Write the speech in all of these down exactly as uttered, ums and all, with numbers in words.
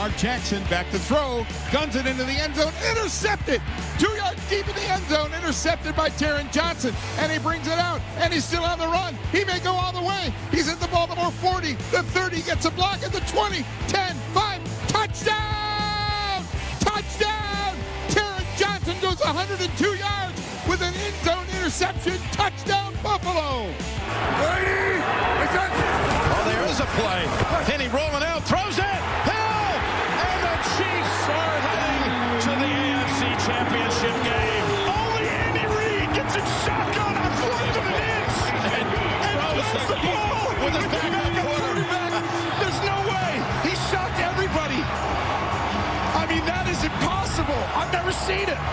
Lamar Jackson back to throw. Guns it into the end zone. Intercepted. Two yards deep in the end zone. Intercepted by Taron Johnson. And he brings it out. And he's still on the run. He may go all the way. He's at the Baltimore forty. The thirty gets a block at the twenty. ten, five. Touchdown! Touchdown! Taron Johnson goes one hundred two yards with an end zone interception. Touchdown, Buffalo! Brady! Oh, there is a play. Penny rolling out, throws it. Hill! And the Chiefs are heading to the A F C Championship game. Only Andy Reid gets it shotgun on fourth and an inch. And, and throws the ball with his backup quarterback. There's no way. He shocked everybody. I mean, that is impossible. I've never seen it.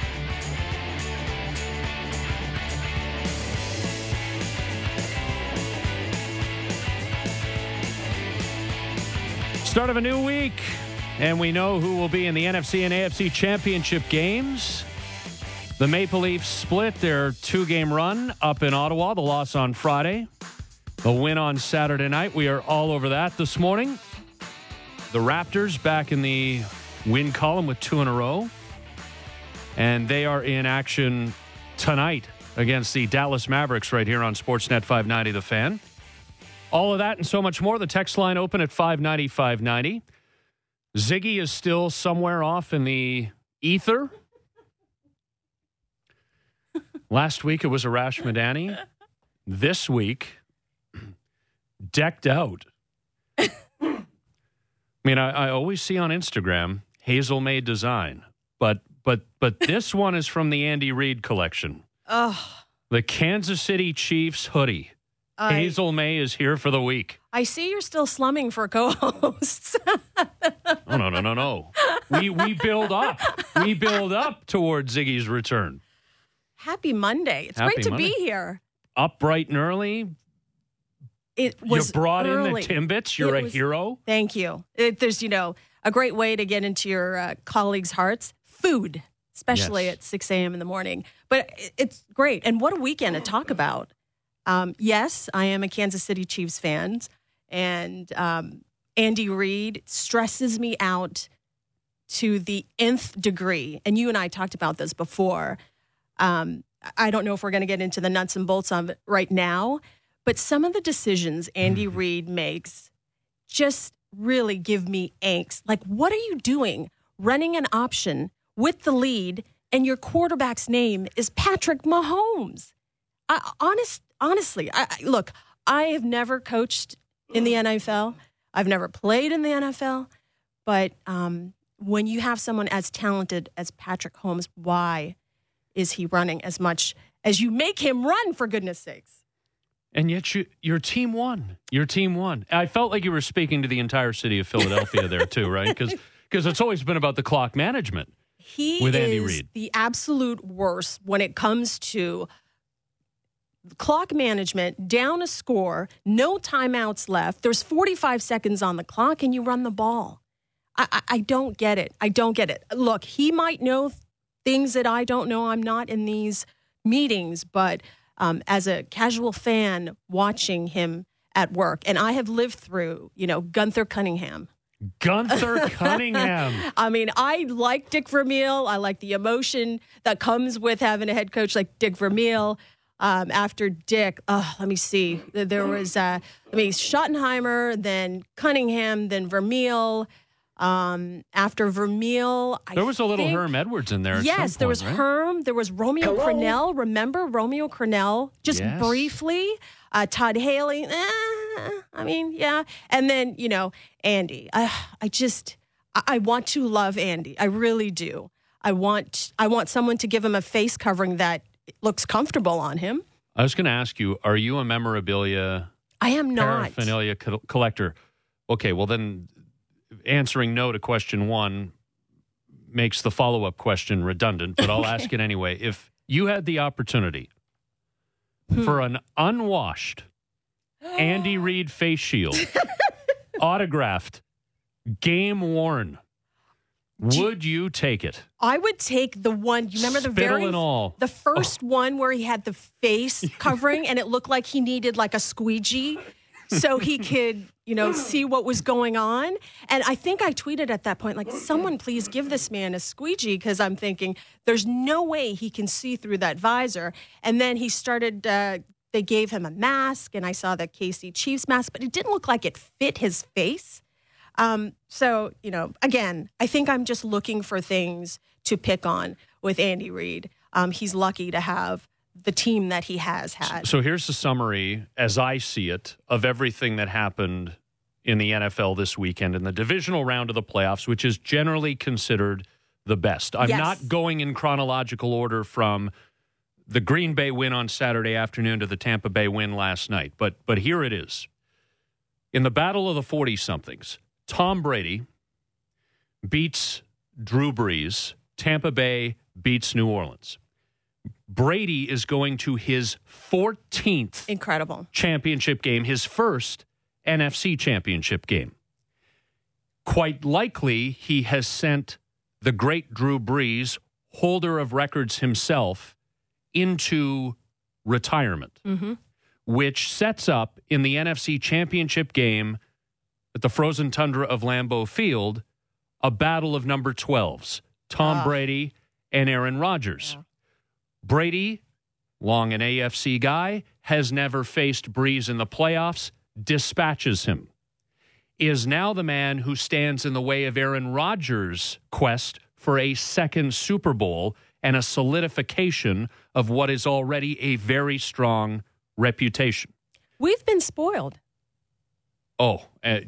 Start of a new week, and we know who will be in the N F C and A F C championship games. The Maple Leafs split their two-game run up in Ottawa, the loss on Friday, the win on Saturday night. We are all over that this morning. The Raptors back in the win column with two in a row, and they are in action tonight against the Dallas Mavericks right here on Sportsnet five ninety The Fan. All of that and so much more. The text line open at five ninety, five ninety. Ziggy is still somewhere off in the ether. Last week it was Arash Madani. This week, decked out. I mean, I, I always see on Instagram Hazel May design, but but but this one is from the Andy Reid collection. Oh, The Kansas City Chiefs hoodie. I, Hazel May is here for the week. I see you're still slumming for co-hosts. Oh, no, no, no, no. We we build up. We build up towards Ziggy's return. Happy Monday. It's Happy great to Monday. be here. Up bright and early. It was You brought early. in the Timbits. You're It a was- hero. Thank you. It, there's, you know, a great way to get into your uh, colleagues' hearts. Food, especially Yes. at six a.m. in the morning. But it, it's great. And what a weekend to talk about. Um, yes, I am a Kansas City Chiefs fan. And um, Andy Reid stresses me out to the nth degree. And you and I talked about this before. Um, I don't know if we're going to get into the nuts and bolts of it right now, but some of the decisions Andy Reid makes just really give me angst. Like, what are you doing running an option with the lead and your quarterback's name is Patrick Mahomes? I, honest, honestly, I, I- look, I have never coached in the N F L. I've never played in the N F L. But um, when you have someone as talented as Patrick Mahomes, why is he running as much as you make him run, for goodness sakes? And yet you, your team won. Your team won. I felt like you were speaking to the entire city of Philadelphia there too, right? Because it's always been about the clock management. He with Andy is Reid. the absolute worst when it comes to clock management, down a score, no timeouts left. There's forty-five seconds on the clock, and you run the ball. I, I, I don't get it. I don't get it. Look, he might know things that I don't know. I'm not in these meetings, but um, as a casual fan watching him at work, and I have lived through, you know, Gunther Cunningham. Gunther Cunningham. I mean, I like Dick Vermeil. I like the emotion that comes with having a head coach like Dick Vermeil. Um, after Dick, oh, let me see. There was, uh, I mean, Schottenheimer, then Cunningham, then Vermeil. Um, after Vermeil, I There was a little think, Herm Edwards in there. At Yes, some there point, was right? Herm. There was Romeo Hello? Crennel. Remember Romeo Crennel? Just Yes. briefly. Uh, Todd Haley. Eh, I mean, yeah. And then, you know, Andy. I, I just, I, I want to love Andy. I really do. I want, I want someone to give him a face covering that looks comfortable on him. I was going to ask you, are you a memorabilia I am not. paraphernalia co- collector? Okay, well then answering no to question one makes the follow-up question redundant, but I'll ask it anyway. If you had the opportunity for an unwashed Andy Reid face shield, autographed, game worn, would you take it? I would take the one. You remember the Spittle very and all. the first one where he had the face covering and it looked like he needed like a squeegee. so he could, you know, see what was going on. And I think I tweeted at that point, like, someone please give this man a squeegee, because I'm thinking there's no way he can see through that visor. And then he started, uh, they gave him a mask, and I saw the K C Chiefs mask, but it didn't look like it fit his face. Um, so, you know, again, I think I'm just looking for things to pick on with Andy Reid. Um, he's lucky to have the team that he has had. So here's the summary, as I see it, of everything that happened in the N F L this weekend in the divisional round of the playoffs, which is generally considered the best. I'm Yes. not going in chronological order from the Green Bay win on Saturday afternoon to the Tampa Bay win last night, but but here it is. In the battle of the forty-somethings, Tom Brady beats Drew Brees. Tampa Bay beats New Orleans. Brady is going to his fourteenth Incredible championship game, his first N F C championship game. Quite likely, he has sent the great Drew Brees, holder of records himself, into retirement, mm-hmm. which sets up in the N F C championship game at the frozen tundra of Lambeau Field a battle of number twelves, Tom Ah. Brady and Aaron Rodgers. Yeah. Brady, long an A F C guy, has never faced Brees in the playoffs, dispatches him, is now the man who stands in the way of Aaron Rodgers' quest for a second Super Bowl and a solidification of what is already a very strong reputation. We've been spoiled. Oh, uh,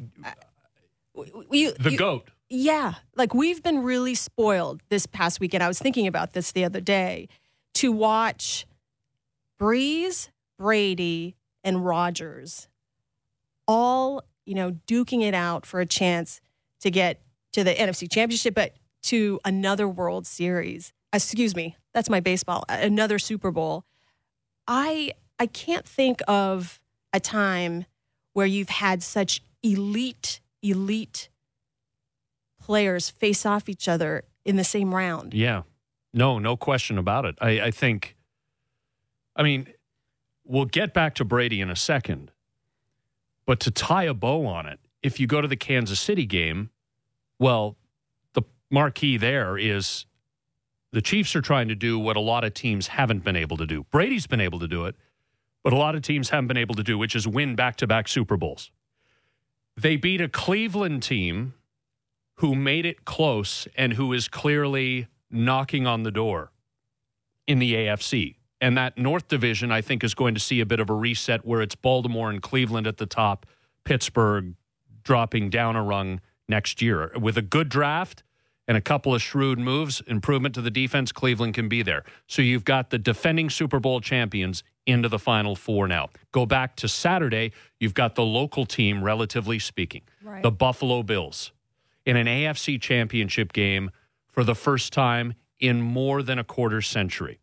We, the you, GOAT. Yeah, like we've been really spoiled this past weekend. I was thinking about this the other day, to watch Brees, Brady, and Rodgers all, you know, duking it out for a chance to get to the N F C Championship, but to another World Series. Excuse me, that's my baseball. Another Super Bowl. I I can't think of a time where you've had such elite, elite players face off each other in the same round. Yeah. No, no question about it. I, I think, I mean, we'll get back to Brady in a second, but to tie a bow on it, if you go to the Kansas City game, well, the marquee there is the Chiefs are trying to do what a lot of teams haven't been able to do. Brady's been able to do it, but a lot of teams haven't been able to do, which is win back-to-back Super Bowls. They beat a Cleveland team who made it close and who is clearly knocking on the door in the A F C. And that North Division, I think, is going to see a bit of a reset where it's Baltimore and Cleveland at the top, Pittsburgh dropping down a rung next year. With a good draft and a couple of shrewd moves, improvement to the defense, Cleveland can be there. So you've got the defending Super Bowl champions into the Final Four now. Go back to Saturday, you've got the local team, relatively speaking, Right. the Buffalo Bills, in an A F C championship game for the first time in more than a quarter century.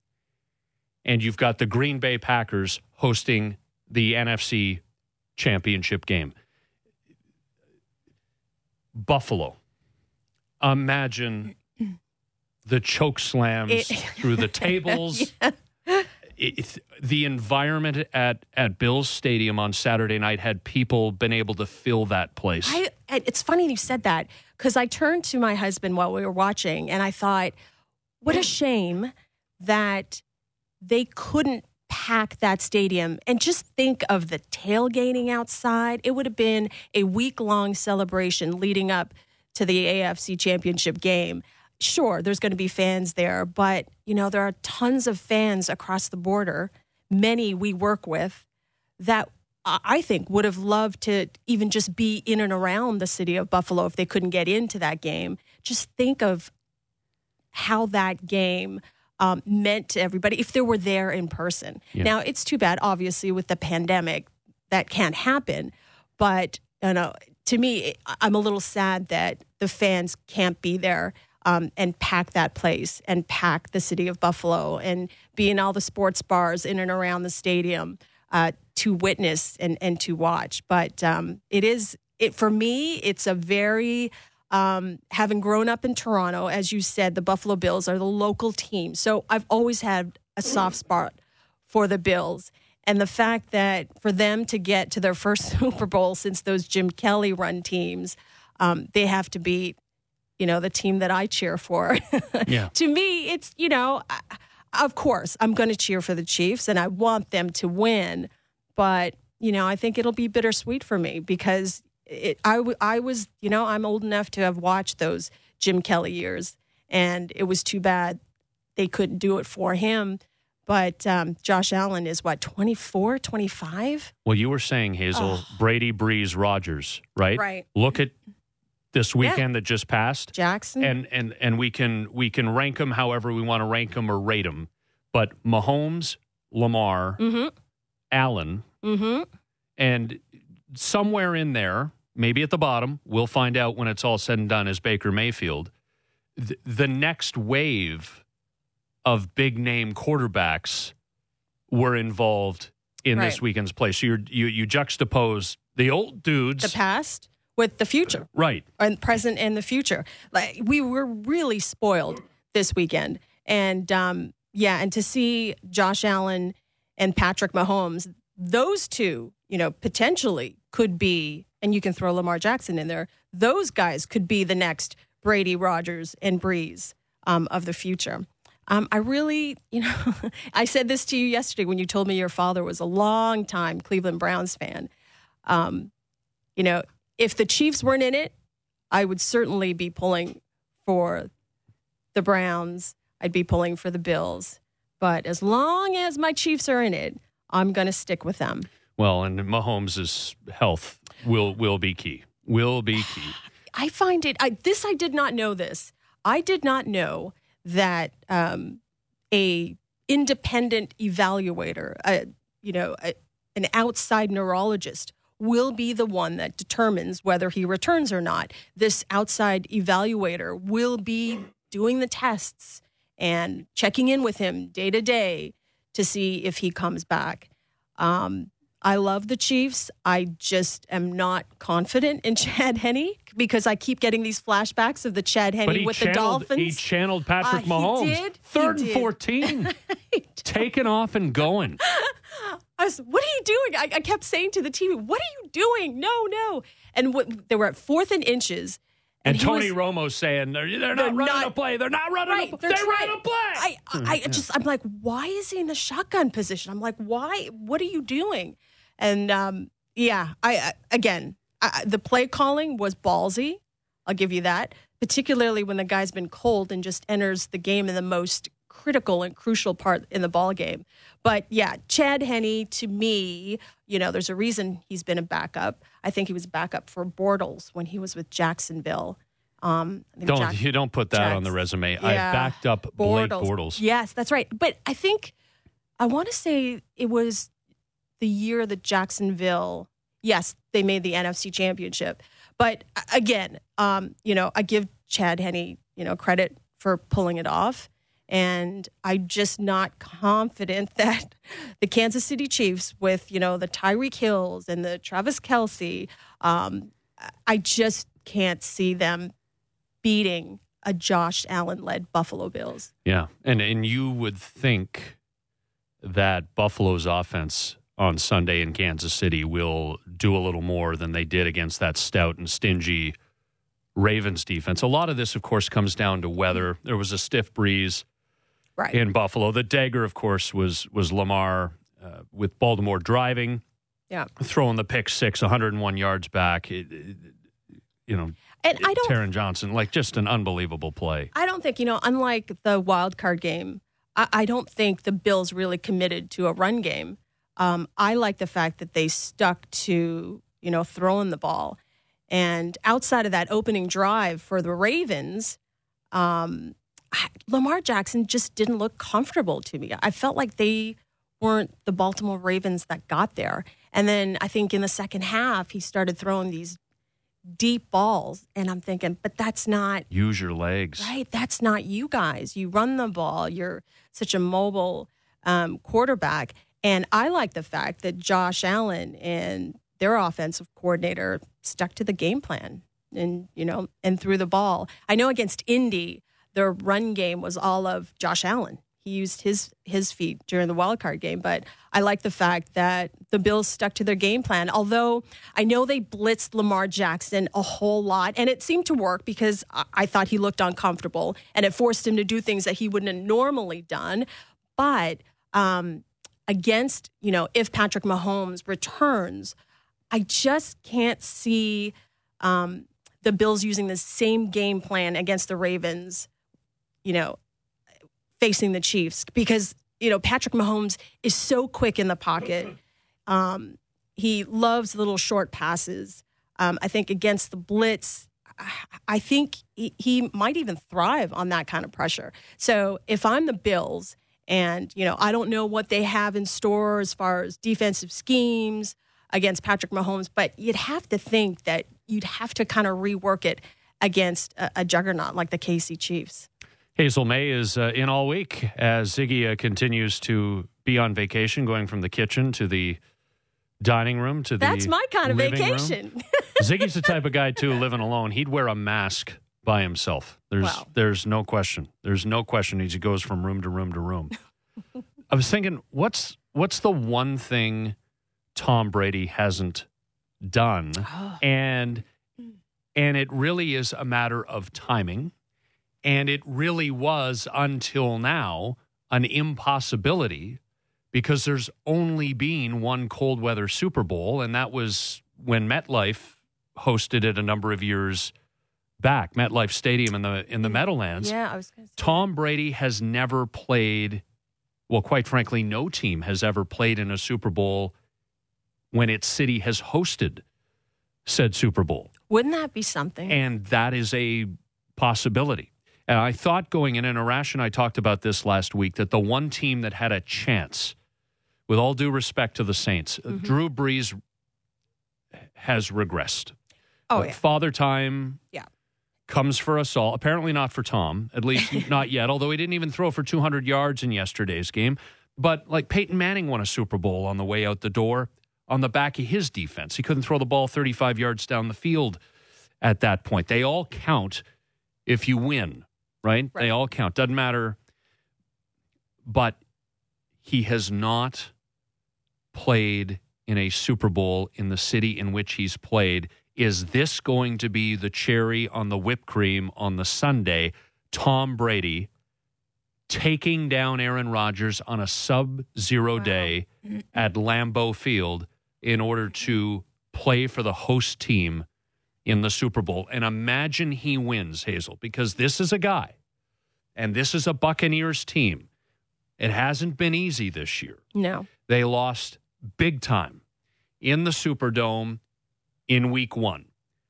And you've got the Green Bay Packers hosting the N F C championship game. Buffalo. Imagine the choke slams It- through the tables. Yeah. It, the environment at, at Bills Stadium on Saturday night had people been able to fill that place. I, it's funny you said that, because I turned to my husband while we were watching, and I thought, what a shame that they couldn't pack that stadium. And just think of the tailgating outside. It would have been a week-long celebration leading up to the A F C Championship game. Sure, there's going to be fans there, but, you know, there are tons of fans across the border, many we work with, that I think would have loved to even just be in and around the city of Buffalo if they couldn't get into that game. Just think of how that game um, meant to everybody if they were there in person. Yeah. Now, it's too bad, obviously, with the pandemic, that can't happen. But, you know, to me, I'm a little sad that the fans can't be there um, and pack that place and pack the city of Buffalo and be in all the sports bars in and around the stadium uh, to witness and, and to watch. But um, it is, it for me, it's a very, um, having grown up in Toronto, as you said, the Buffalo Bills are the local team. So I've always had a soft spot for the Bills. And the fact that for them to get to their first Super Bowl since those Jim Kelly run teams, um, they have to beat, you know, the team that I cheer for. Yeah. To me, it's, you know, of course, I'm going to cheer for the Chiefs and I want them to win. But, you know, I think it'll be bittersweet for me because it, I, w- I was, you know, I'm old enough to have watched those Jim Kelly years. And it was too bad they couldn't do it for him. But um, Josh Allen is, what, twenty-four, twenty-five? Well, you were saying, Hazel, oh. Brady, Breeze, Rodgers, right? Right. Look at this weekend yeah. that just passed. Jackson. And and and we can we can rank them however we want to rank them or rate them. But Mahomes, Lamar, mm-hmm. Allen, mm-hmm. and somewhere in there, maybe at the bottom, we'll find out when it's all said and done, is Baker Mayfield. The, the next wave of big-name quarterbacks were involved in right. this weekend's play. So you're, you you juxtapose the old dudes. The past with the future. Right. And present and the future. Like, we were really spoiled this weekend. And, um, yeah, and to see Josh Allen and Patrick Mahomes, those two, you know, potentially could be, and you can throw Lamar Jackson in there, those guys could be the next Brady, Rodgers, and Breeze um, of the future. Um, I really, you know, I said this to you yesterday when you told me your father was a long-time Cleveland Browns fan. Um, you know, if the Chiefs weren't in it, I would certainly be pulling for the Browns. I'd be pulling for the Bills. But as long as my Chiefs are in it, I'm going to stick with them. Well, and Mahomes' health will will be key. Will be key. I find it, I, this, I did not know this. I did not know that um, a independent evaluator, uh, you know, a, an outside neurologist will be the one that determines whether he returns or not. This outside evaluator will be doing the tests and checking in with him day to day to see if he comes back. Um, I love the Chiefs. I just am not confident in Chad Henne because I keep getting these flashbacks of the Chad Henne with the Dolphins. He channeled Patrick uh, Mahomes. He did. Third he and did. fourteen. Taking off and going. I was, what are you doing? I, I kept saying to the T V, what are you doing? No, no. And what, they were at fourth and inches. And, and Tony was, Romo saying, they're, they're, they're not running not, a play. They're not running right, a play. They're, they're running a play. I, I, I just, I'm like, why is he in the shotgun position? I'm like, why? What are you doing? And, um, yeah, I, I again, I, the play calling was ballsy. I'll give you that, particularly when the guy's been cold and just enters the game in the most critical and crucial part in the ball game. But yeah, Chad Henne, to me, you know, there's a reason he's been a backup. I think he was backup for Bortles when he was with Jacksonville. Um, I think don't Jack, you don't put that Jacks, on the resume. yeah, I backed up Blake Bortles. Bortles. Yes, that's right. But I think I want to say it was the year that Jacksonville, yes, they made the N F C Championship. But again, um, you know, I give Chad Henne, you know, credit for pulling it off. And I'm just not confident that the Kansas City Chiefs with, you know, the Tyreek Hills and the Travis Kelce, um, I just can't see them beating a Josh Allen-led Buffalo Bills. Yeah, and and you would think that Buffalo's offense on Sunday in Kansas City will do a little more than they did against that stout and stingy Ravens defense. A lot of this, of course, comes down to weather. There was a stiff breeze right. in Buffalo. The dagger, of course, was was Lamar uh, with Baltimore driving, yeah, throwing the pick six, one hundred one yards back. It, it, you know, and I don't, Taron Johnson, like just an unbelievable play. I don't think, you know, unlike the wild card game, I, I don't think the Bills really committed to a run game. Um, I like the fact that they stuck to, you know, throwing the ball. And outside of that opening drive for the Ravens, um, I, Lamar Jackson just didn't look comfortable to me. I felt like they weren't the Baltimore Ravens that got there. And then I think in the second half, he started throwing these deep balls. And I'm thinking, but that's not... Use your legs. Right. That's not you guys. You run the ball. You're such a mobile um, quarterback. And I like the fact that Josh Allen and their offensive coordinator stuck to the game plan and, you know, and threw the ball. I know against Indy, their run game was all of Josh Allen. he used his his feet during the wild card game. But I like the fact that the Bills stuck to their game plan. Although I know they blitzed Lamar Jackson a whole lot, and it seemed to work because I, I thought he looked uncomfortable, and it forced him to do things that he wouldn't have normally done. But um, against, you know, if Patrick Mahomes returns, I just can't see um, the Bills using the same game plan against the Ravens, you know, facing the Chiefs, because, you know, Patrick Mahomes is so quick in the pocket. Um, he loves little short passes. Um, I think against the blitz, I think he, he might even thrive on that kind of pressure. So if I'm the Bills and, you know, I don't know what they have in store as far as defensive schemes against Patrick Mahomes, but you'd have to think that you'd have to kind of rework it against a, a juggernaut like the K C Chiefs. Hazel May is uh, in all week as Ziggy uh, continues to be on vacation, going from the kitchen to the dining room to the That's my kind of living vacation. room. Ziggy's the type of guy, too, living alone. He'd wear a mask by himself. There's Wow. there's no question. There's no question he goes from room to room to room. I was thinking, what's what's the one thing Tom Brady hasn't done? and and it really is a matter of timing. And it really was, until now, an impossibility, because there's only been one cold weather Super Bowl, and that was when MetLife hosted it a number of years back, MetLife Stadium in the in the Meadowlands. Yeah, I was going to say. Tom Brady has never played, well, quite frankly, no team has ever played in a Super Bowl when its city has hosted said Super Bowl. Wouldn't that be something? And that is a possibility. And I thought going in, and Arash and I talked about this last week, that the one team that had a chance, with all due respect to the Saints, mm-hmm. Drew Brees has regressed. Oh, uh, yeah. Father Time yeah. comes for us all. Apparently not for Tom, at least not yet, although he didn't even throw for two hundred yards in yesterday's game. But like Peyton Manning won a Super Bowl on the way out the door on the back of his defense. He couldn't throw the ball thirty-five yards down the field at that point. They all count if you win. Right? right? They all count. Doesn't matter. But he has not played in a Super Bowl in the city in which he's played. Is this going to be the cherry on the whipped cream on the Sunday? Tom Brady taking down Aaron Rodgers on a sub-zero wow. day at Lambeau Field in order to play for the host team in the Super Bowl. And imagine he wins, Hazel, because this is a guy, and this is a Buccaneers team. It hasn't been easy this year. No. They lost big time in the Superdome in week one.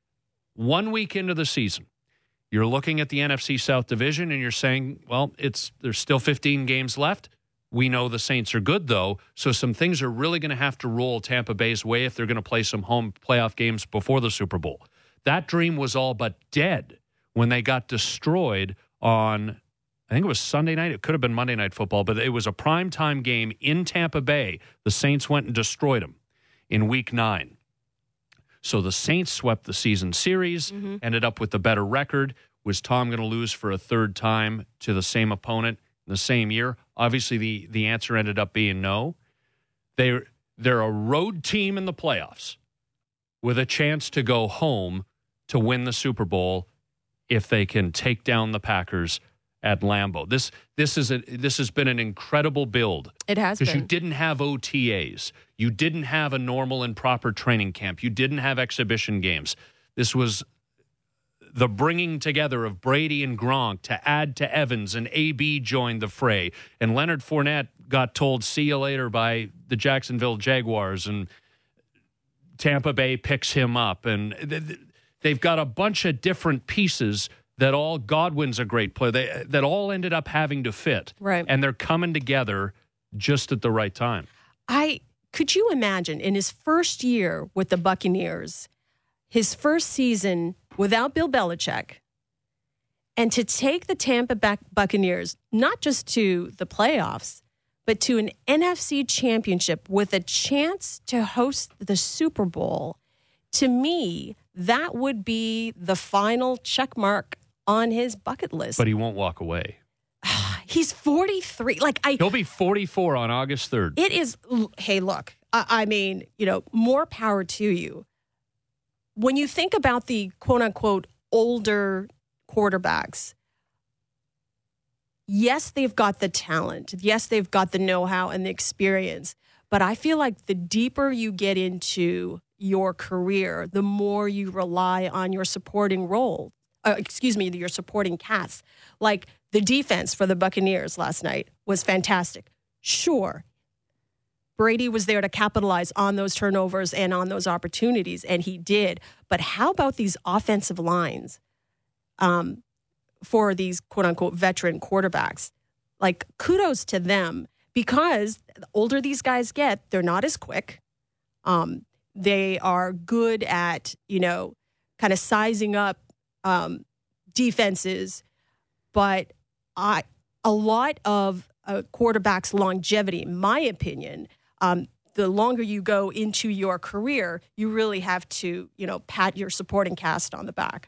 One week into the season, you're looking at the N F C South Division and you're saying, well, it's there's still fifteen games left. We know the Saints are good, though, so some things are really going to have to roll Tampa Bay's way if they're going to play some home playoff games before the Super Bowl. That dream was all but dead when they got destroyed on, I think it was Sunday night. It could have been Monday Night Football, but it was a primetime game in Tampa Bay. The Saints went and destroyed them in week nine. So the Saints swept the season series, mm-hmm. ended up with the better record. Was Tom going to lose for a third time to the same opponent in the same year? Obviously, the, the answer ended up being no. They're, they're a road team in the playoffs with a chance to go home to win the Super Bowl if they can take down the Packers at Lambeau. This this is a this has been an incredible build. It has been. Because you didn't have O T As. You didn't have a normal and proper training camp. You didn't have exhibition games. This was the bringing together of Brady and Gronk to add to Evans, and A B joined the fray. And Leonard Fournette got told, see you later, by the Jacksonville Jaguars, and Tampa Bay picks him up. And they've got a bunch of different pieces that all, Godwin's a great player, they, that all ended up having to fit. Right. And they're coming together just at the right time. I could you imagine in his first year with the Buccaneers, his first season without Bill Belichick, and to take the Tampa Bay Buccaneers not just to the playoffs, but to an N F C championship with a chance to host the Super Bowl? To me, that would be the final check mark on his bucket list. But he won't walk away. he He's forty-three. Like I, He'll be forty-four on August third. it is. Hey, look. I, I mean, you know, more power to you. When you think about the quote unquote older quarterbacks, yes, they've got the talent. Yes, they've got the know-how and the experience. But I feel like the deeper you get into your career, the more you rely on your supporting role. Uh, excuse me, your supporting cast. Like the defense for the Buccaneers last night was fantastic. Sure, Brady was there to capitalize on those turnovers and on those opportunities, and he did. But how about these offensive lines um, for these quote-unquote veteran quarterbacks? Like, kudos to them, because the older these guys get, they're not as quick. Um, they are good at, you know, kind of sizing up um, defenses. But I, a lot of a quarterback's longevity, in my opinion, um, the longer you go into your career, you really have to, you know, pat your supporting cast on the back.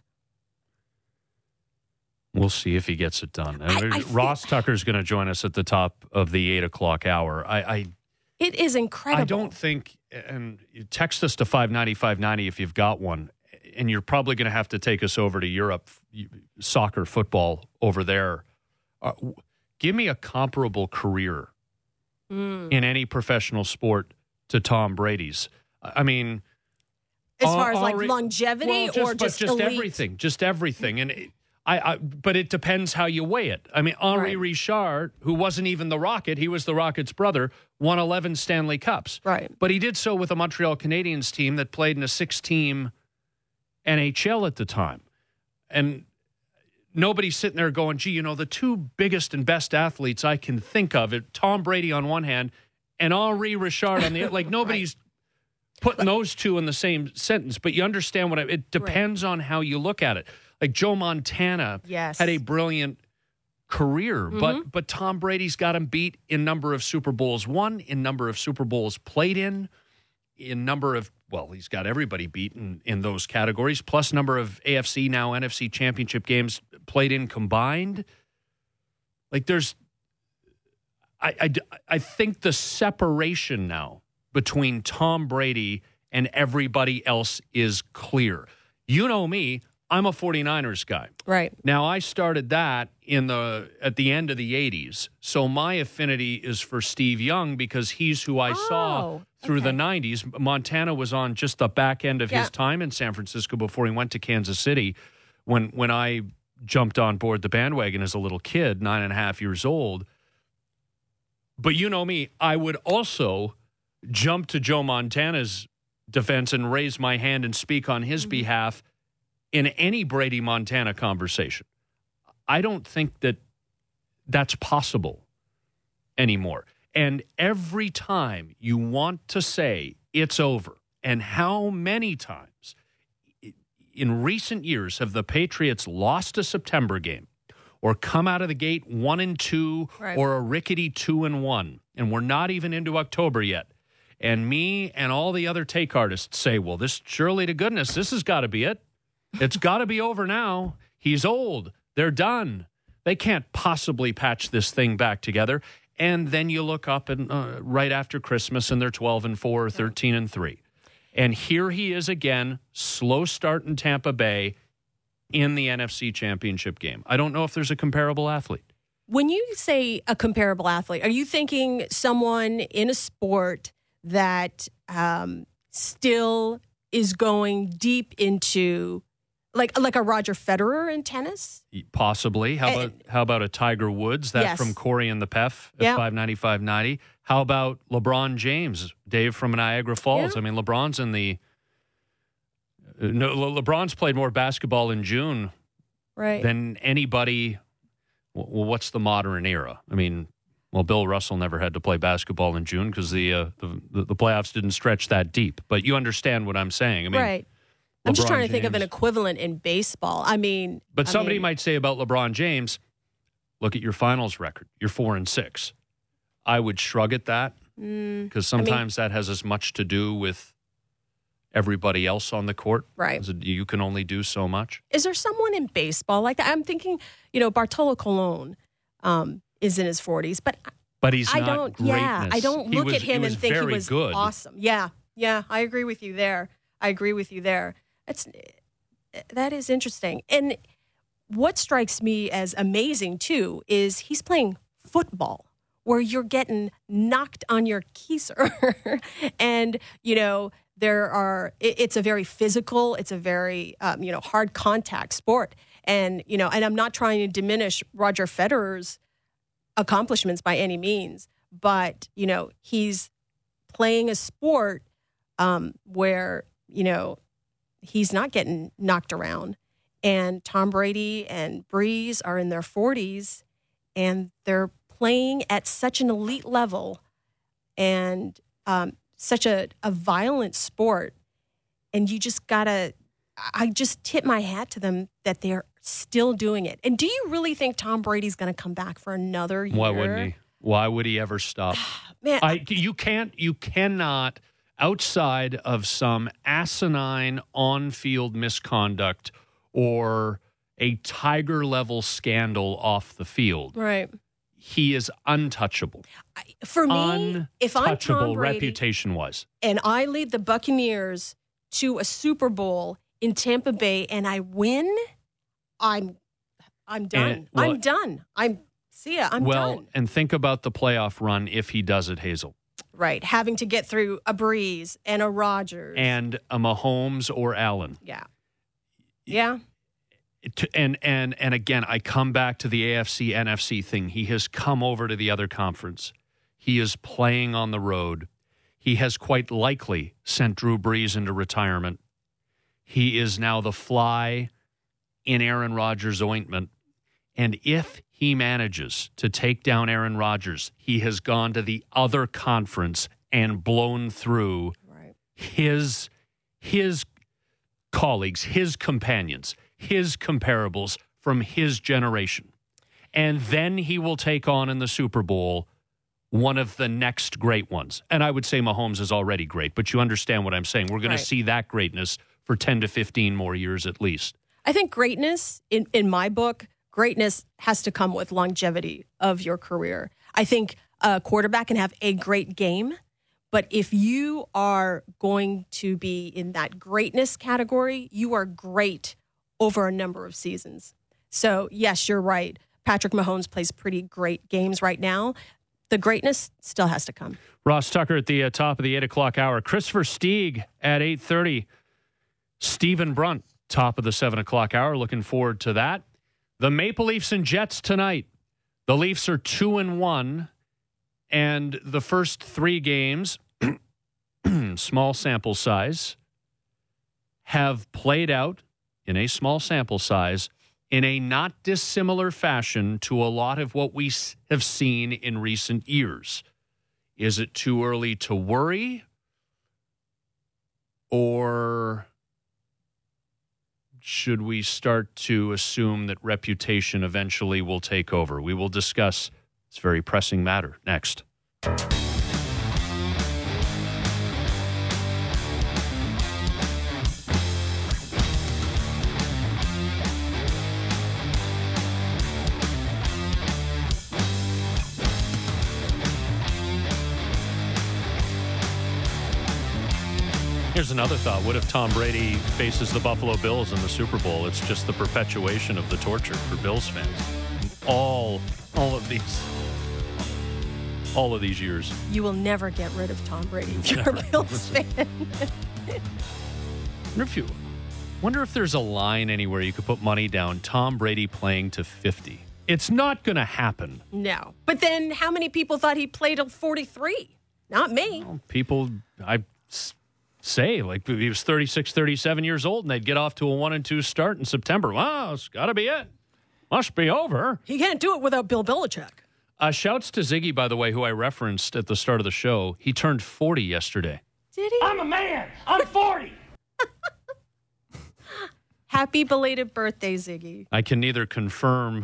We'll see if he gets it done. I, I Ross feel, Tucker's going to join us at the top of the eight o'clock hour. I, I it is incredible. I don't think, and you text us to five ninety, five ninety if you've got one, and you're probably going to have to take us over to Europe, soccer, football over there. Uh, give me a comparable career mm. in any professional sport to Tom Brady's. I mean, as far as like longevity well, just, or just, just elite? everything, just everything. And it, I, I, but it depends how you weigh it. I mean, Henri right. Richard, who wasn't even the Rocket, he was the Rocket's brother, won eleven Stanley Cups. Right. But he did so with a Montreal Canadiens team that played in a six-team N H L at the time. And nobody's sitting there going, gee, you know, the two biggest and best athletes I can think of, it, Tom Brady on one hand and Henri Richard on the other. Like, nobody's right. putting those two in the same sentence. But you understand what I, it depends right. on how you look at it. Like Joe Montana yes. had a brilliant career, mm-hmm. but but Tom Brady's got him beat in number of Super Bowls won, in number of Super Bowls played in, in number of, well, he's got everybody beaten in those categories, plus number of A F C, now N F C championship games played in combined. Like there's, I, I, I think the separation now between Tom Brady and everybody else is clear. You know me, I'm a 49ers guy. Right. Now, I started that in the at the end of the eighties. So my affinity is for Steve Young because he's who I oh, saw through okay. the nineties. Montana was on just the back end of yeah. his time in San Francisco before he went to Kansas City. When when I jumped on board the bandwagon as a little kid, nine and a half years old. But you know me, I would also jump to Joe Montana's defense and raise my hand and speak on his mm-hmm. behalf in any Brady Montana conversation. I don't think that that's possible anymore. And every time you want to say it's over, and how many times in recent years have the Patriots lost a September game or come out of the gate one and two right. or a rickety two and one, and we're not even into October yet. And me and all the other take artists say, well, this surely to goodness, this has got to be it. It's got to be over now. He's old. They're done. They can't possibly patch this thing back together. And then you look up and uh, right after Christmas and they're twelve and four or thirteen and three. And here he is again, slow start in Tampa Bay in the N F C Championship game. I don't know if there's a comparable athlete. When you say a comparable athlete, are you thinking someone in a sport that um, still is going deep into Like like a Roger Federer in tennis? Possibly. How about how about a Tiger Woods? That yes. from Corey and the P E F at yeah. five ninety, five ninety. How about LeBron James? Dave from Niagara Falls. Yeah. I mean, LeBron's in the uh, no, Le- LeBron's played more basketball in June right. than anybody. Well, what's the modern era? I mean, well, Bill Russell never had to play basketball in June because the, uh, the the playoffs didn't stretch that deep. But you understand what I'm saying. I mean, right. I'm just LeBron trying to think James. of an equivalent in baseball. I mean, But I somebody mean, might say about LeBron James, look at your finals record. You're four and six. I would shrug at that because mm, sometimes I mean, that has as much to do with everybody else on the court. Right. As you can only do so much. Is there someone in baseball like that? I'm thinking, you know, Bartolo Colon. Um, is in his forties, but but he's I not don't. greatness. Yeah, I don't He look was- at him he was and think he very was good. awesome. Yeah, yeah, I agree with you there. I agree with you there. It's that is interesting. And what strikes me as amazing too is he's playing football, where you're getting knocked on your keister. And, you know, there are, it, it's a very physical, it's a very, um, you know, hard contact sport. And, you know, and I'm not trying to diminish Roger Federer's accomplishments by any means, but, you know, he's playing a sport um, where, you know, he's not getting knocked around. And Tom Brady and Breeze are in their forties, and they're playing at such an elite level and um, such a, a violent sport. And you just got to, I just tip my hat to them that they're still doing it. And do you really think Tom Brady's going to come back for another year? Why wouldn't he? Why would he ever stop? Man, I, you can't, you cannot, outside of some asinine on-field misconduct or a Tiger-level scandal off the field, right. he is untouchable. I- For me, if I'm Tom Untouchable Brady reputation-wise. and I lead the Buccaneers to a Super Bowl in Tampa Bay and I win, I'm I'm done. And, well, I'm done. I'm see ya. I'm well, done. and think about the playoff run if he does it, Hazel. Right, having to get through a Breeze and a Rodgers And a Mahomes or Allen. yeah, yeah. To- And and and again, I come back to the A F C N F C thing. He has come over to the other conference. He is playing on the road. He has quite likely sent Drew Brees into retirement. He is now the fly in Aaron Rodgers' ointment. And if he manages to take down Aaron Rodgers, he has gone to the other conference and blown through Right. his his colleagues, his companions, his comparables from his generation. And then he will take on in the Super Bowl one of the next great ones. And I would say Mahomes is already great, but you understand what I'm saying. We're going Right. to see that greatness for ten to fifteen more years at least. I think greatness, in, in my book, greatness has to come with longevity of your career. I think a quarterback can have a great game, but if you are going to be in that greatness category, you are great over a number of seasons. So, yes, you're right. Patrick Mahomes plays pretty great games right now. The greatness still has to come. Ross Tucker at the uh, top of the eight o'clock hour. Christopher Stieg at eight thirty. Stephen Brunt, top of the seven o'clock hour. Looking forward to that. The Maple Leafs and Jets tonight. The Leafs are two and one, and the first three games, small sample size, have played out in a small sample size in a not dissimilar fashion to a lot of what we have seen in recent years. Is it too early to worry? Or should we start to assume that reputation eventually will take over? We will discuss this very pressing matter next. Here's another thought. What if Tom Brady faces the Buffalo Bills in the Super Bowl? It's just the perpetuation of the torture for Bills fans. All, all of these, all of these years. You will never get rid of Tom Brady if you're a Bills fan. Wonder if you, wonder if there's a line anywhere you could put money down. Tom Brady playing to fifty. It's not going to happen. No. But then how many people thought he played till forty-three? Not me. Well, people, I s- say, like he was thirty-six, thirty-seven years old, and they'd get off to a one and two start in September. Wow, it's got to be it. Must be over. He can't do it without Bill Belichick. Uh, shouts to Ziggy, by the way, who I referenced at the start of the show. He turned forty yesterday. Did he? I'm a man. I'm forty. Happy belated birthday, Ziggy. I can neither confirm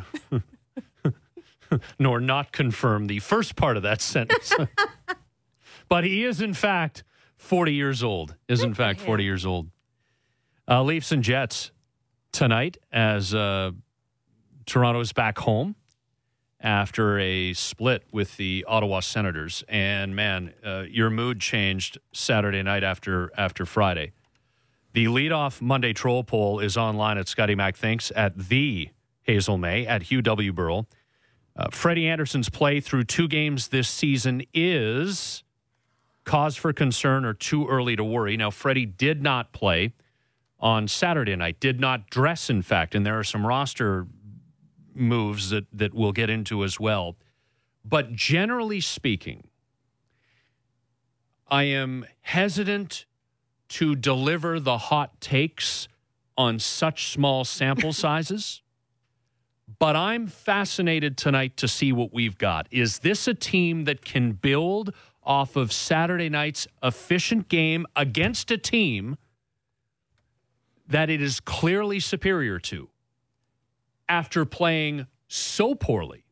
nor not confirm the first part of that sentence. But he is, in fact, forty years old. Is, in fact, forty years old. Uh, Leafs and Jets tonight as uh, Toronto is back home after a split with the Ottawa Senators. And, man, uh, your mood changed Saturday night after after Friday. The leadoff Monday troll poll is online at Scotty Mac Thinks, at the Hazel May, at Hugh W. Burrell. Uh, Freddie Anderson's play through two games this season is cause for concern or too early to worry. Now, Freddie did not play on Saturday night, did not dress, in fact, and there are some roster moves that, that we'll get into as well. But generally speaking, I am hesitant to deliver the hot takes on such small sample sizes, but I'm fascinated tonight to see what we've got. Is this a team that can build off of Saturday night's efficient game against a team that it is clearly superior to, after playing so poorly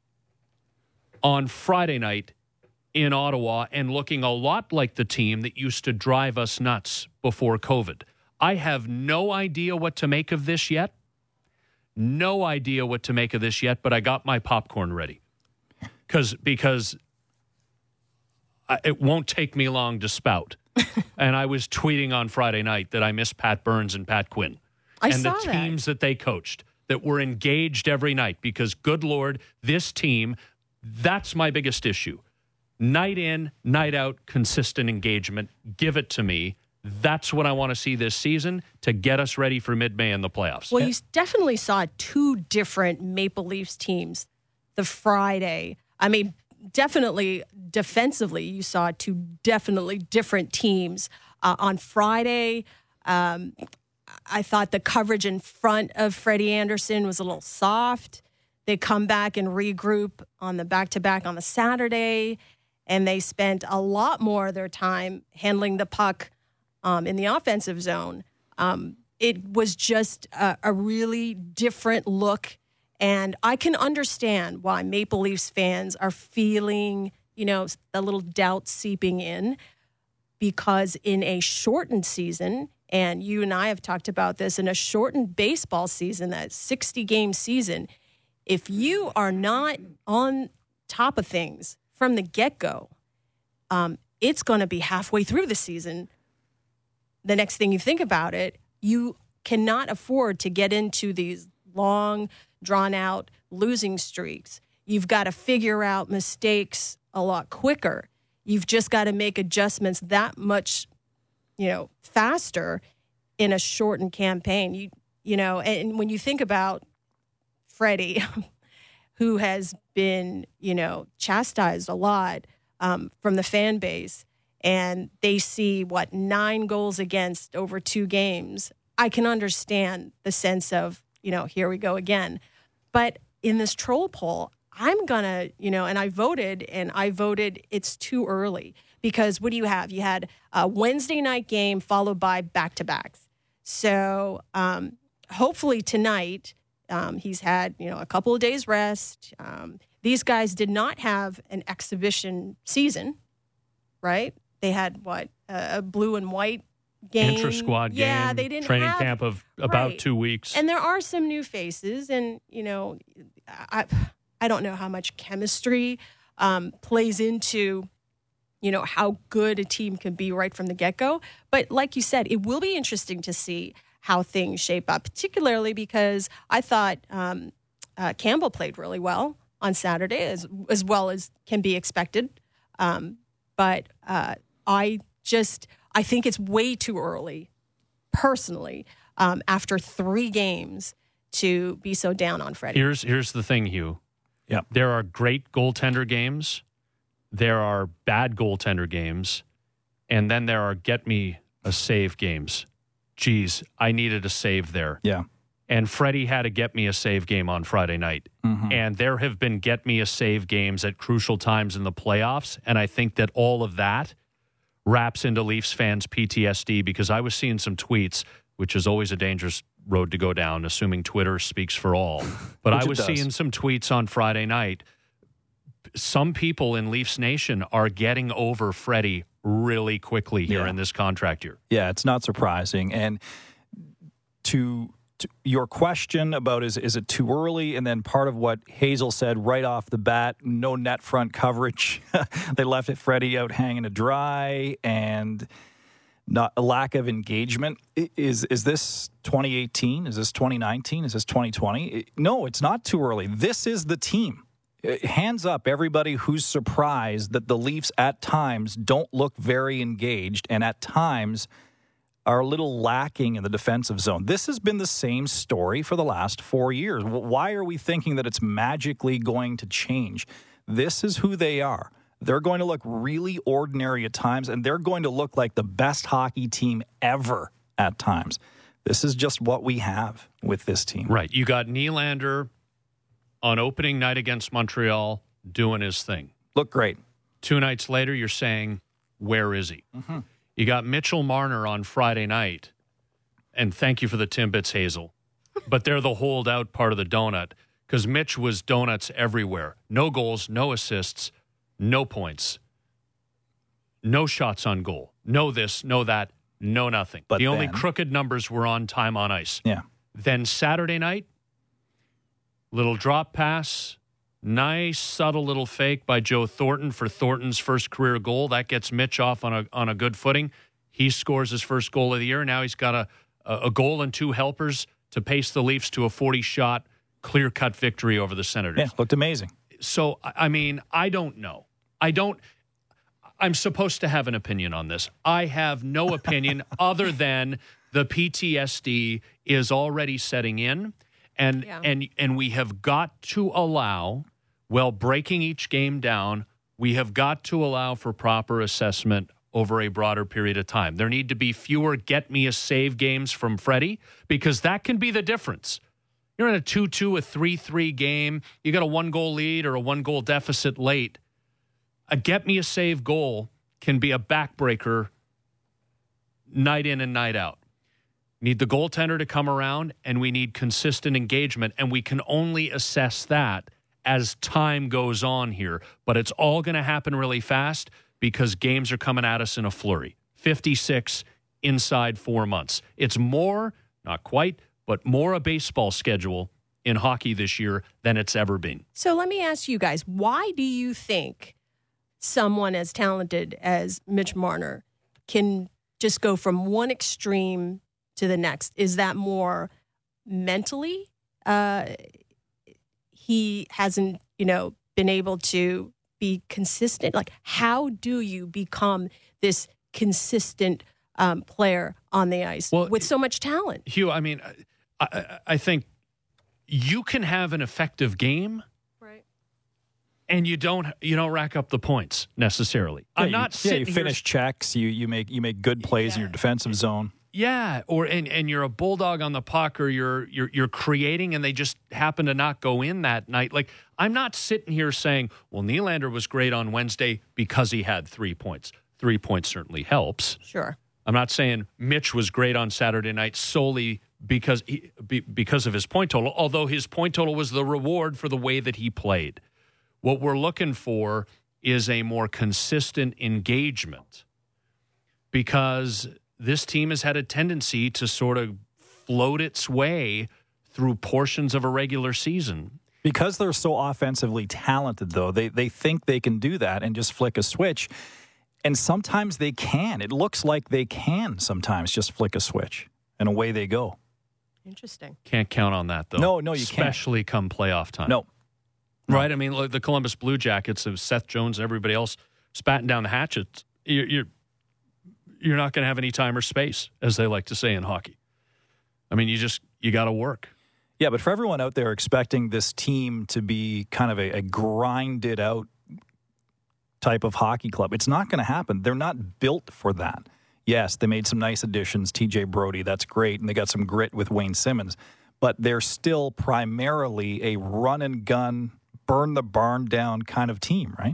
on Friday night in Ottawa and looking a lot like the team that used to drive us nuts before COVID? I have no idea what to make of this yet. No idea what to make of this yet, but I got my popcorn ready. Cause, because I, it won't take me long to spout. And I was tweeting on Friday night that I miss Pat Burns and Pat Quinn. I and saw the teams that. that they coached that were engaged every night, because, good Lord, this team, that's my biggest issue. Night in, night out, consistent engagement. Give it to me. That's what I want to see this season to get us ready for mid-May in the playoffs. Well, you definitely saw two different Maple Leafs teams the Friday. I mean, definitely defensively, you saw two definitely different teams. Uh, on Friday, um, I thought the coverage in front of Freddie Anderson was a little soft. They come back and regroup on the back-to-back on the Saturday, and they spent a lot more of their time handling the puck um, in the offensive zone. Um, it was just a, a really different look, and I can understand why Maple Leafs fans are feeling, you know, a little doubt seeping in, because in a shortened season, and you and I have talked about this, in a shortened baseball season, that sixty-game season, if you are not on top of things from the get-go, um, it's going to be halfway through the season. The next thing you think about it, you cannot afford to get into these long, drawn-out losing streaks. You've got to figure out mistakes a lot quicker. You've just got to make adjustments that much, you know, faster in a shortened campaign. You, you know, and when you think about Freddie, who has been, you know, chastised a lot um, from the fan base, and they see, what, nine goals against over two games, I can understand the sense of, you know, here we go again. But in this troll poll, I'm going to, you know, and I voted, and I voted it's too early. Because what do you have? You had a Wednesday night game followed by back-to-backs. So um, hopefully tonight, um, he's had, you know, a couple of days rest. Um, these guys did not have an exhibition season, right? They had, what, a, a blue and white game. Intra-squad yeah, game. They didn't training have, camp of about right. two weeks. And there are some new faces, and, you know, I, I don't know how much chemistry um, plays into, you know, how good a team can be right from the get-go. But like you said, it will be interesting to see how things shape up, particularly because I thought um, uh, Campbell played really well on Saturday, as, as well as can be expected. Um, but uh, I just, I think it's way too early, personally, um, after three games to be so down on Freddie. Here's, here's the thing, Hugh. Yeah. There are great goaltender games. There are bad goaltender games, and then there are get me a save games. Geez, I needed a save there. Yeah. And Freddie had a get me a save game on Friday night. Mm-hmm. And there have been get me a save games at crucial times in the playoffs, and I think that all of that wraps into Leafs fans' P T S D, because I was seeing some tweets, which is always a dangerous road to go down, assuming Twitter speaks for all. But I was seeing some tweets on Friday night. Some people in Leafs Nation are getting over Freddie really quickly here yeah. in this contract year. Yeah, it's not surprising. And to t- your question about is is it too early, and then part of what Hazel said right off the bat, no net front coverage. They left it Freddie out hanging to dry, and not a lack of engagement. Is is this twenty eighteen? Is this twenty nineteen? Is this twenty twenty? No, it's not too early. This is the team. Hands up, everybody who's surprised that the Leafs at times don't look very engaged and at times are a little lacking in the defensive zone. This has been the same story for the last four years. Why are we thinking that it's magically going to change? This is who they are. They're going to look really ordinary at times, and they're going to look like the best hockey team ever at times. This is just what we have with this team. Right. You got Nylander on opening night against Montreal doing his thing. Look great. Two nights later, you're saying, where is he? Mm-hmm. You got Mitchell Marner on Friday night, and thank you for the Timbits, Hazel. But they're the holdout part of the donut, because Mitch was donuts everywhere. No goals, no assists, no points, no shots on goal, no this, no that, no nothing. But the then, only crooked numbers were on time on ice. Yeah. Then Saturday night, little drop pass, nice subtle little fake by Joe Thornton for Thornton's first career goal. That gets Mitch off on a on a good footing. He scores his first goal of the year. Now he's got a, a goal and two helpers to pace the Leafs to a forty-shot, clear-cut victory over the Senators. Yeah, looked amazing. So, I mean, I don't know. I don't – I'm supposed to have an opinion on this. I have no opinion other than the P T S D is already setting in. And yeah. and and we have got to allow, while breaking each game down, we have got to allow for proper assessment over a broader period of time. There need to be fewer get-me-a-save games from Freddie, because that can be the difference. You're in a two two, a three three game. You got a one-goal lead or a one-goal deficit late. A get-me-a-save goal can be a backbreaker night in and night out. Need the goaltender to come around, and we need consistent engagement, and we can only assess that as time goes on here. But it's all going to happen really fast because games are coming at us in a flurry. fifty-six inside four months. It's more, not quite, but more a baseball schedule in hockey this year than it's ever been. So let me ask you guys, why do you think someone as talented as Mitch Marner can just go from one extreme to the next? Is that more mentally? Uh, he hasn't, you know, been able to be consistent. Like, how do you become this consistent um, player on the ice well, with so much talent? Hugh, I mean, I, I think you can have an effective game, right? And you don't you don't rack up the points necessarily. Yeah, I'm not you, sitting yeah, you finish here, checks. You you make you make good plays yeah. in your defensive zone. Yeah, or and, and you're a bulldog on the puck, or you're you're you're creating, and they just happen to not go in that night. Like, I'm not sitting here saying, well, Nylander was great on Wednesday because he had three points. Three points certainly helps. Sure. I'm not saying Mitch was great on Saturday night solely because he, be, because of his point total, although his point total was the reward for the way that he played. What we're looking for is a more consistent engagement, because this team has had a tendency to sort of float its way through portions of a regular season. Because they're so offensively talented, though, they they think they can do that and just flick a switch. And sometimes they can. It looks like they can sometimes just flick a switch, and away they go. Interesting. Can't count on that, though. No, no, you Especially can't. Especially come playoff time. No. Right? I mean, like the Columbus Blue Jackets of Seth Jones and everybody else spatting down the hatchets. You're, you're, you're not going to have any time or space, as they like to say in hockey. I mean, you just, you got to work. Yeah, but for everyone out there expecting this team to be kind of a, a grinded out type of hockey club, it's not going to happen. They're not built for that. Yes, they made some nice additions, T J Brody, that's great, and they got some grit with Wayne Simmons, but they're still primarily a run and gun, burn the barn down kind of team, right?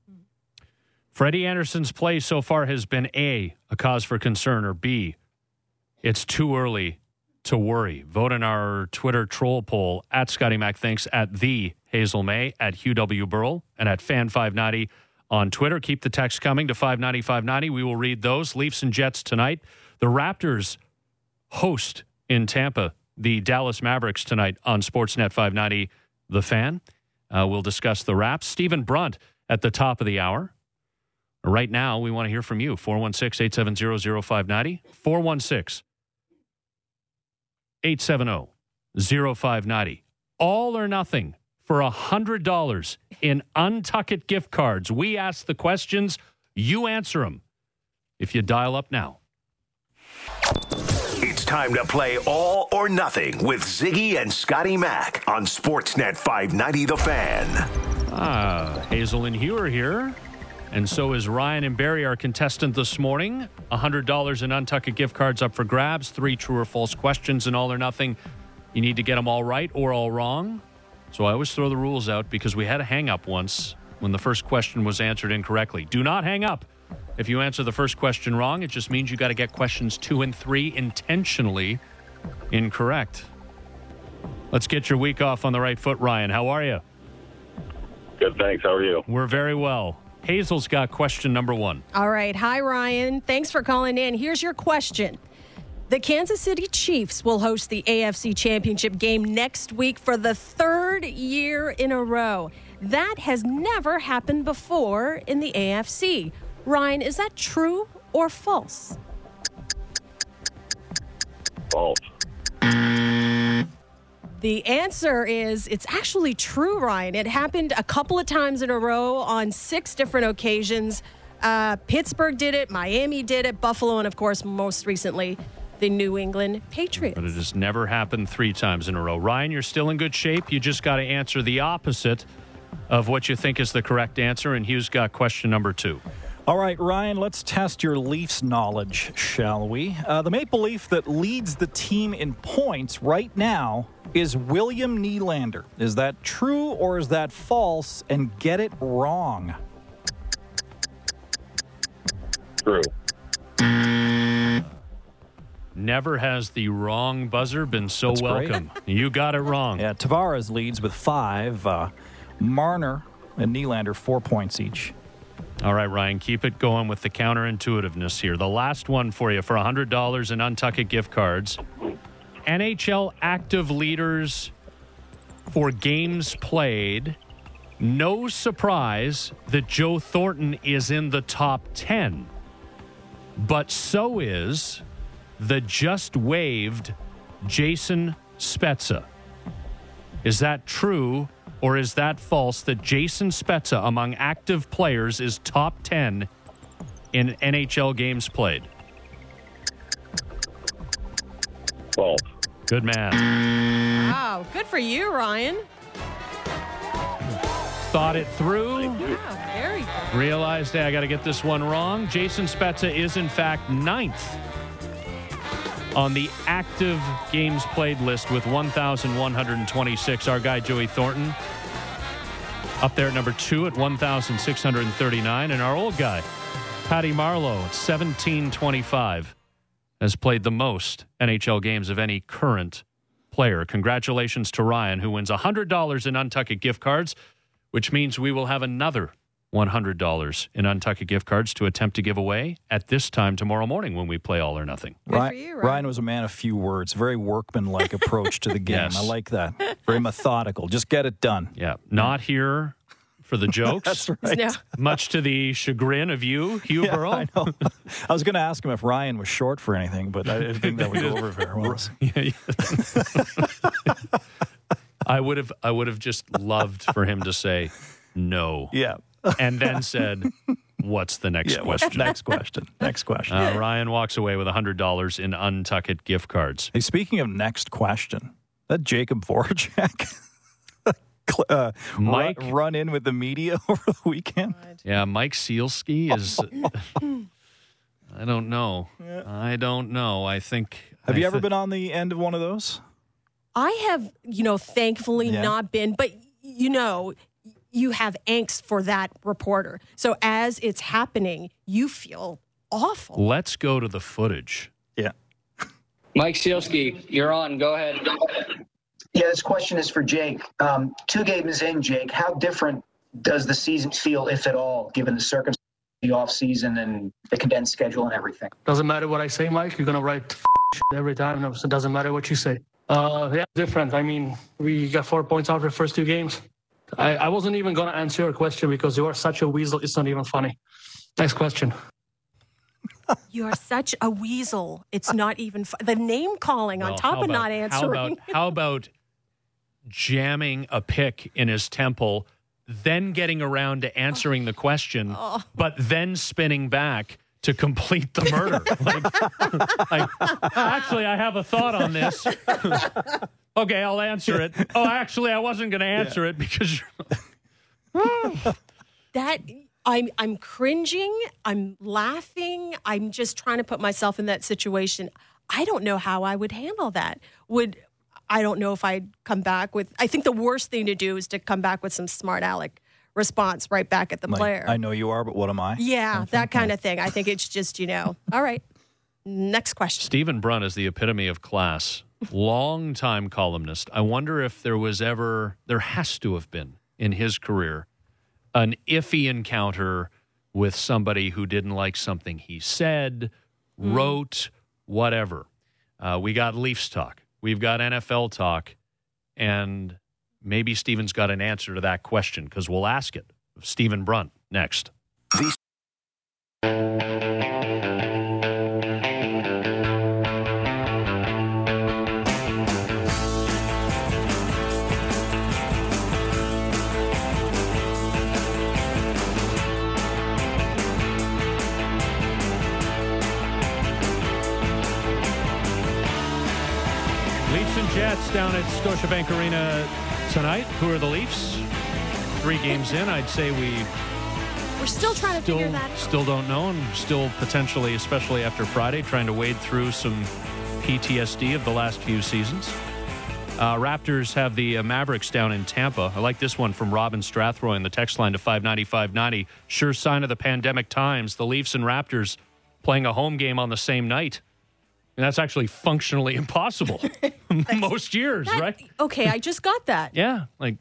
Freddie Anderson's play so far has been A, a cause for concern, or B, it's too early to worry. Vote in our Twitter troll poll at Scotty Mac Thinks, at the Hazel May, at Hugh W. Burrell, and at Fan five ninety on Twitter. Keep the text coming to five ninety, five ninety. We will read those. Leafs and Jets tonight. The Raptors host in Tampa the Dallas Mavericks tonight on Sportsnet five ninety, The Fan. Uh, we'll discuss the Raps. Stephen Brunt at the top of the hour. Right now, we want to hear from you. four one six, eight seven zero, zero five nine zero. four one six, eight seven zero, zero five nine zero. All or nothing for one hundred dollars in Untuckit gift cards. We ask the questions. You answer them. If you dial up now. It's time to play All or Nothing with Ziggy and Scotty Mac on Sportsnet five ninety The Fan. Ah, Hazel and Hugh are here. And so is Ryan and Barry, our contestant this morning. one hundred dollars in Untuckit gift cards up for grabs. Three true or false questions in All or Nothing. You need to get them all right or all wrong. So I always throw the rules out because we had a hang-up once when the first question was answered incorrectly. Do not hang up. If you answer the first question wrong, it just means you got to get questions two and three intentionally incorrect. Let's get your week off on the right foot, Ryan. How are you? Good, thanks. How are you? We're very well. Hazel's got question number one. All right. Hi, Ryan. Thanks for calling in. Here's your question. The Kansas City Chiefs will host the A F C Championship game next week for the third year in a row. That has never happened before in the A F C. Ryan, is that true or false? False. The answer is it's actually true, Ryan. It happened a couple of times in a row on six different occasions. Uh, Pittsburgh did it, Miami did it, Buffalo, and, of course, most recently, the New England Patriots. But it has never happened three times in a row. Ryan, you're still in good shape. You just got to answer the opposite of what you think is the correct answer, and Hugh's got question number two. All right, Ryan, let's test your Leafs knowledge, shall we? Uh, the Maple Leaf that leads the team in points right now is William Nylander. Is that true or is that false? And get it wrong. True. Never has the wrong buzzer been so That's welcome. You got it wrong. Yeah, Tavares leads with five. Uh, Marner and Nylander, four points each. All right, Ryan, keep it going with the counterintuitiveness here. The last one for you for one hundred dollars in Untuckit gift cards. N H L active leaders for games played. No surprise that Joe Thornton is in the top ten. But so is the just waived Jason Spezza. Is that true or is that false that Jason Spezza among active players is top ten in N H L games played? False. Good man. Wow, good for you, Ryan. Thought it through. Wow, very good. Realized, hey, I got to get this one wrong. Jason Spezza is, in fact, ninth on the active games played list with one thousand one hundred twenty-six. Our guy, Joey Thornton, up there at number two at one thousand six hundred thirty-nine. And our old guy, Patty Marleau, at seventeen twenty-five, has played the most N H L games of any current player. Congratulations to Ryan, who wins one hundred dollars in Untuckit gift cards, which means we will have another one hundred dollars in Untuckit gift cards to attempt to give away at this time tomorrow morning when we play All or Nothing. Good Ryan, for you, Ryan. Ryan was a man of few words. Very workmanlike approach to the game. Yes. I like that. Very methodical. Just get it done. Yeah, not here for the jokes. That's right. Yeah. Much to the chagrin of you, Hugh Yeah, Burrow. I know. I was going to ask him if Ryan was short for anything, but I didn't think that would go over very well. Yeah, yeah. I would have I would have just loved for him to say no. Yeah. And then said, what's the next Yeah, what's question? next question. Next question. Uh, Ryan walks away with one hundred dollars in Untuckit gift cards. Hey, speaking of next question, that Jacob Voracek uh, Mike- run, run in with the media over the weekend. Yeah, Mike Sealski is... I don't know. I don't know. I think... Have I you ever thi- been on the end of one of those? I have, you know, thankfully Yeah. not been, but, you know, you have angst for that reporter. So as it's happening, you feel awful. Let's go to the footage. Yeah. Mike Sealski, you're on. Go ahead. Yeah, this question is for Jake. Um, two games in, Jake, how different does the season feel, if at all, given the circumstances, the offseason and the condensed schedule and everything? Doesn't matter what I say, Mike. You're going to write shit every time. No, so it doesn't matter what you say. Uh, yeah, different. I mean, we got four points out of the first two games. I, I wasn't even going to answer your question because you are such a weasel. It's not even funny. Next question. You are such a weasel. It's not even fu- the name calling Well, on top how of about- not answering. How about, how about jamming a pick in his temple, then getting around to answering the question, Oh. but then spinning back to complete the murder? like, like, actually, I have a thought on this. Okay, I'll answer it. Oh, actually, I wasn't going to answer yeah. it because you're... that I'm I'm cringing. I'm laughing. I'm just trying to put myself in that situation. I don't know how I would handle that. Would I don't know if I'd come back with. I think the worst thing to do is to come back with some smart aleck response right back at the like, player. I know you are, but what am I? Yeah, kind of that kind yeah. of thing. I think it's just, you know, all right. Next question. Stephen Brunt is the epitome of class. Long-time columnist. I wonder if there was ever, there has to have been in his career, an iffy encounter with somebody who didn't like something he said, mm. wrote, whatever. Uh, we got Leafs talk. We've got N F L talk. And maybe Stephen's got an answer to that question because we'll ask it. Stephen Brunt, next. These- Leafs and Jets down at Scotiabank Arena tonight. Who are the Leafs? Three games in, I'd say we We're still trying to still, figure that out. Still don't know, and still potentially, especially after Friday, trying to wade through some P T S D of the last few seasons. Uh, Raptors have the uh, Mavericks down in Tampa. I like this one from Robin Strathroy in the text line to five ninety, five ninety. Sure sign of the pandemic times. The Leafs and Raptors playing a home game on the same night. And that's actually functionally impossible most years, that, right? Okay, I just got that. Yeah, like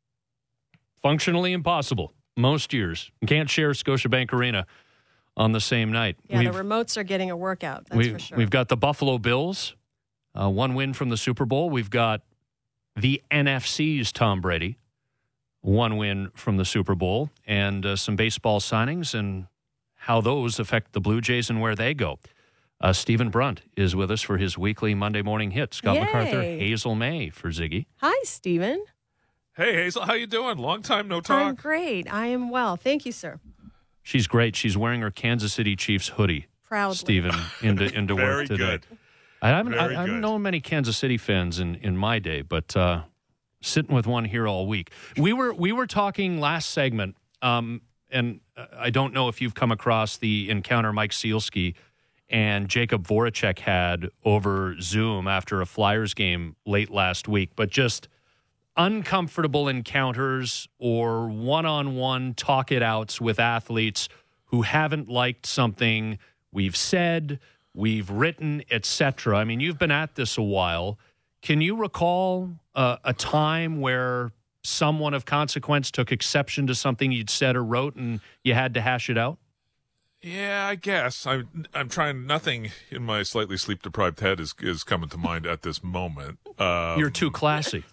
functionally impossible most years. You can't share Scotiabank Arena on the same night. Yeah, we've, the remotes are getting a workout, that's we, for sure. We've got the Buffalo Bills, uh, one win from the Super Bowl. We've got the N F C's Tom Brady, one win from the Super Bowl, and uh, some baseball signings and how those affect the Blue Jays and where they go. Uh, Stephen Brunt is with us for his weekly Monday morning hit. Scott Yay. MacArthur, Hazel May for Ziggy. Hi, Stephen. Hey, Hazel, how you doing? Long time no talk. I'm great. I am well. Thank you, sir. She's great. She's wearing her Kansas City Chiefs hoodie. Proudly. Stephen, into, into Very work today. good. I haven't, I, Very I haven't good. known many Kansas City fans in, in my day, but uh, sitting with one here all week. We were we were talking last segment, um, and I don't know if you've come across the encounter Mike Sealski and Jacob Voracek had over Zoom after a Flyers game late last week, but just uncomfortable encounters or one-on-one talk-it-outs with athletes who haven't liked something we've said, we've written, et cetera. I mean, you've been at this a while. Can you recall uh, a time where someone of consequence took exception to something you'd said or wrote and you had to hash it out? Yeah, I guess. I'm I'm trying. Nothing in my slightly sleep-deprived head is is coming to mind at this moment. Um, You're too classy.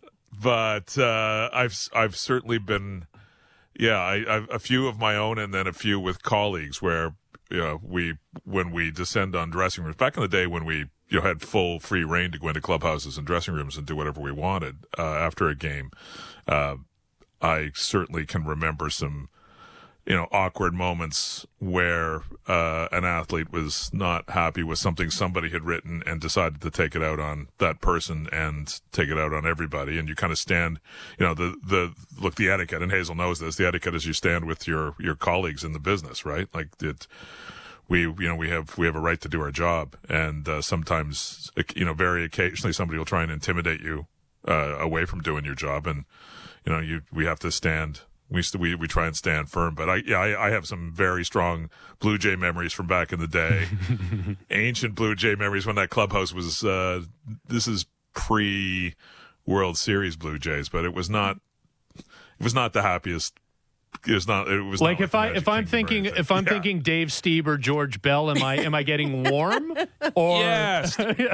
But uh, I've I've certainly been, yeah, I, I've a few of my own and then a few with colleagues where you know, we when we descend on dressing rooms. Back in the day when we you know had full free reign to go into clubhouses and dressing rooms and do whatever we wanted uh, after a game, uh, I certainly can remember some. You know, awkward moments where uh, an athlete was not happy with something somebody had written and decided to take it out on that person and take it out on everybody. And you kind of stand, you know, the, the, look, the etiquette, and Hazel knows this, the etiquette is you stand with your, your colleagues in the business, right? Like it, we, you know, we have, we have a right to do our job. And uh, sometimes, you know, very occasionally somebody will try and intimidate you uh, away from doing your job. And, you know, you, we have to stand We, we we try and stand firm, but I yeah I, I have some very strong Blue Jay memories from back in the day, ancient Blue Jay memories when that clubhouse was. Uh, this is pre World Series Blue Jays, but it was not it was not the happiest It's not. It was like not if I if I'm thinking if I'm yeah. thinking Dave Stieb or George Bell, am I am I getting warm? Or yes,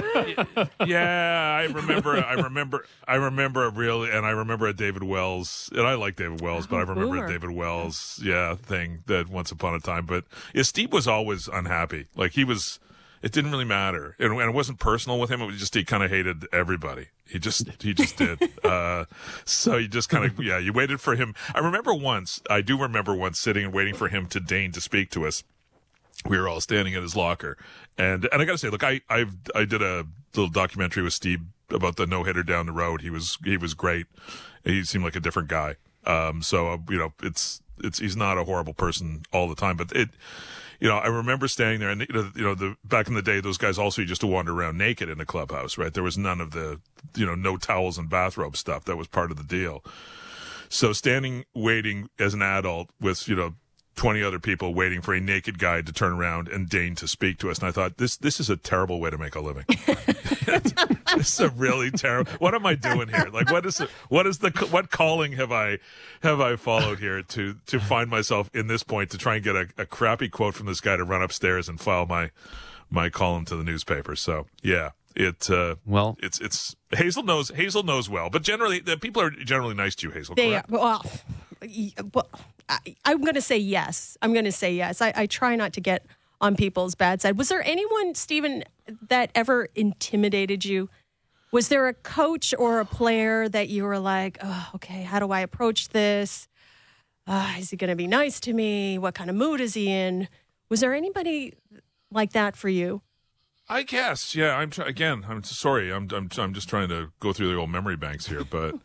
yeah. I remember. I remember. I remember a really, and I remember a David Wells, and I like David Wells, but I remember boomer. a David Wells, yeah, thing that once upon a time. But yeah, Stieb was always unhappy. Like he was. It didn't really matter, and, and it wasn't personal with him. It was just he kind of hated everybody. He just he just did. Uh, so you just kind of yeah. You waited for him. I remember once. I do remember once sitting and waiting for him to deign to speak to us. We were all standing in his locker, and and I got to say, look, I I've I did a little documentary with Steve about the no hitter down the road. He was he was great. He seemed like a different guy. Um, so uh, you know, it's it's he's not a horrible person all the time, but it. You know, I remember standing there, and you know, you know, the back in the day, those guys also used to wander around naked in the clubhouse, right? There was none of the, you know, no towels and bathrobe stuff. That was part of the deal. So standing, waiting as an adult with, you know, twenty other people waiting for a naked guy to turn around and deign to speak to us, and I thought, this this is a terrible way to make a living. This is a really terrible. What am I doing here? Like, what is what is the what calling have I have I followed here to to find myself in this point to try and get a, a crappy quote from this guy to run upstairs and file my my column to the newspaper? So yeah, it uh, well, it's it's Hazel knows Hazel knows well, but generally the people are generally nice to you, Hazel. They correct? are, well, well I, I'm going to say yes. I'm going to say yes. I, I try not to get on people's bad side. Was there anyone, Stephen, that ever intimidated you? Was there a coach or a player that you were like, oh, okay, how do I approach this? Uh, is he going to be nice to me? What kind of mood is he in? Was there anybody like that for you? I guess, yeah. I'm try- again. I'm sorry. I'm I'm I'm just trying to go through the old memory banks here, but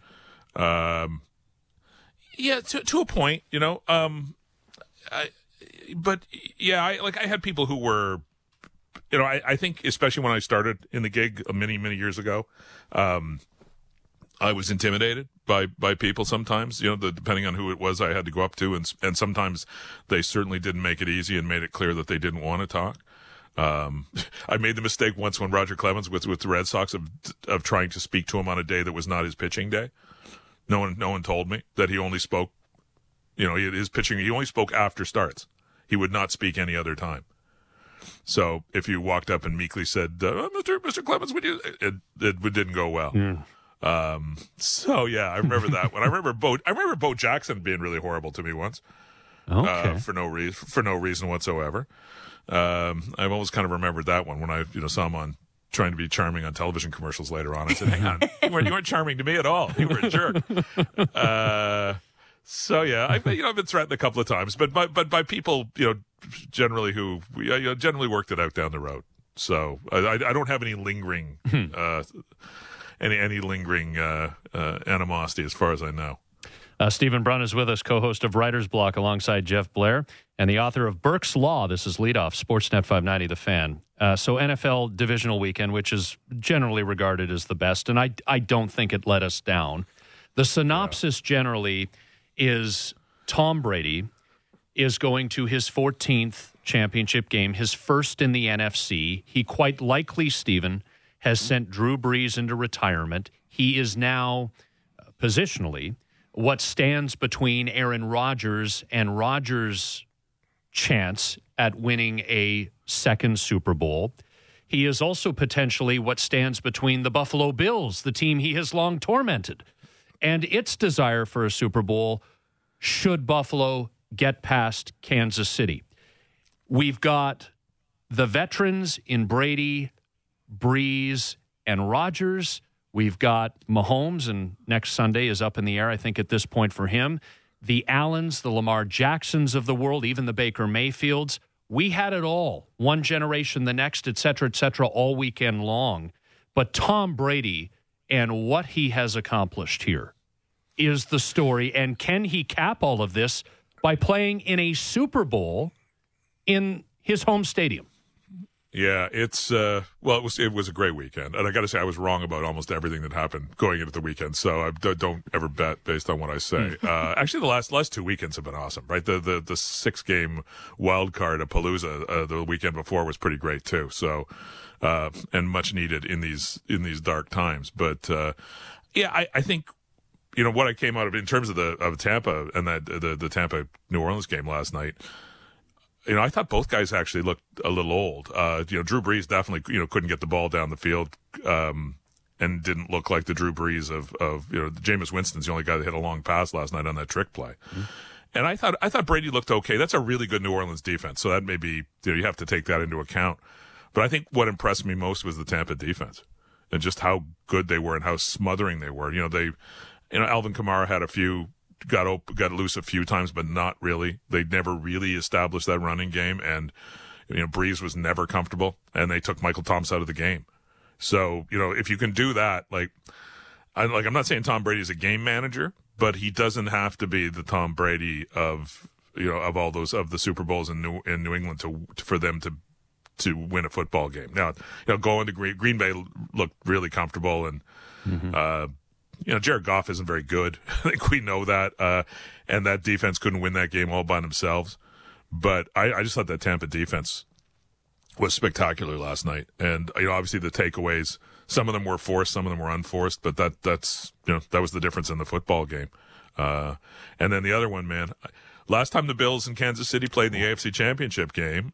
um, yeah, to to a point, you know. Um, I, but yeah, I like I had people who were. You know, I, I think especially when I started in the gig many, many years ago, um, I was intimidated by, by people sometimes, you know, the, depending on who it was I had to go up to. And, and sometimes they certainly didn't make it easy and made it clear that they didn't want to talk. Um, I made the mistake once when Roger Clemens with, with the Red Sox of, of trying to speak to him on a day that was not his pitching day. No one, no one told me that he only spoke, you know, his pitching, he only spoke after starts. He would not speak any other time. So if you walked up and meekly said, uh, Mister Mister Clemens, would you, it, it, it didn't go well. Mm. Um, so yeah, I remember that one. I remember Bo, I remember Bo Jackson being really horrible to me once, okay. uh, for no reason, for no reason whatsoever. Um, I've always kind of remembered that one when I, you know, saw him on trying to be charming on television commercials later on. I said, hang on, you weren't, you weren't charming to me at all. You were a jerk. Uh, so yeah, I, you know, I've been threatened a couple of times, but by, but by people, you know, generally who we you know, generally worked it out down the road. So I, I don't have any lingering, uh, any any lingering uh, uh, animosity as far as I know. Uh, Stephen Brun is with us, co-host of Writer's Block alongside Jeff Blair, and the author of Burke's Law. This is Leadoff, Sportsnet five ninety, The Fan. Uh, so N F L divisional weekend, which is generally regarded as the best, and I, I don't think it let us down. The synopsis yeah. generally is Tom Brady is going to his fourteenth championship game, his first in the N F C. He quite likely, Stephen, has sent Drew Brees into retirement. He is now, uh, positionally, what stands between Aaron Rodgers and Rodgers' chance at winning a second Super Bowl. He is also potentially what stands between the Buffalo Bills, the team he has long tormented, and its desire for a Super Bowl should Buffalo get past Kansas City. We've got the veterans in Brady, Brees, and Rodgers. We've got Mahomes, and next Sunday is up in the air, I think, at this point for him. The Allens, the Lamar Jacksons of the world, even the Baker Mayfields. We had it all. One generation, the next, et cetera, et cetera, all weekend long. But Tom Brady and what he has accomplished here is the story. And can he cap all of this by playing in a Super Bowl in his home stadium? Yeah, it's uh, well, it was it was a great weekend, and I got to say I was wrong about almost everything that happened going into the weekend. So I don't, don't ever bet based on what I say. uh, actually, the last last two weekends have been awesome, right? The the the six game wild card at Palooza uh, the weekend before was pretty great too. So uh, and much needed in these in these dark times. But uh, yeah, I, I think you know, what I came out of in terms of the of Tampa and that the the Tampa New Orleans game last night. You know, I thought both guys actually looked a little old. Uh, you know, Drew Brees definitely, you know, couldn't get the ball down the field, um, and didn't look like the Drew Brees of, of, you know, Jameis Winston's the only guy that hit a long pass last night on that trick play. Mm-hmm. And I thought, I thought Brady looked okay. That's a really good New Orleans defense. So that may be, you know, you have to take that into account. But I think what impressed me most was the Tampa defense and just how good they were and how smothering they were. You know, they, you know, Alvin Kamara had a few, got op- got loose a few times, but not really. They never really established that running game, and you know Breeze was never comfortable, and they took Michael Thomas out of the game. So you know if you can do that, like, I like I'm not saying Tom Brady is a game manager, but he doesn't have to be the Tom Brady of you know of all those of the Super Bowls in New in New England to, to for them to to win a football game. Now you know going to Green, Green Bay looked really comfortable and. Mm-hmm. uh You know, Jared Goff isn't very good. I think we know that. Uh, and that defense couldn't win that game all by themselves. But I, I just thought that Tampa defense was spectacular last night. And, you know, obviously the takeaways, some of them were forced, some of them were unforced. But that that's, you know, that was the difference in the football game. Uh, and then the other one, man, last time the Bills in Kansas City played in the A F C Championship game,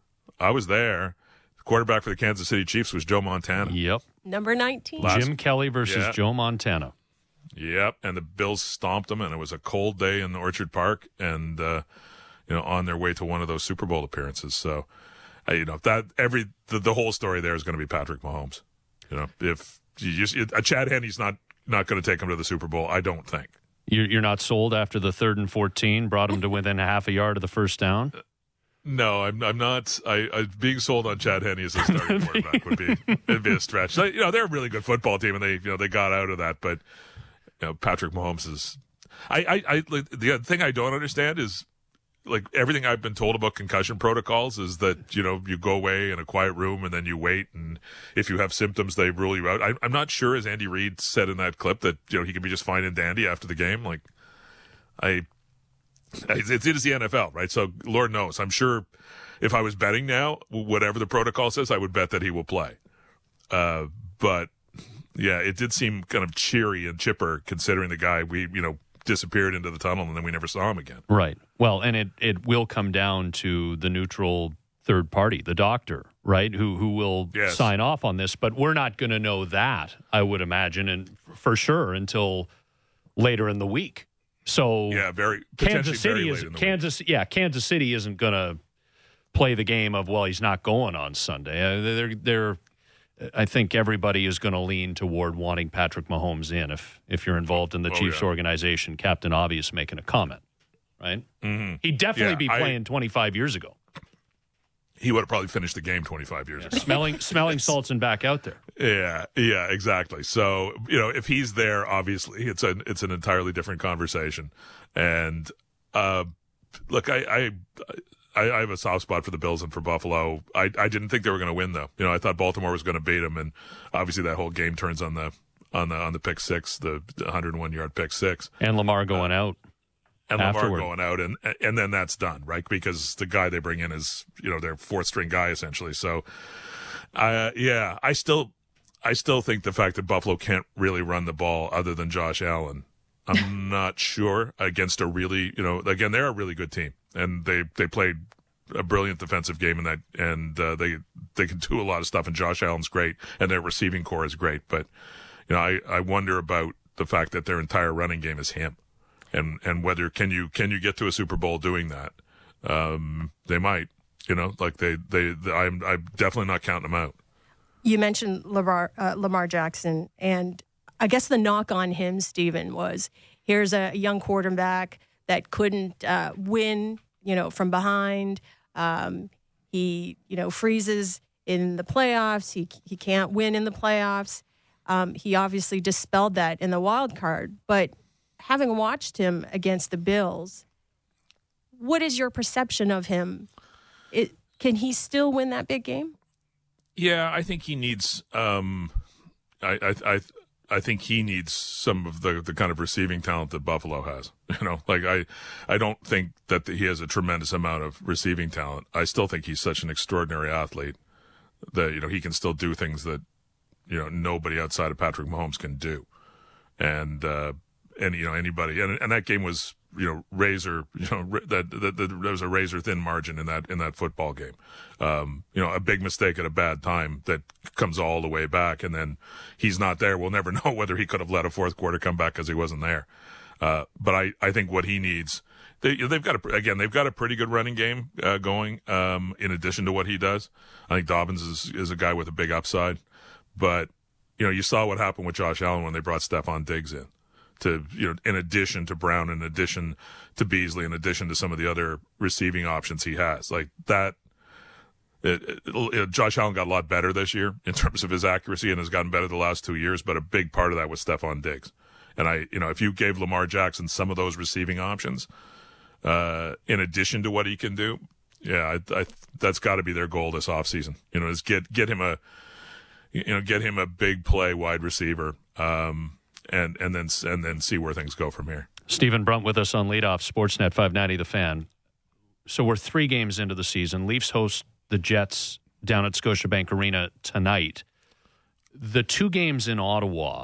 I was there. The quarterback for the Kansas City Chiefs was Joe Montana. Yep. Number nineteen. Last, Jim Kelly versus yeah. Joe Montana. Yep, and the Bills stomped them, and it was a cold day in Orchard Park, and uh, you know, on their way to one of those Super Bowl appearances. So, uh, you know, that every the, the whole story there is going to be Patrick Mahomes. You know, if you just a Chad Henne's not not going to take him to the Super Bowl, I don't think. You're you're not sold after the third and fourteen brought him to within a half a yard of the first down. Uh, No, I'm. I'm not. I, I being sold on Chad Henne as a starting quarterback would be it'd be a stretch. They, you know, they're a really good football team, and they, you know, they got out of that. But you know, Patrick Mahomes is. I, I, I the thing I don't understand is like everything I've been told about concussion protocols is that you know you go away in a quiet room and then you wait, and if you have symptoms, they rule you out. I, I'm not sure, as Andy Reid said in that clip, that you know he can be just fine and dandy after the game. Like I. It's, it is the N F L, right? So Lord knows. I'm sure if I was betting now, whatever the protocol says, I would bet that he will play. Uh, but yeah, it did seem kind of cheery and chipper considering the guy we, you know, disappeared into the tunnel and then we never saw him again. Right. Well, and it, it will come down to the neutral third party, the doctor, right? Who who will yes. sign off on this. But we're not going to know that, I would imagine, and for sure until later in the week. So yeah, very Kansas City very is Kansas. Week. Yeah, Kansas City isn't going to play the game of well, he's not going on Sunday. Uh, they're they're. I think everybody is going to lean toward wanting Patrick Mahomes in. If if you're involved in the oh, Chiefs yeah. organization, Captain Obvious making a comment, right? Mm-hmm. He'd definitely yeah, be playing I, twenty-five years ago. He would have probably finished the game twenty-five years yeah, ago. Smelling smelling salts and back out there. Yeah, yeah, exactly. So, you know, if he's there, obviously it's an it's an entirely different conversation. And uh, look, I, I I I have a soft spot for the Bills and for Buffalo. I I didn't think they were going to win though. You know, I thought Baltimore was going to beat them, and obviously that whole game turns on the on the on the pick six, the one hundred one yard pick six, and Lamar going uh, out. And Afterward. Lamar going out, and and then that's done, right? Because the guy they bring in is, you know, their fourth string guy essentially. So, uh, yeah, I still, I still think the fact that Buffalo can't really run the ball other than Josh Allen, I'm not sure against a really, you know, again they're a really good team, and they they played a brilliant defensive game in that, and uh, they they can do a lot of stuff. And Josh Allen's great, and their receiving core is great, but you know, I I wonder about the fact that their entire running game is him. And and whether can you can you get to a Super Bowl doing that? Um, they might, you know, like they they, they I'm I'm definitely not counting them out. You mentioned Lamar uh, Lamar Jackson, and I guess the knock on him, Stephen, was here's a young quarterback that couldn't uh, win, you know, from behind. Um, he you know freezes in the playoffs. He he can't win in the playoffs. Um, he obviously dispelled that in the wild card, but having watched him against the Bills, what is your perception of him? It, can he still win that big game? Yeah, I think he needs. Um, I, I I I think he needs some of the, the kind of receiving talent that Buffalo has. You know, like I I don't think that he has a tremendous amount of receiving talent. I still think he's such an extraordinary athlete that you know he can still do things that you know nobody outside of Patrick Mahomes can do, and. Uh, any you know anybody, and and that game was you know razor you know that, that, that there was a razor thin margin in that in that football game. Um, you know, a big mistake at a bad time that comes all the way back, and then he's not there. We'll never know whether he could have let a fourth quarter come back because he wasn't there. Uh, but I, I think what he needs, they, they've got a, again, they've got a pretty good running game uh, going. Um, in addition to what he does, I think Dobbins is is a guy with a big upside. But you know, you saw what happened with Josh Allen when they brought Stephon Diggs in. To you know, in addition to Brown, in addition to Beasley, in addition to some of the other receiving options he has, like that. It, it, it, Josh Allen got a lot better this year in terms of his accuracy and has gotten better the last two years, but a big part of that was Stephon Diggs. And I, you know, if you gave Lamar Jackson some of those receiving options, uh, in addition to what he can do, yeah, I, I, that's got to be their goal this offseason. You know, is get get him a, you know, get him a big play wide receiver, um, and and then and then see where things go from here. Stephen Brunt with us on leadoff, Sportsnet five ninety The Fan. So we're three games into the season. Leafs host the Jets down at Scotiabank Arena tonight. The two games in Ottawa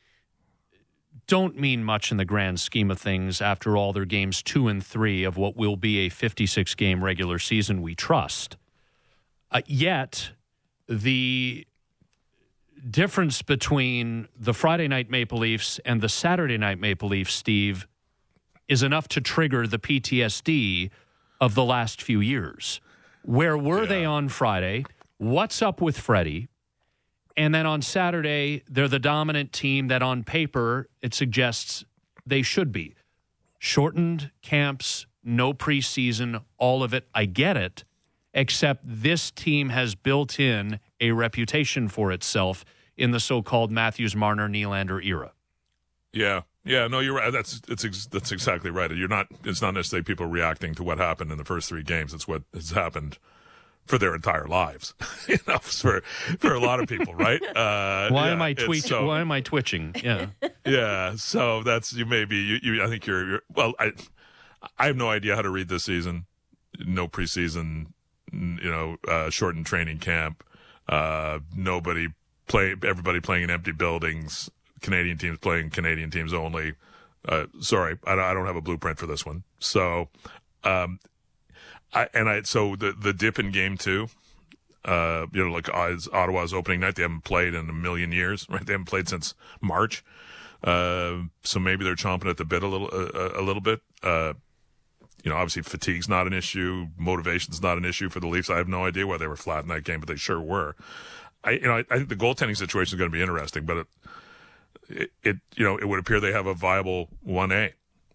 don't mean much in the grand scheme of things. After all, they're games two and three of what will be a fifty-six game regular season, we trust. Uh, yet, the difference between the Friday night Maple Leafs and the Saturday night Maple Leafs, Steve, is enough to trigger the P T S D of the last few years. Where were yeah. they on Friday? What's up with Freddie? And then on Saturday, they're the dominant team that on paper it suggests they should be. Shortened camps, no preseason, all of it. I get it. Except this team has built in a reputation for itself in the so-called Matthews, Marner, Nylander era. Yeah. Yeah, no, you're right. That's it's ex- that's exactly right. You're not. It's not necessarily people reacting to what happened in the first three games. It's what has happened for their entire lives. you know, for for a lot of people, right? Uh, why yeah, am I twitching? So, why am I twitching? Yeah, yeah. So that's you. Maybe you. you I think you're, you're. Well, I. I have no idea how to read this season. No preseason. You know, uh, shortened training camp. Uh, nobody play. Everybody playing in empty buildings. Canadian teams playing Canadian teams only. Uh, sorry, I, I don't have a blueprint for this one. So, um, I and I so the the dip in game two, uh, you know, like uh, Ottawa's opening night, they haven't played in a million years, right? They haven't played since March, uh, so maybe they're chomping at the bit a little uh, a little bit. Uh, you know, obviously fatigue's not an issue, motivation's not an issue for the Leafs. I have no idea why they were flat in that game, but they sure were. I you know I, I think the goaltending situation is going to be interesting, but. It, It, it, you know, it would appear they have a viable one A,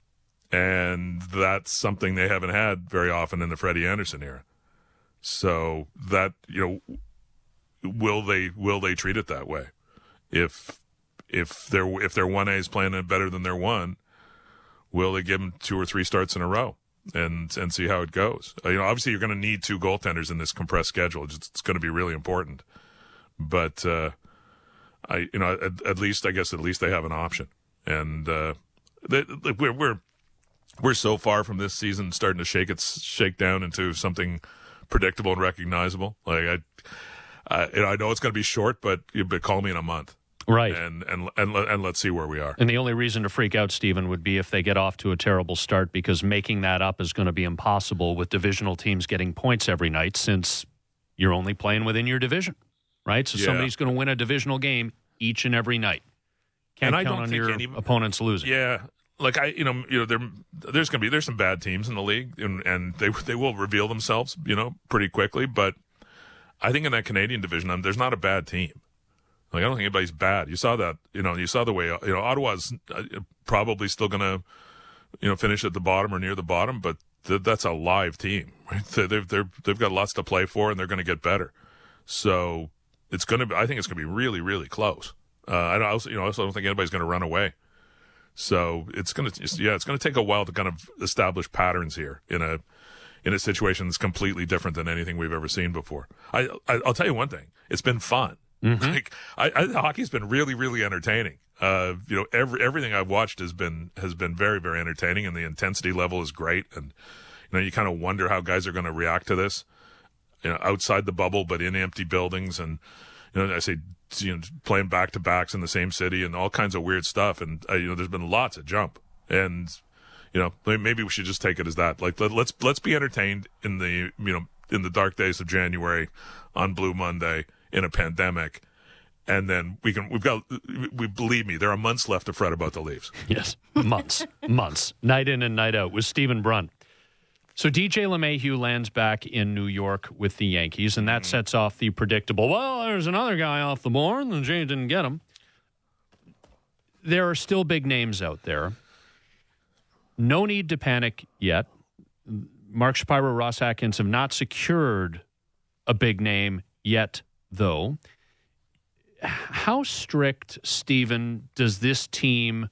and that's something they haven't had very often in the Freddie Anderson era. So that, you know, will they will they treat it that way? If if their if their one A is playing it better than their one, will they give them two or three starts in a row and and see how it goes? Uh, you know, obviously you're going to need two goaltenders in this compressed schedule. It's, it's going to be really important, but. Uh, I, you know, at, at least I guess at least they have an option, and uh, they, we're we're we're so far from this season starting to shake it shake down into something predictable and recognizable. Like I, I, you know, I know it's going to be short, but but call me in a month, right? And and and and let's see where we are. And the only reason to freak out, Stephen, would be if they get off to a terrible start, because making that up is going to be impossible with divisional teams getting points every night, since you're only playing within your division. Right, so yeah. somebody's going to win a divisional game each and every night. Can't and I count don't on think your any, opponents losing. Yeah, like I, you know, you know, there, there's going to be there's some bad teams in the league, and, and they they will reveal themselves, you know, pretty quickly. But I think in that Canadian division, um, there's not a bad team. Like I don't think anybody's bad. You saw that, you know, you saw the way, you know, Ottawa's probably still going to, you know, finish at the bottom or near the bottom, but th- that's a live team. Right? They've they're they've got lots to play for, and they're going to get better. So. It's going to be, I think it's going to be really, really close. Uh, I don't, also, you know, I also don't think anybody's going to run away. So it's going to, yeah, it's going to take a while to kind of establish patterns here in a, in a situation that's completely different than anything we've ever seen before. I, I I'll tell you one thing. It's been fun. Mm-hmm. Like, I, I, hockey's been really, really entertaining. Uh, you know, every, everything I've watched has been, has been very, very entertaining, and the intensity level is great. And, you know, you kind of wonder how guys are going to react to this. You know, outside the bubble, but in empty buildings. And, you know, I say you know, playing back to backs in the same city and all kinds of weird stuff. And uh, you know, there's been lots of jump, and you know, maybe we should just take it as that. Like, let, let's let's be entertained in the you know in the dark days of January on Blue Monday in a pandemic, and then we can we've got we believe me, there are months left to fret about the Leafs. Yes, months, months, night in and night out with Stephen Brunt. So D J LeMahieu lands back in New York with the Yankees, and that mm-hmm. sets off the predictable, well, there's another guy off the board, and the Jays didn't get him. There are still big names out there. No need to panic yet. Mark Shapiro, Ross Atkins have not secured a big name yet, though. How strict, Stephen, does this team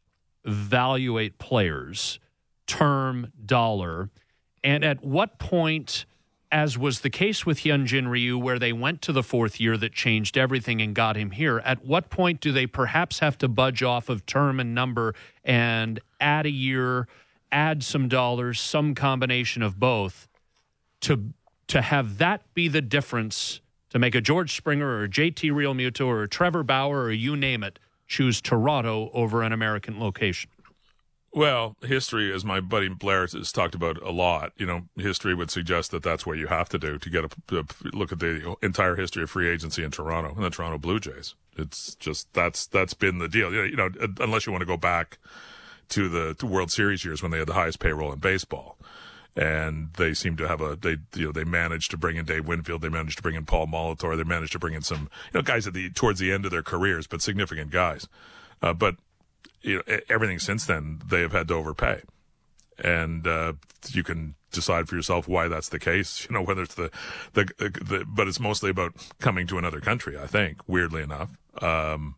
evaluate players, term, dollar? And at what point, as was the case with Hyunjin Ryu, where they went to the fourth year that changed everything and got him here, at what point do they perhaps have to budge off of term and number and add a year, add some dollars, some combination of both, to to have that be the difference to make a George Springer or a J T Realmuto or a Trevor Bauer or you name it, choose Toronto over an American location? Well, history, as my buddy Blair has talked about a lot, you know, history would suggest that that's what you have to do to get a, a look at the entire history of free agency in Toronto and the Toronto Blue Jays. It's just that's that's been the deal. You know, unless you want to go back to the to World Series years when they had the highest payroll in baseball, and they seem to have a they you know they managed to bring in Dave Winfield, they managed to bring in Paul Molitor, they managed to bring in some you know guys at the towards the end of their careers, but significant guys, uh, but. You know, everything since then, they have had to overpay. And uh, you can decide for yourself why that's the case, you know, whether it's the, the, the, but it's mostly about coming to another country, I think, weirdly enough. Um,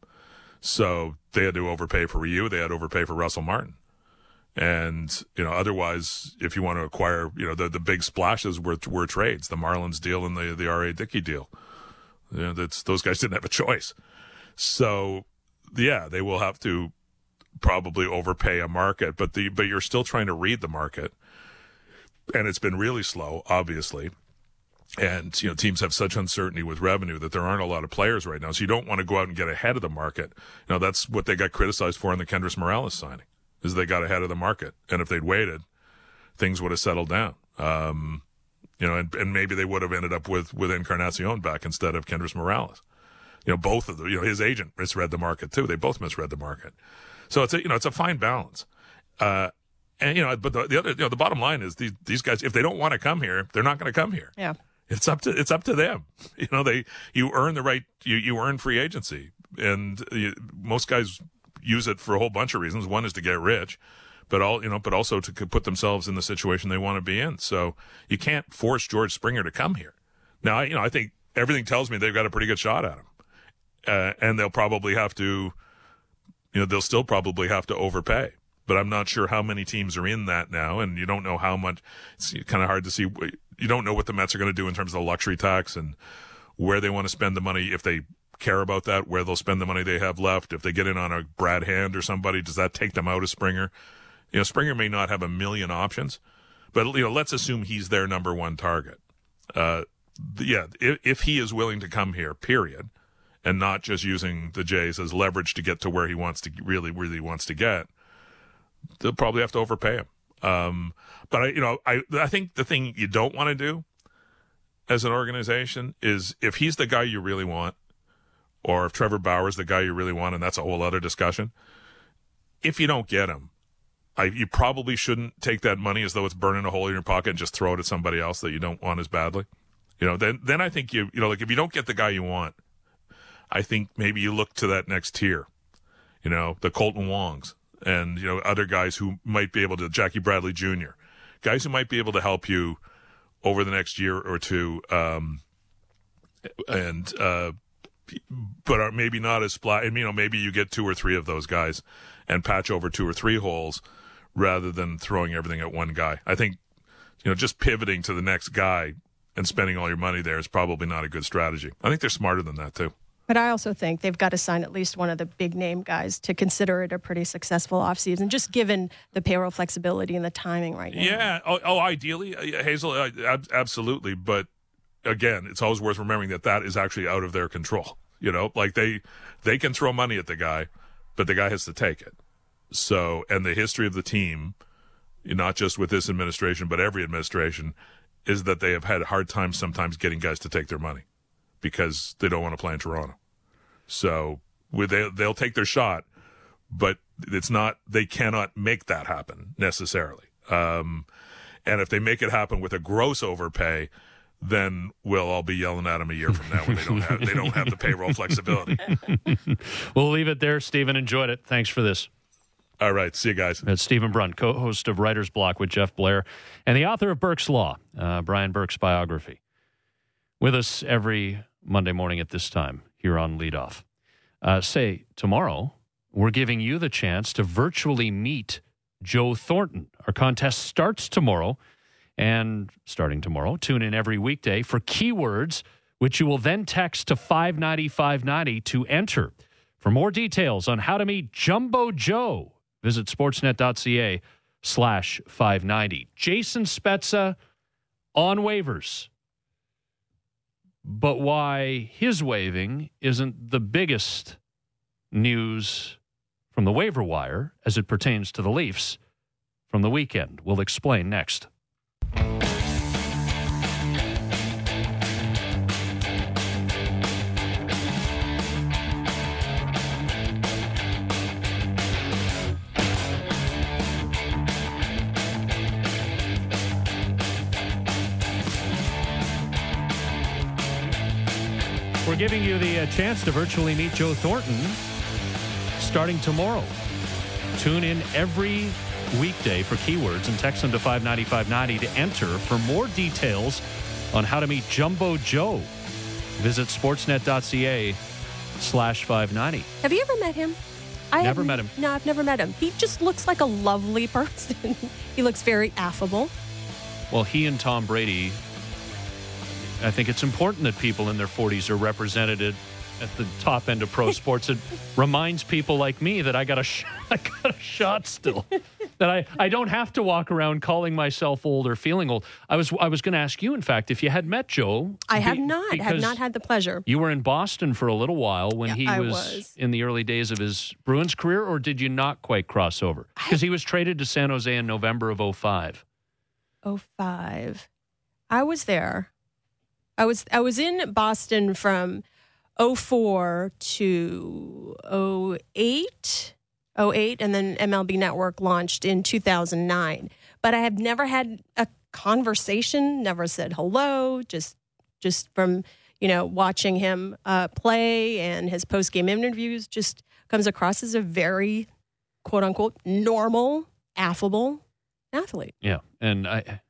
so they had to overpay for Ryu, they had to overpay for Russell Martin. And, you know, otherwise, if you want to acquire, you know, the, the big splashes were, were trades, the Marlins deal and the, the R A. Dickey deal. You know, that's, those guys didn't have a choice. So, yeah, they will have to probably overpay a market, but the but you're still trying to read the market, and it's been really slow, obviously. And you know, teams have such uncertainty with revenue that there aren't a lot of players right now. So you don't want to go out and get ahead of the market. You know, that's what they got criticized for in the Kendrys Morales signing, is they got ahead of the market. And if they'd waited, things would have settled down. Um, you know, and, and maybe they would have ended up with with Encarnacion back instead of Kendrys Morales. You know, both of them. You know, his agent misread the market too. They both misread the market. So it's a, you know, it's a fine balance. Uh, and, you know, but the, the other, you know, the bottom line is these, these guys, if they don't want to come here, they're not going to come here. Yeah. It's up to, it's up to them. You know, they, you earn the right, you, you earn free agency. And you, most guys use it for a whole bunch of reasons. One is to get rich, but all, you know, but also to put themselves in the situation they want to be in. So you can't force George Springer to come here. Now, I, you know, I think everything tells me they've got a pretty good shot at him. Uh, and they'll probably have to, you know, they'll still probably have to overpay, but I'm not sure how many teams are in that now. And you don't know how much, it's kind of hard to see. You don't know what the Mets are going to do in terms of the luxury tax and where they want to spend the money. If they care about that, where they'll spend the money they have left. If they get in on a Brad Hand or somebody, does that take them out of Springer? You know, Springer may not have a million options, but, you know, let's assume he's their number one target. Uh, yeah, if, if he is willing to come here, period, and not just using the Jays as leverage to get to where he wants to really, really wants to get, they'll probably have to overpay him. Um, but I, you know, I, I think the thing you don't want to do as an organization is if he's the guy you really want, or if Trevor Bauer's the guy you really want, and that's a whole other discussion. If you don't get him, I, you probably shouldn't take that money as though it's burning a hole in your pocket and just throw it at somebody else that you don't want as badly. You know, then, then I think you, you know, like if you don't get the guy you want, I think maybe you look to that next tier, you know, the Colton Wongs and, you know, other guys who might be able to, Jackie Bradley Junior, guys who might be able to help you over the next year or two. Um, and, uh, but are maybe not as splat. You know, maybe you get two or three of those guys and patch over two or three holes rather than throwing everything at one guy. I think, you know, just pivoting to the next guy and spending all your money there is probably not a good strategy. I think they're smarter than that too. But I also think they've got to sign at least one of the big name guys to consider it a pretty successful offseason, just given the payroll flexibility and the timing right now. Yeah. Oh, oh ideally, uh, Hazel, uh, ab- absolutely. But again, it's always worth remembering that that is actually out of their control. You know, like they they can throw money at the guy, but the guy has to take it. So, and the history of the team, not just with this administration, but every administration, is that they have had a hard time sometimes getting guys to take their money because they don't want to play in Toronto. So with they, they'll take their shot, but it's not, they cannot make that happen necessarily. Um, and if they make it happen with a gross overpay, then we'll all be yelling at them a year from now when they don't have, they don't have the payroll flexibility. We'll leave it there. Stephen, enjoyed it. Thanks for this. All right. See you guys. That's Stephen Brunt, co-host of Writer's Block with Jeff Blair and the author of Burke's Law, uh, Brian Burke's biography. With us every Monday morning at this time here on Lead Off. Uh, say, tomorrow, we're giving you the chance to virtually meet Joe Thornton. Our contest starts tomorrow. And starting tomorrow, tune in every weekday for keywords, which you will then text to five ninety, five ninety to enter. For more details on how to meet Jumbo Joe, visit sportsnet.ca slash 590. Jason Spezza on waivers. But why his waiving isn't the biggest news from the waiver wire as it pertains to the Leafs from the weekend. We'll explain next. We're giving you the uh, chance to virtually meet Joe Thornton starting tomorrow. Tune in every weekday for keywords and text them to five ninety, five ninety to enter. For more details on how to meet Jumbo Joe, visit sportsnet.ca slash 590. Have you ever met him? I Never have, met him. No, I've never met him. He just looks like a lovely person. He looks very affable. Well, he and Tom Brady, I think it's important that people in their forties are represented at the top end of pro sports. It reminds people like me that I got a, sh- I got a shot still. That I, I don't have to walk around calling myself old or feeling old. I was I was going to ask you, in fact, if you had met Joe. I have be, not. Have not had the pleasure. You were in Boston for a little while when Yeah, he I was, was. in the early days of his Bruins career, or did you not quite cross over? Because he was traded to San Jose in November of oh five. oh five. I was there. I was I was in Boston from oh four to oh eight, oh eight, and then M L B Network launched in two thousand nine. But I have never had a conversation, never said hello, just just from, you know, watching him uh, play and his post-game interviews, just comes across as a very, quote-unquote, normal, affable athlete. Yeah, and I...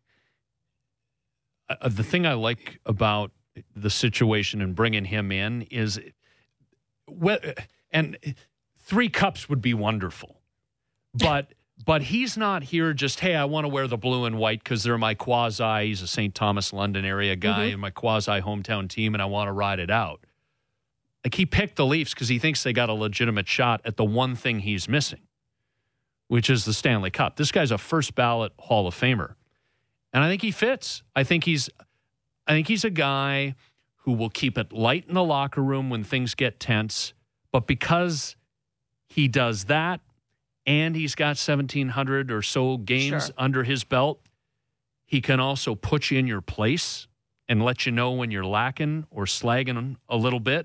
Uh, the thing I like about the situation and bringing him in is, well, and three cups would be wonderful, but but he's not here just, hey, I want to wear the blue and white because they're my quasi, he's a Saint Thomas, London area guy, Mm-hmm. and my quasi hometown team, and I want to ride it out. Like, he picked the Leafs because he thinks they got a legitimate shot at the one thing he's missing, which is the Stanley Cup. This guy's a first ballot Hall of Famer. And I think he fits. I think he's I think he's a guy who will keep it light in the locker room when things get tense. But because he does that and he's got seventeen hundred or so games Sure. under his belt, he can also put you in your place and let you know when you're lacking or slagging a little bit.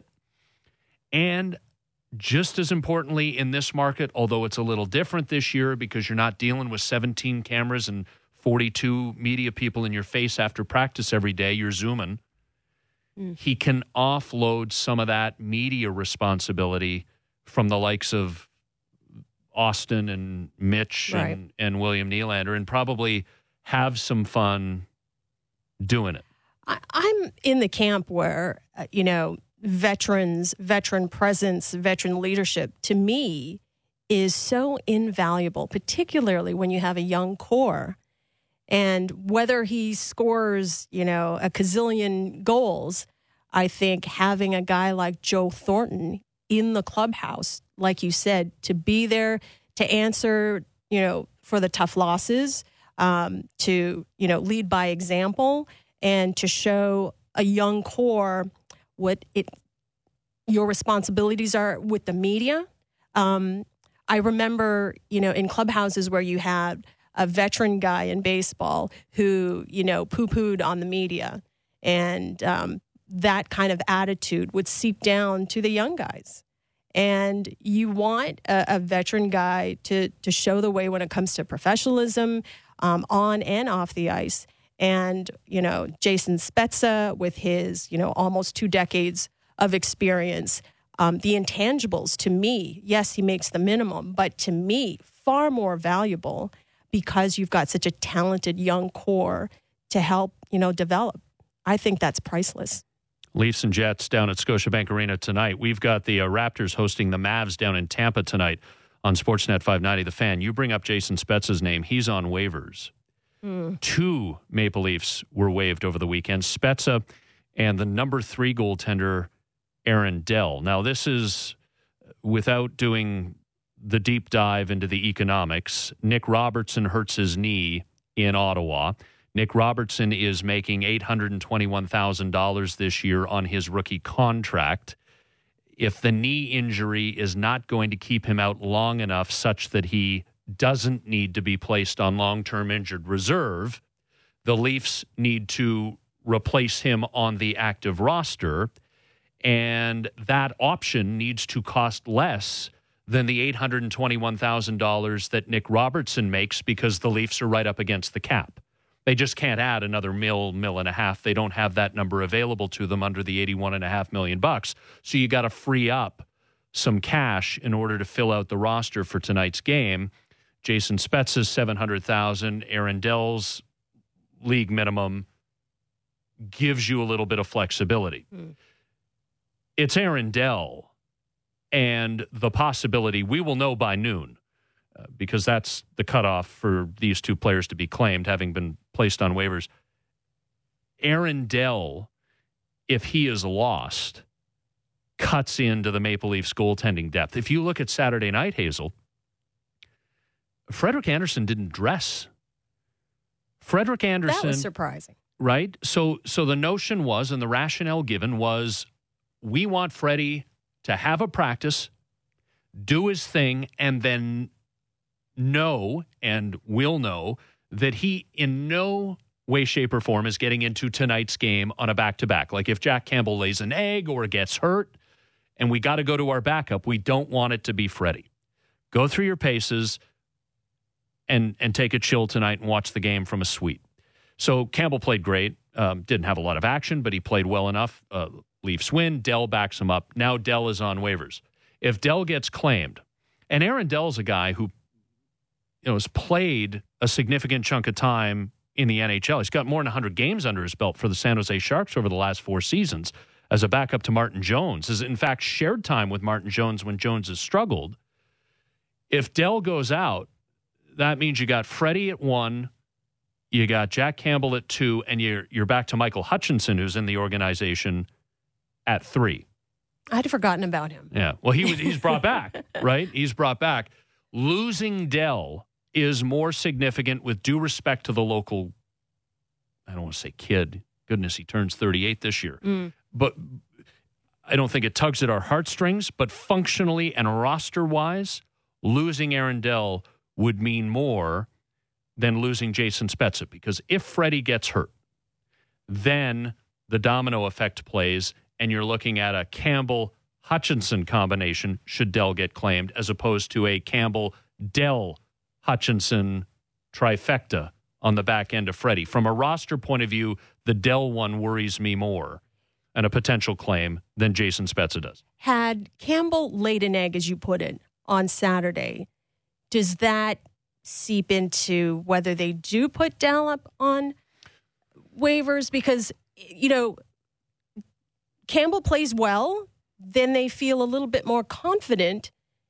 And just as importantly in this market, although it's a little different this year because you're not dealing with seventeen cameras and forty-two media people in your face after practice every day, you're zooming. Mm. He can offload some of that media responsibility from the likes of Austin and Mitch Right. and, and William Nylander and probably have some fun doing it. I, I'm in the camp where, uh, you know, veterans, veteran presence, veteran leadership, to me, is so invaluable, particularly when you have a young core. And whether he scores, you know, a gazillion goals, I think having a guy like Joe Thornton in the clubhouse, like you said, to be there to answer, you know, for the tough losses, um, to, you know, lead by example and to show a young core what it your responsibilities are with the media. Um, I remember, you know, in clubhouses where you had a veteran guy in baseball who, you know, poo-pooed on the media. And um, that kind of attitude would seep down to the young guys. And you want a, a veteran guy to to show the way when it comes to professionalism um, on and off the ice. And, you know, Jason Spezza with his, you know, almost two decades of experience, um, the intangibles to me, yes, he makes the minimum, but to me, far more valuable because you've got such a talented young core to help, you know, develop. I think that's priceless. Leafs and Jets down at Scotiabank Arena tonight. We've got the uh, Raptors hosting the Mavs down in Tampa tonight on Sportsnet five ninety The Fan. You bring up Jason Spezza's name. He's on waivers. Mm. Two Maple Leafs were waived over the weekend, Spezza and the number three goaltender, Aaron Dell. Now, this is without doing the deep dive into the economics. Nick Robertson hurts his knee in Ottawa. Nick Robertson is making eight hundred twenty-one thousand dollars this year on his rookie contract. If the knee injury is not going to keep him out long enough such that he doesn't need to be placed on long-term injured reserve, the Leafs need to replace him on the active roster, and that option needs to cost less than the eight hundred twenty-one thousand dollars that Nick Robertson makes because the Leafs are right up against the cap. They just can't add another mill, mill and a half. They don't have that number available to them under the eighty-one and a half million bucks. So you got to free up some cash in order to fill out the roster for tonight's game. Jason Spezza's seven hundred thousand dollars, Aaron Dell's league minimum gives you a little bit of flexibility. Mm. It's Aaron Dell and the possibility, we will know by noon, uh, because that's the cutoff for these two players to be claimed, having been placed on waivers. Aaron Dell, if he is lost, cuts into the Maple Leafs goaltending depth. If you look at Saturday night, Hazel, Frederik Andersen didn't dress. Frederik Andersen. That was surprising. Right? So so the notion was, and the rationale given was, we want Freddie to have a practice, do his thing, and then know, and will know, that he in no way, shape, or form is getting into tonight's game on a back-to-back. Like if Jack Campbell lays an egg or gets hurt, and we got to go to our backup, we don't want it to be Freddie. Go through your paces and and take a chill tonight and watch the game from a suite. So Campbell played great. Um, didn't have a lot of action, but he played well enough. Uh, Leafs win. Dell backs him up. Now Dell is on waivers. If Dell gets claimed, and Aaron Dell's a guy who, you know, has played a significant chunk of time in the N H L. He's got more than one hundred games under his belt for the San Jose Sharks over the last four seasons as a backup to Martin Jones. Has, in fact, shared time with Martin Jones when Jones has struggled. If Dell goes out, that means you got Freddie at one, you got Jack Campbell at two, and you're you're back to Michael Hutchinson, who's in the organization, at three. I'd forgotten about him. Yeah. Well, he was, he's brought back, right? He's brought back. Losing Dell is more significant, with due respect to the local, I don't want to say kid. Goodness, he turns thirty-eight this year. Mm. But I don't think it tugs at our heartstrings, but functionally and roster-wise, losing Aaron Dell would mean more than losing Jason Spezza, because if Freddie gets hurt, then the domino effect plays, and you're looking at a Campbell-Hutchinson combination should Dell get claimed, as opposed to a Campbell-Dell-Hutchinson trifecta on the back end of Freddie. From a roster point of view, the Dell one worries me more and a potential claim than Jason Spezza does. Had Campbell laid an egg, as you put it, on Saturday, does that seep into whether they do put Dell up on waivers? Because, you know, Campbell plays well, then they feel a little bit more confident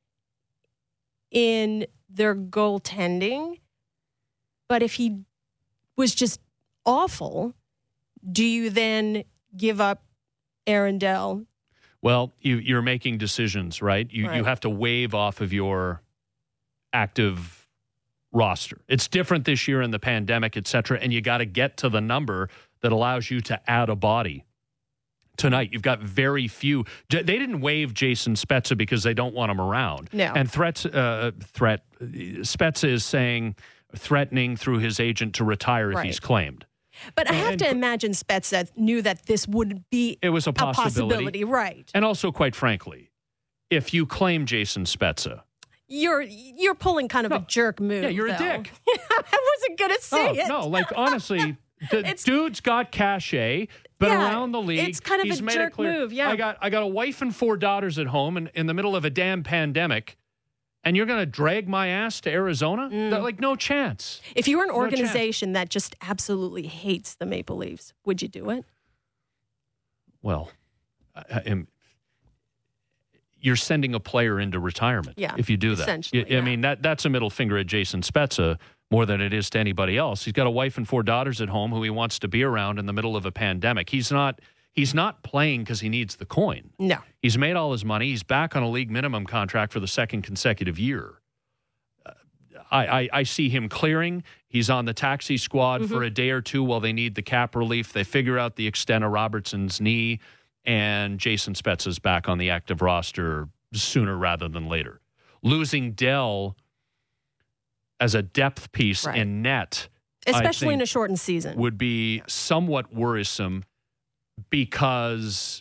in their goaltending. But if he was just awful, do you then give up Aaron Dell? Well, you, you're making decisions, right? You right. You have to waive off of your active roster. It's different this year in the pandemic, et cetera, and you got to get to the number that allows you to add a body tonight. You've got very few. They didn't waive Jason Spezza because they don't want him around. No. And threats, uh, threat, Spezza is saying, threatening through his agent to retire if Right. he's claimed. But I have And- to imagine Spezza knew that this would be It was a a possibility. possibility, right? And also, quite frankly, if you claim Jason Spezza, You're you're pulling kind of a jerk move. yeah, you're a though. dick. I wasn't gonna say no, it. no, like honestly, the It's- dude's got cachet, been Yeah, around the league. it's kind of He's a made jerk it clear, move, yeah. I got I got a wife and four daughters at home, and in the middle of a damn pandemic, and you're going to drag my ass to Arizona? Mm. Like, no chance. If you were an No chance. organization that just absolutely hates the Maple Leafs, would you do it? Well, I, I am. You're sending a player into retirement Yeah, if you do that. essentially, I- I yeah. mean, that that's a middle finger at Jason Spezza more than it is to anybody else. He's got a wife and four daughters at home who he wants to be around in the middle of a pandemic. He's not he's not playing because he needs the coin. No. He's made all his money. He's back on a league minimum contract for the second consecutive year. Uh, I, I, I see him clearing. He's on the taxi squad Mm-hmm. for a day or two while they need the cap relief. They figure out the extent of Robertson's knee, and Jason Spezza's back on the active roster sooner rather than later. Losing Dell as a depth piece Right. in net, I Especially in think, a shortened season. would be somewhat worrisome because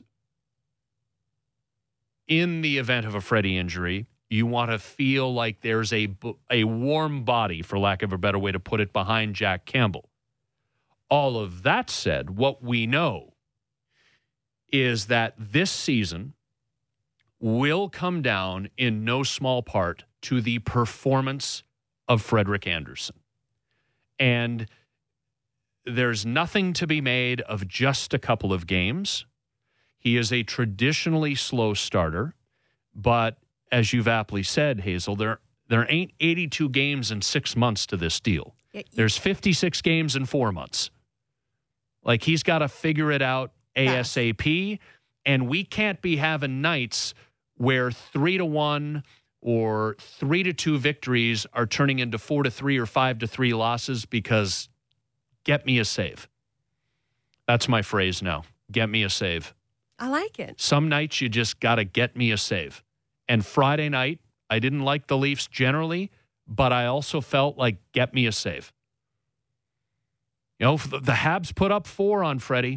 in the event of a Freddie injury, you want to feel like there's a b- a warm body, for lack of a better way to put it, behind Jack Campbell. All of that said, what we know is that this season will come down in no small part to the performance of Frederik Andersen. And there's nothing to be made of just a couple of games. He is a traditionally slow starter, but as you've aptly said, Hazel, there there ain't eighty-two games in six months to this deal. There's fifty-six games in four months. Like, he's got to figure it out ASAP, and we can't be having nights where three to one or three to two victories are turning into four to three or five to three losses because get me a save. That's my phrase now. Get me a save. I like it. Some nights you just got to get me a save. And Friday night, I didn't like the Leafs generally, but I also felt like get me a save. You know, the, the Habs put up four on Freddie.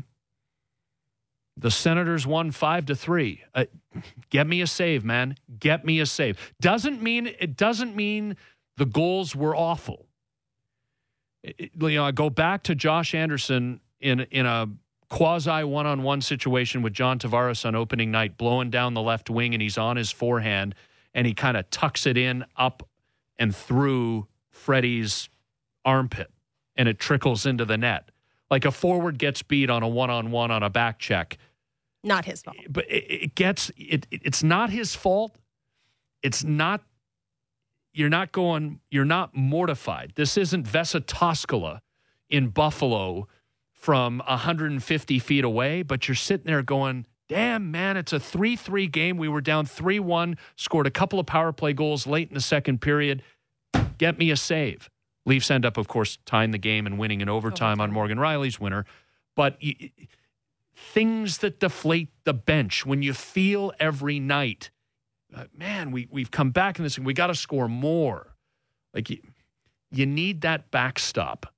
The Senators won five to three. Uh, get me a save, man. Get me a save. Doesn't mean it doesn't mean the goals were awful. It, it- you know, I go back to Josh Anderson in in a quasi one-on-one situation with John Tavares on opening night, blowing down the left wing, and he's on his forehand, and he kind of tucks it in up and through Freddie's armpit, and it trickles into the net. Like a forward gets beat on a one-on-one on a back check. Not his fault. But it, it gets it. It's not his fault. It's not. You're not going. You're not mortified. This isn't Vesa Toskala in Buffalo from one hundred fifty feet away. But you're sitting there going, "Damn, man! It's a three three game. We were down three one. Scored a couple of power play goals late in the second period. Get me a save." Leafs end up, of course, tying the game and winning in overtime, overtime. on Morgan Riley's winner. But you, things that deflate the bench when you feel every night, uh, man, we, we've come back in this and we got to score more. Like, you, you need that backstop.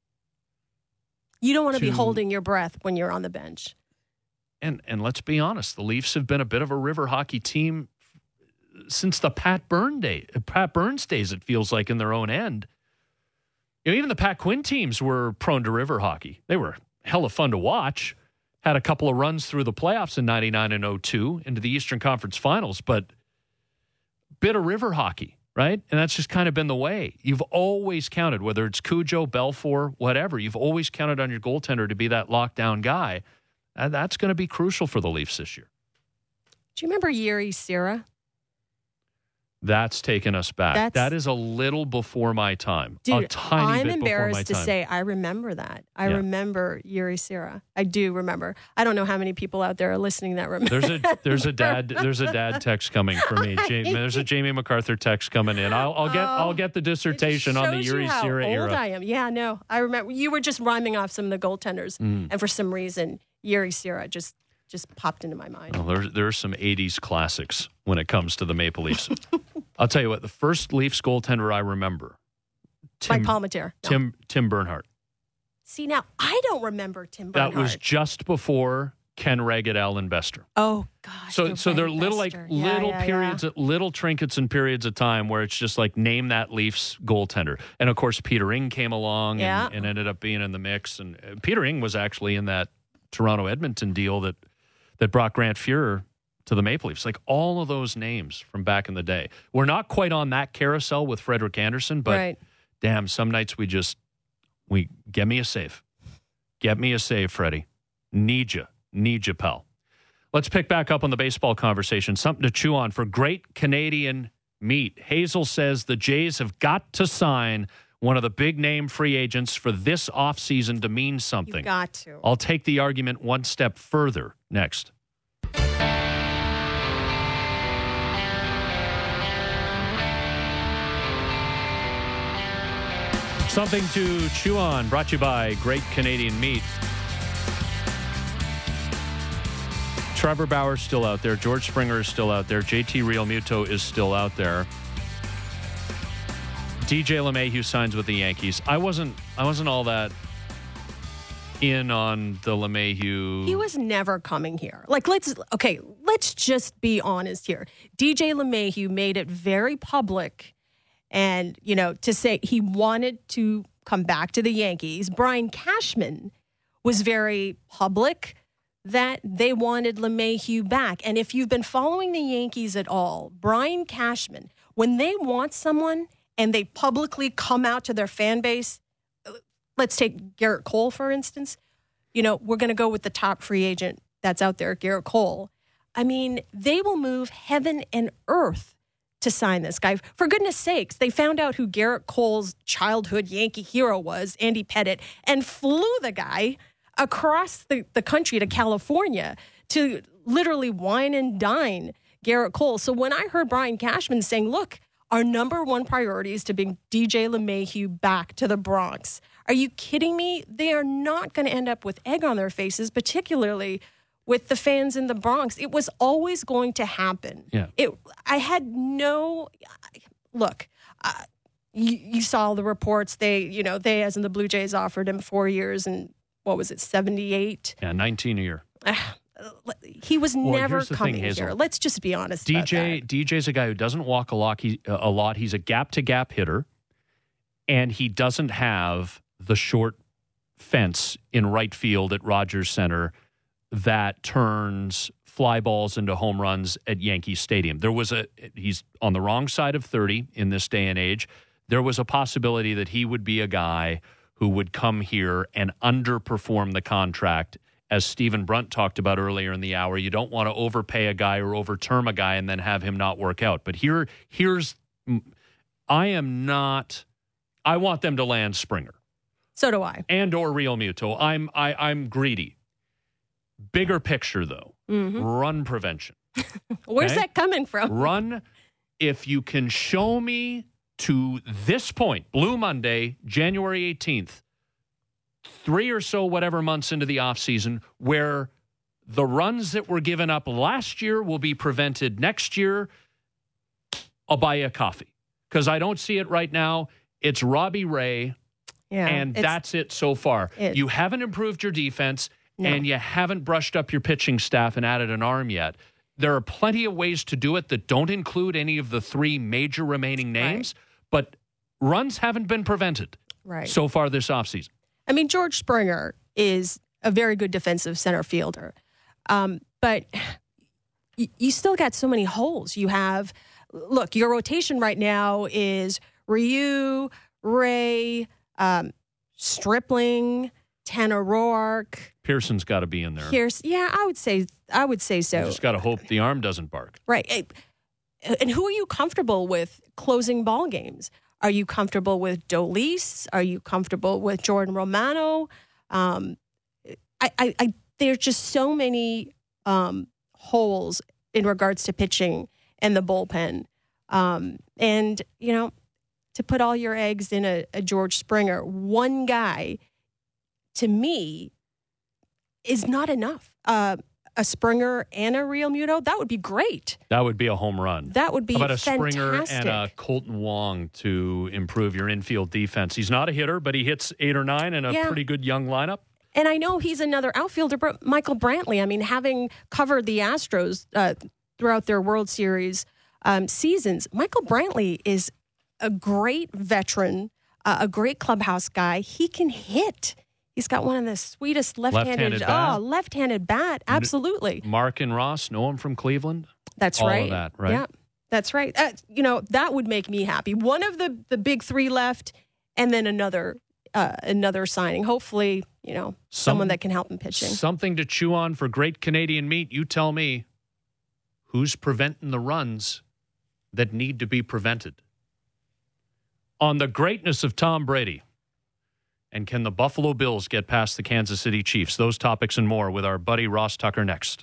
You don't want to be to- holding your breath when you're on the bench. And and let's be honest, the Leafs have been a bit of a river hockey team since the Pat Burns day, Pat Burns days, it feels like, in their own end. You know, even the Pat Quinn teams were prone to river hockey. They were hella fun to watch. Had a couple of runs through the playoffs in ninety-nine and oh two into the Eastern Conference Finals, but bit of river hockey, right? And that's just kind of been the way. You've always counted, whether it's Cujo, Belfour, whatever, you've always counted on your goaltender to be that lockdown guy. And that's going to be crucial for the Leafs this year. Do you remember Yuri Sira? That's taken us back. That's- that is a little before my time. Dude, a tiny I'm bit embarrassed to before my time. say I remember that. I Yeah. remember Yuri Sira. I do remember. I don't know how many people out there are listening that remember. There's a there's a dad there's a dad text coming for me. Ja- there's a Jamie MacArthur text coming in. I'll, I'll get I'll get the dissertation on the Shows you Yuri how Sira old era. I am. Yeah, no, I remember. You were just rhyming off some of the goaltenders, Mm. and for some reason, Yuri Sira just just popped into my mind. Well, there, there are some eighties classics when it comes to the Maple Leafs. I'll tell you what, the first Leafs goaltender I remember, Tim, Mike Palmateer. No. Tim, Tim Bernhardt. See, now, I don't remember Tim Bernhardt. That was just before Ken Reggett, Alan Bester. Oh, gosh. So, so there are little, like, Bester. Yeah, little yeah, periods, yeah. little trinkets and periods of time where it's just like, name that Leafs goaltender. And, of course, Peter Ing came along Yeah. and, and ended up being in the mix. And uh, Peter Ing was actually in that Toronto-Edmonton deal that, that brought Grant Fuhrer to the Maple Leafs. Like, all of those names from back in the day. We're not quite on that carousel with Frederik Andersen, but Right. damn, some nights we just, we get me a save. Get me a save, Freddie. Need you. Need you, pal. Let's pick back up on the baseball conversation. Something to chew on for great Canadian meat. Hazel says the Jays have got to sign one of the big-name free agents for this offseason to mean something. You've got to. I'll take the argument one step further next. Something to chew on, brought to you by Great Canadian Meat. Trevor Bauer's still out there. George Springer is still out there. J T Realmuto is still out there. D J LeMahieu signs with the Yankees. I wasn't I wasn't all that in on the LeMahieu. He was never coming here. Like, let's, okay, let's just be honest here. D J LeMahieu made it very public and, you know, to say he wanted to come back to the Yankees. Brian Cashman was very public that they wanted LeMahieu back. And if you've been following the Yankees at all, Brian Cashman, when they want someone and they publicly come out to their fan base, let's take Garrett Cole, for instance. You know, we're going to go with the top free agent that's out there, Garrett Cole. I mean, they will move heaven and earth to sign this guy. For goodness sakes, they found out who Garrett Cole's childhood Yankee hero was, Andy Pettitte, and flew the guy across the, the country to California to literally wine and dine Garrett Cole. So when I heard Brian Cashman saying, look, our number one priority is to bring D J LeMahieu back to the Bronx. Are you kidding me? They are not going to end up with egg on their faces, particularly with the fans in the Bronx. It was always going to happen. Yeah. It. I had no look. Uh, you, you saw the reports. They, you know, they, as in the Blue Jays, offered him four years and what was it, seventy-eight? Yeah, nineteen a year. Uh, he was Well, never here's the coming thing, Hazel. here. Let's just be honest. D J about that. D J's a guy who doesn't walk a lot. He, a lot. He's a gap to gap hitter, and he doesn't have the short fence in right field at Rogers Center that turns fly balls into home runs at Yankee Stadium. There was a he's on the wrong side of thirty in this day and age. There was a possibility that he would be a guy who would come here and underperform the contract. As Stephen Brunt talked about earlier in the hour, you don't want to overpay a guy or overterm a guy and then have him not work out. But here, here's, I am not, I want them to land Springer. So do I. And or Realmuto. I'm, I, I'm greedy. Bigger picture, though. Mm-hmm. Run prevention. Where's Okay? that coming from? Run, if you can show me to this point, Blue Monday, January eighteenth, three or so whatever months into the offseason, where the runs that were given up last year will be prevented next year, I'll buy you a coffee. Because I don't see it right now. It's Robbie Ray, Yeah, and it's- that's it so far. it- You haven't improved your defense, No. and you haven't brushed up your pitching staff and added an arm yet. There are plenty of ways to do it that don't include any of the three major remaining names, but runs haven't been prevented Right. so far this offseason. I mean, George Springer is a very good defensive center fielder. Um, but y- you still got so many holes. You have, look, your rotation right now is Ryu, Ray, um, Stripling, Tanner Roark. Pearson's got to be in there. Here's, yeah, I would say, I would say so. You just got to hope the arm doesn't bark. Right. Eh, And who are you comfortable with closing ball games? Are you comfortable with Dolis? Are you comfortable with Jordan Romano? Um, I, I, I, there's just so many um, holes in regards to pitching and the bullpen. Um, and, you know, to put all your eggs in a, a George Springer, one guy, to me, is not enough. Uh, a Springer and a Real Muto, that would be great. That would be a home run. That would be How about a fantastic. Springer and a Colton Wong to improve your infield defense? He's not a hitter, but he hits eight or nine in a Yeah. pretty good young lineup. And I know he's another outfielder, but Michael Brantley, I mean, having covered the Astros uh, throughout their World Series um, seasons, Michael Brantley is a great veteran, uh, a great clubhouse guy. He can hit. He's got one of the sweetest left-handed, Left-handed bat. oh, left-handed bat. Absolutely. Mark and Ross know him from Cleveland. That's All right. of that, right? Yeah, that's right. Uh, you know, that would make me happy. One of the, the big three left, and then another uh, another signing. Hopefully, you know, Some- someone that can help in pitching. Something to chew on for Great Canadian Meat. You tell me, who's preventing the runs that need to be prevented? On the greatness of Tom Brady, and can the Buffalo Bills get past the Kansas City Chiefs? Those topics and more with our buddy Ross Tucker next.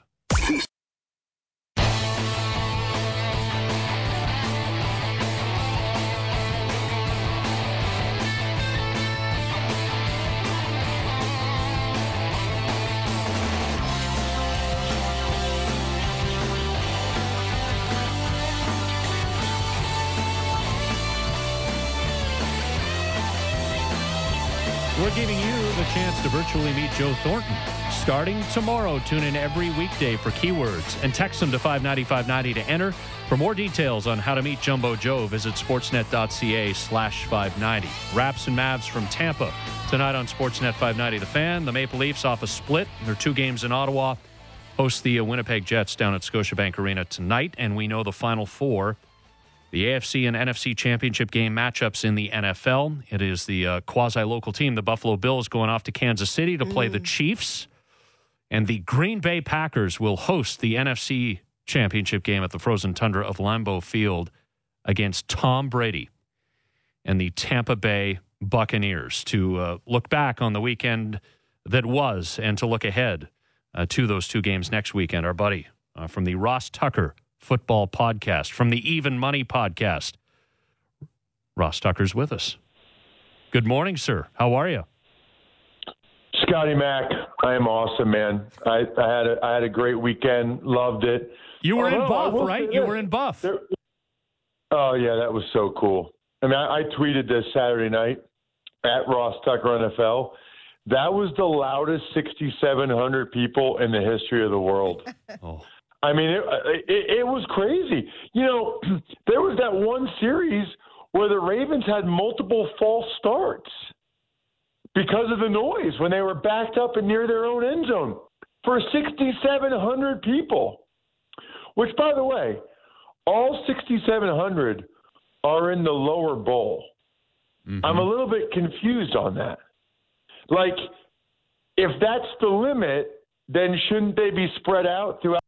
We're giving you the chance to virtually meet Joe Thornton. Starting tomorrow, tune in every weekday for keywords and text them to five ninety, five ninety to enter. For more details on how to meet Jumbo Joe, visit sportsnet.ca slash 590. Raps and Mavs from Tampa tonight on Sportsnet five ninety The Fan. The Maple Leafs off a split. There are two games in Ottawa. Host the uh, Winnipeg Jets down at Scotiabank Arena tonight, and we know the Final Four. The A F C and N F C championship game matchups in the N F L. It is the uh, quasi-local team, the Buffalo Bills, going off to Kansas City to play mm. the Chiefs. And the Green Bay Packers will host the N F C championship game at the frozen tundra of Lambeau Field against Tom Brady and the Tampa Bay Buccaneers to uh, look back on the weekend that was and to look ahead uh, to those two games next weekend. Our buddy uh, from the Ross Tucker Football Podcast, from the Even Money Podcast, Ross Tucker's with us. Good morning, sir. How are you? Scotty Mac, I am awesome, man. I, I had a I had a great weekend. Loved it. You were Although, in Buff, right? You were in Buff. There, oh yeah, that was so cool. I mean, I, I tweeted this Saturday night at Ross Tucker N F L. That was the loudest sixty-seven hundred people in the history of the world. Oh. I mean, it, it, it was crazy. You know, there was that one series where the Ravens had multiple false starts because of the noise when they were backed up and near their own end zone for sixty-seven hundred people, which, by the way, all sixty-seven hundred are in the lower bowl. Mm-hmm. I'm a little bit confused on that. Like, if that's the limit, then shouldn't they be spread out throughout?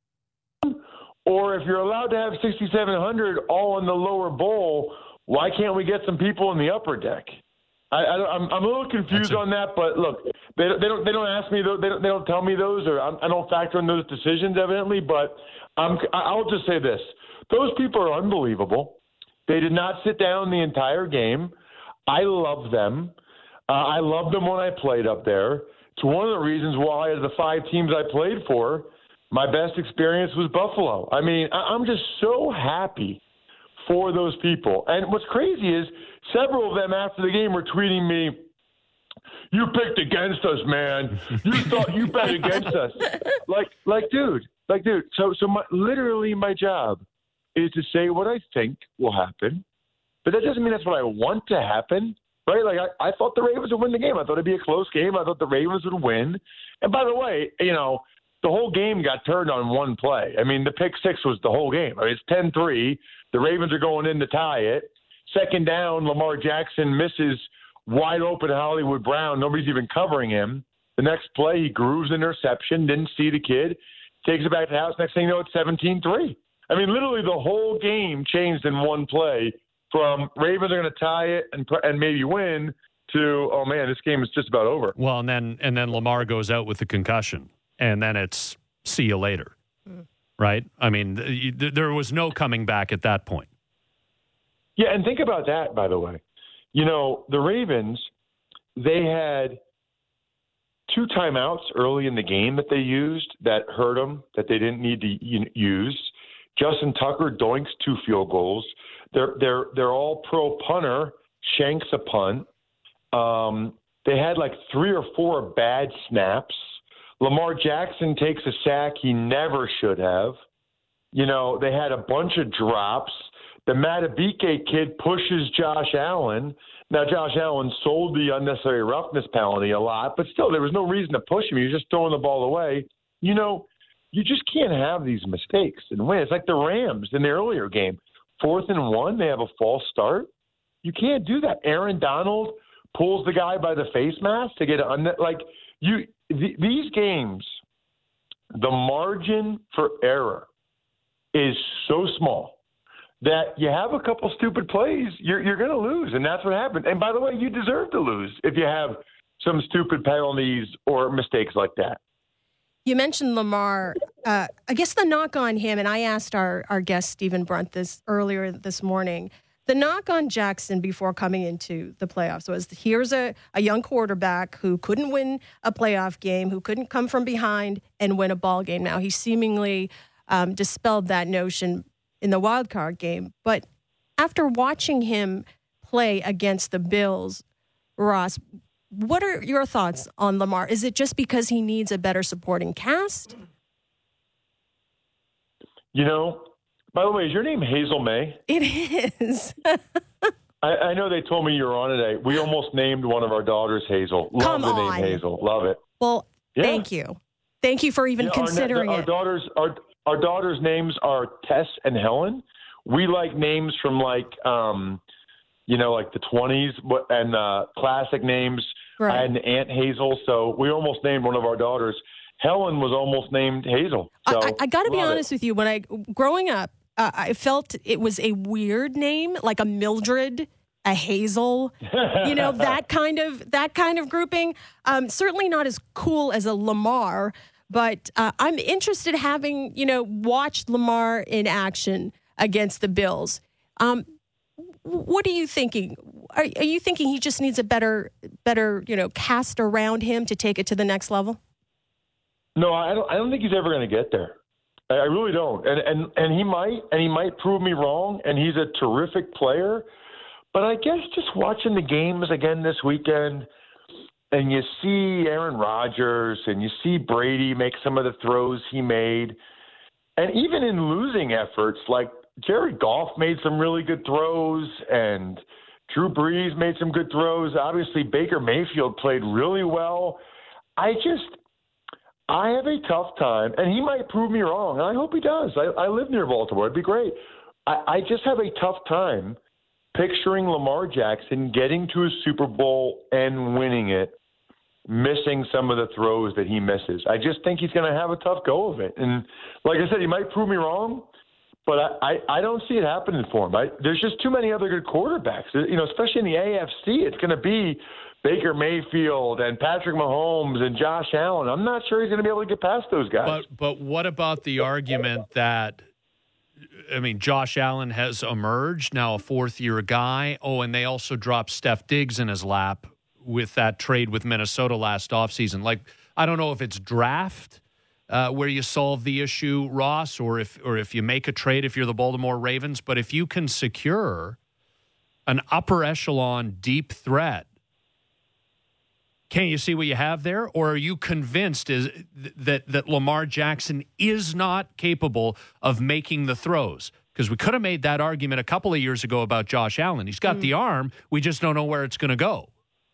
Or if you're allowed to have sixty-seven hundred all in the lower bowl, why can't we get some people in the upper deck? I, I, I'm, I'm a little confused a- on that, but look, they, they don't they don't ask me those, they don't they don't tell me those, or I don't factor in those decisions evidently. But I'm, I'll just say this: those people are unbelievable. They did not sit down the entire game. I love them. Uh, I loved them when I played up there. It's one of the reasons why, of the five teams I played for, my best experience was Buffalo. I mean, I'm just so happy for those people. And what's crazy is several of them after the game were tweeting me, "You picked against us, man. You thought you bet against us." Like, like, dude, like, dude. So, so my, literally my job is to say what I think will happen, but that doesn't mean that's what I want to happen, right? Like, I, I thought the Ravens would win the game. I thought it'd be a close game. I thought the Ravens would win. And by the way, you know, the whole game got turned on one play. I mean, the pick six was the whole game. I mean, it's ten three. The Ravens are going in to tie it. Second down, Lamar Jackson misses wide open Hollywood Brown. Nobody's even covering him. The next play, he grooves an interception, didn't see the kid, takes it back to the house. Next thing you know, it's seventeen three. I mean, literally the whole game changed in one play from Ravens are going to tie it and, and maybe win to, oh, man, this game is just about over. Well, and then and then Lamar goes out with the concussion. And then it's see you later, mm. right? I mean, th- there was no coming back at that point. Yeah, and think about that, by the way. You know, the Ravens, they had two timeouts early in the game that they used that hurt them, that they didn't need to use. Justin Tucker doinks two field goals. They're they're they're all pro punter, shanks a punt. Um, they had like three or four bad snaps. Lamar Jackson takes a sack he never should have. You know, they had a bunch of drops. The Matabike kid pushes Josh Allen. Now, Josh Allen sold the unnecessary roughness penalty a lot, but still, there was no reason to push him. He was just throwing the ball away. You know, you just can't have these mistakes and win. It's like the Rams in the earlier game. Fourth and one, they have a false start. You can't do that. Aaron Donald pulls the guy by the face mask to get an – like, you th- these games, the margin for error is so small that you have a couple stupid plays, you're you're going to lose, and that's what happened. And by the way, you deserve to lose if you have some stupid penalties or mistakes like that. You mentioned Lamar. Uh, I guess the knock on him, and I asked our, our guest, Stephen Brunt, this earlier this morning, the knock on Jackson before coming into the playoffs was here's a, a young quarterback who couldn't win a playoff game, who couldn't come from behind and win a ball game. Now, he seemingly um, dispelled that notion in the wild card game. But after watching him play against the Bills, Ross, what are your thoughts on Lamar? Is it just because he needs a better supporting cast? You know, by the way, is your name Hazel May? It is. I, I know they told me you were on today. We almost named one of our daughters Hazel. Love Come the on. name Hazel. Love it. Well, yeah. thank you. Thank you for even yeah, considering our, our it. Daughters, our, our daughters' names are Tess and Helen. We like names from like, um, you know, like the twenties and uh, classic names. Right. I had an Aunt Hazel, so we almost named one of our daughters. Helen was almost named Hazel. So I, I, I got to be honest it. with you. When I growing up, uh, I felt it was a weird name, like a Mildred, a Hazel, you know, that kind of that kind of grouping. Um, certainly not as cool as a Lamar, but uh, I'm interested having you know watched Lamar in action against the Bills. Um, what are you thinking? Are, are you thinking he just needs a better, better, you know, cast around him to take it to the next level? No, I don't. I don't think he's ever going to get there. I, I really don't. And and and he might, and he might prove me wrong. And he's a terrific player. But I guess just watching the games again this weekend, and you see Aaron Rodgers, and you see Brady make some of the throws he made, and even in losing efforts, like Jared Goff made some really good throws, and Drew Brees made some good throws. Obviously, Baker Mayfield played really well. I just, I have a tough time, and he might prove me wrong, and I hope he does. I, I live near Baltimore. It'd be great. I, I just have a tough time picturing Lamar Jackson getting to a Super Bowl and winning it, missing some of the throws that he misses. I just think he's going to have a tough go of it. And like I said, he might prove me wrong, but I, I, I don't see it happening for him. I, there's just too many other good quarterbacks. You know, especially in the A F C, it's going to be Baker Mayfield and Patrick Mahomes and Josh Allen. I'm not sure he's going to be able to get past those guys. But but what about the argument that, I mean, Josh Allen has emerged, now a fourth-year guy. Oh, and they also dropped Steph Diggs in his lap with that trade with Minnesota last offseason. Like, I don't know if it's draft uh, where you solve the issue, Ross, or if or if you make a trade if you're the Baltimore Ravens. But if you can secure an upper echelon deep threat, can't you see what you have there? Or are you convinced is that that Lamar Jackson is not capable of making the throws? Because we could have made that argument a couple of years ago about Josh Allen. He's got mm. the arm. We just don't know where it's going to go.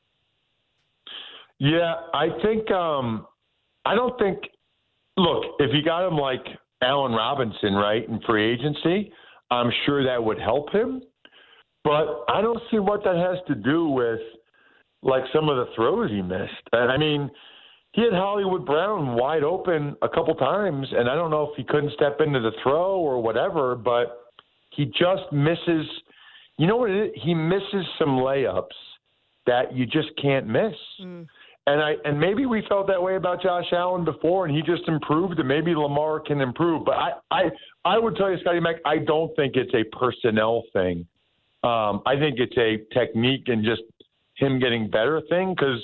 Yeah, I think um, – I don't think – look, if you got him like Allen Robinson, right, in free agency, I'm sure that would help him. But I don't see what that has to do with – like some of the throws he missed. And I mean, he had Hollywood Brown wide open a couple times, and I don't know if he couldn't step into the throw or whatever, but he just misses – you know what it is? He misses some layups that you just can't miss. Mm. And I and maybe we felt that way about Josh Allen before, and he just improved, and maybe Lamar can improve. But I, I, I would tell you, Scotty Mac, I don't think it's a personnel thing. Um, I think it's a technique and just – him getting better thing, because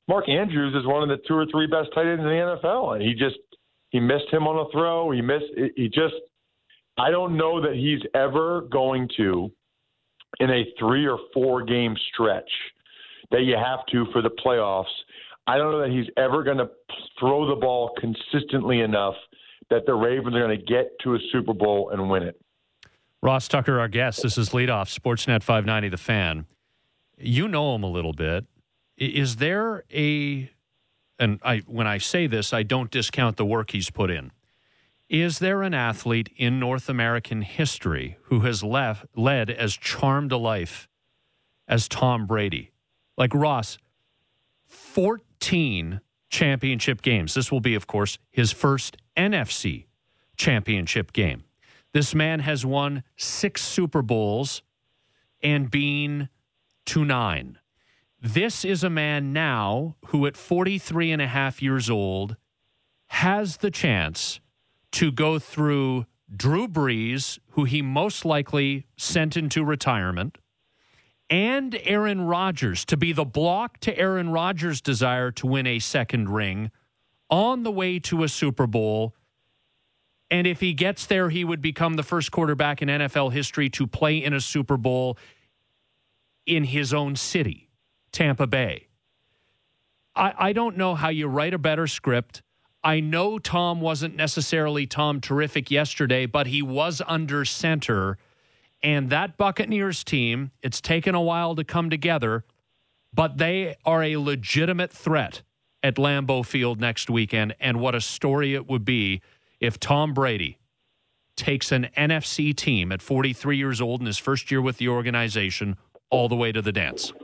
Mark Andrews is one of the two or three best tight ends in the N F L, and he just he missed him on a throw. He missed. He just. I don't know that he's ever going to, in a three or four game stretch that you have to for the playoffs. I don't know that he's ever going to throw the ball consistently enough that the Ravens are going to get to a Super Bowl and win it. Ross Tucker, our guest. This is Leadoff, Sportsnet five ninety, The Fan. You know him a little bit. Is there a, and I when I say this, I don't discount the work he's put in. Is there an athlete in North American history who has left, led as charmed a life as Tom Brady? Like Ross, fourteen championship games. This will be, of course, his first N F C championship game. This man has won six Super Bowls and been to nine. This is a man now who at forty-three and a half years old has the chance to go through Drew Brees, who he most likely sent into retirement, and Aaron Rodgers, to be the block to Aaron Rodgers' desire to win a second ring on the way to a Super Bowl. And if he gets there, he would become the first quarterback in N F L history to play in a Super Bowl in his own city, Tampa Bay. I, I don't know how you write a better script. I know Tom wasn't necessarily Tom terrific yesterday, but he was under center. And that Buccaneers team, it's taken a while to come together, but they are a legitimate threat at Lambeau Field next weekend. And what a story it would be if Tom Brady takes an N F C team at forty-three years old in his first year with the organization all the way to the dance.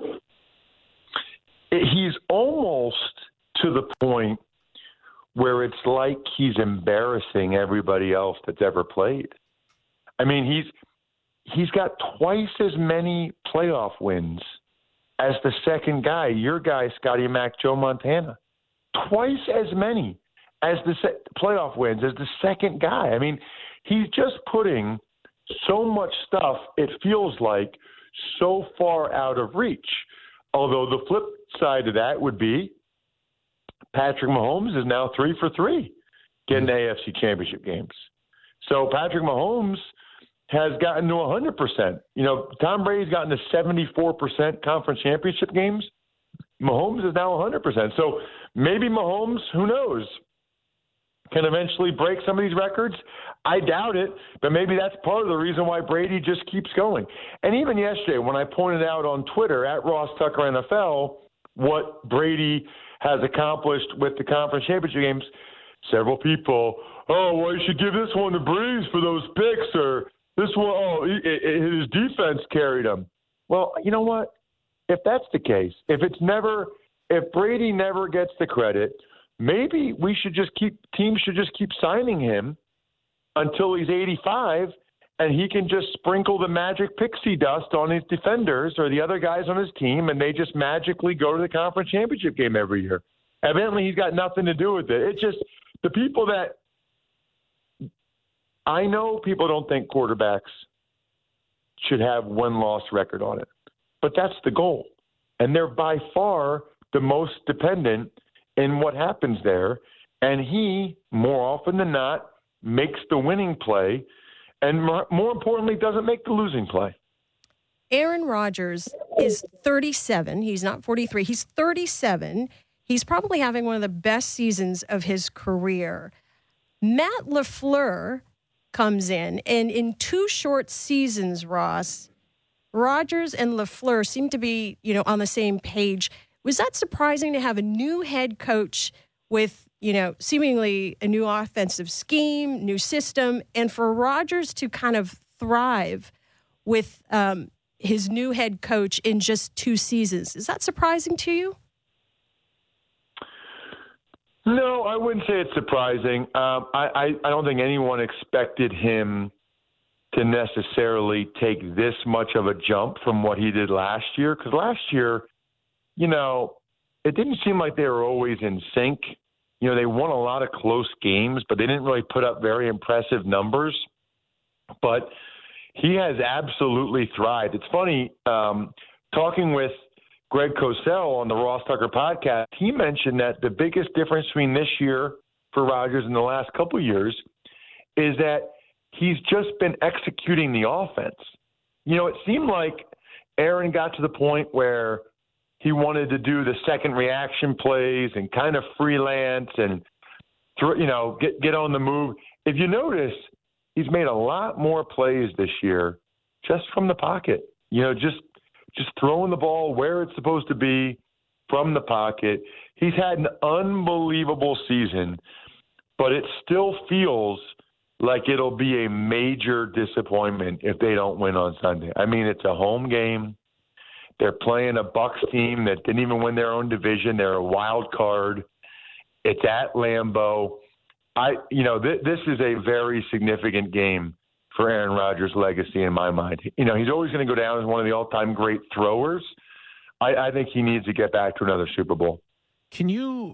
He's almost to the point where it's like he's embarrassing everybody else that's ever played. I mean, he's he's got twice as many playoff wins as the second guy, your guy, Scotty Mack, Joe Montana. Twice as many as the se- playoff wins as the second guy. I mean, he's just putting so much stuff, it feels like, so far out of reach. Although the flip side of that would be Patrick Mahomes is now three for three getting A F C championship games. So Patrick Mahomes has gotten to one hundred percent. You know, Tom Brady's gotten to seventy-four percent conference championship games. Mahomes is now one hundred percent. So maybe Mahomes, who knows, can eventually break some of these records. I doubt it, but maybe that's part of the reason why Brady just keeps going. And even yesterday when I pointed out on Twitter, at Ross Tucker N F L, what Brady has accomplished with the conference championship games, several people, oh, well, you should give this one to Brees for those picks, or this one, oh, it, it, his defense carried him. Well, you know what? If that's the case, if it's never, if Brady never gets the credit, maybe we should just keep, teams should just keep signing him until he's eighty-five, and he can just sprinkle the magic pixie dust on his defenders or the other guys on his team, and they just magically go to the conference championship game every year. Evidently, he's got nothing to do with it. It's just the people that – I know people don't think quarterbacks should have one-loss record on it, but that's the goal. And they're by far the most dependent in what happens there. And he, more often than not, makes the winning play and more importantly, doesn't make the losing play. Aaron Rodgers is thirty-seven. He's not forty-three. He's thirty-seven. He's probably having one of the best seasons of his career. Matt LaFleur comes in, and in two short seasons, Ross, Rodgers and LaFleur seem to be, you know, on the same page. Was that surprising to have a new head coach with, you know, seemingly a new offensive scheme, new system, and for Rodgers to kind of thrive with um, his new head coach in just two seasons? Is that surprising to you? No, I wouldn't say it's surprising. Um, I, I, I don't think anyone expected him to necessarily take this much of a jump from what he did last year, because last year, you know, it didn't seem like they were always in sync. You know, they won a lot of close games, but they didn't really put up very impressive numbers. But he has absolutely thrived. It's funny, um, talking with Greg Cosell on the Ross Tucker podcast, he mentioned that the biggest difference between this year for Rodgers and the last couple of years is that he's just been executing the offense. You know, it seemed like Aaron got to the point where he wanted to do the second reaction plays and kind of freelance and, you know, get get on the move. If you notice, he's made a lot more plays this year just from the pocket. You know, just just throwing the ball where it's supposed to be from the pocket. He's had an unbelievable season, but it still feels like it'll be a major disappointment if they don't win on Sunday. I mean, it's a home game. They're playing a Bucs team that didn't even win their own division. They're a wild card. It's at Lambeau. I, you know, th- this is a very significant game for Aaron Rodgers' legacy in my mind. You know, he's always going to go down as one of the all-time great throwers. I, I think he needs to get back to another Super Bowl. Can you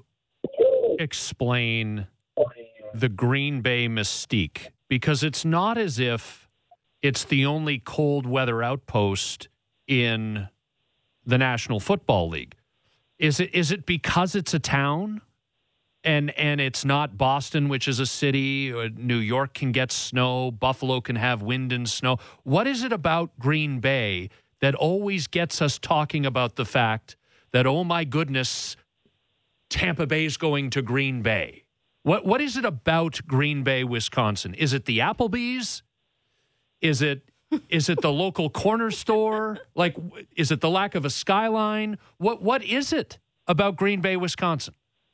explain the Green Bay mystique? Because it's not as if it's the only cold weather outpost in the National Football League. Is it is it because it's a town? And and it's not Boston, which is a city. Or New York can get snow. Buffalo can have wind and snow. What is it about Green Bay that always gets us talking about the fact that, oh, my goodness, Tampa Bay's going to Green Bay? What What is it about Green Bay, Wisconsin? Is it the Applebee's? Is it is it the local corner store? Like, is it the lack of a skyline? What What is it about Green Bay, Wisconsin?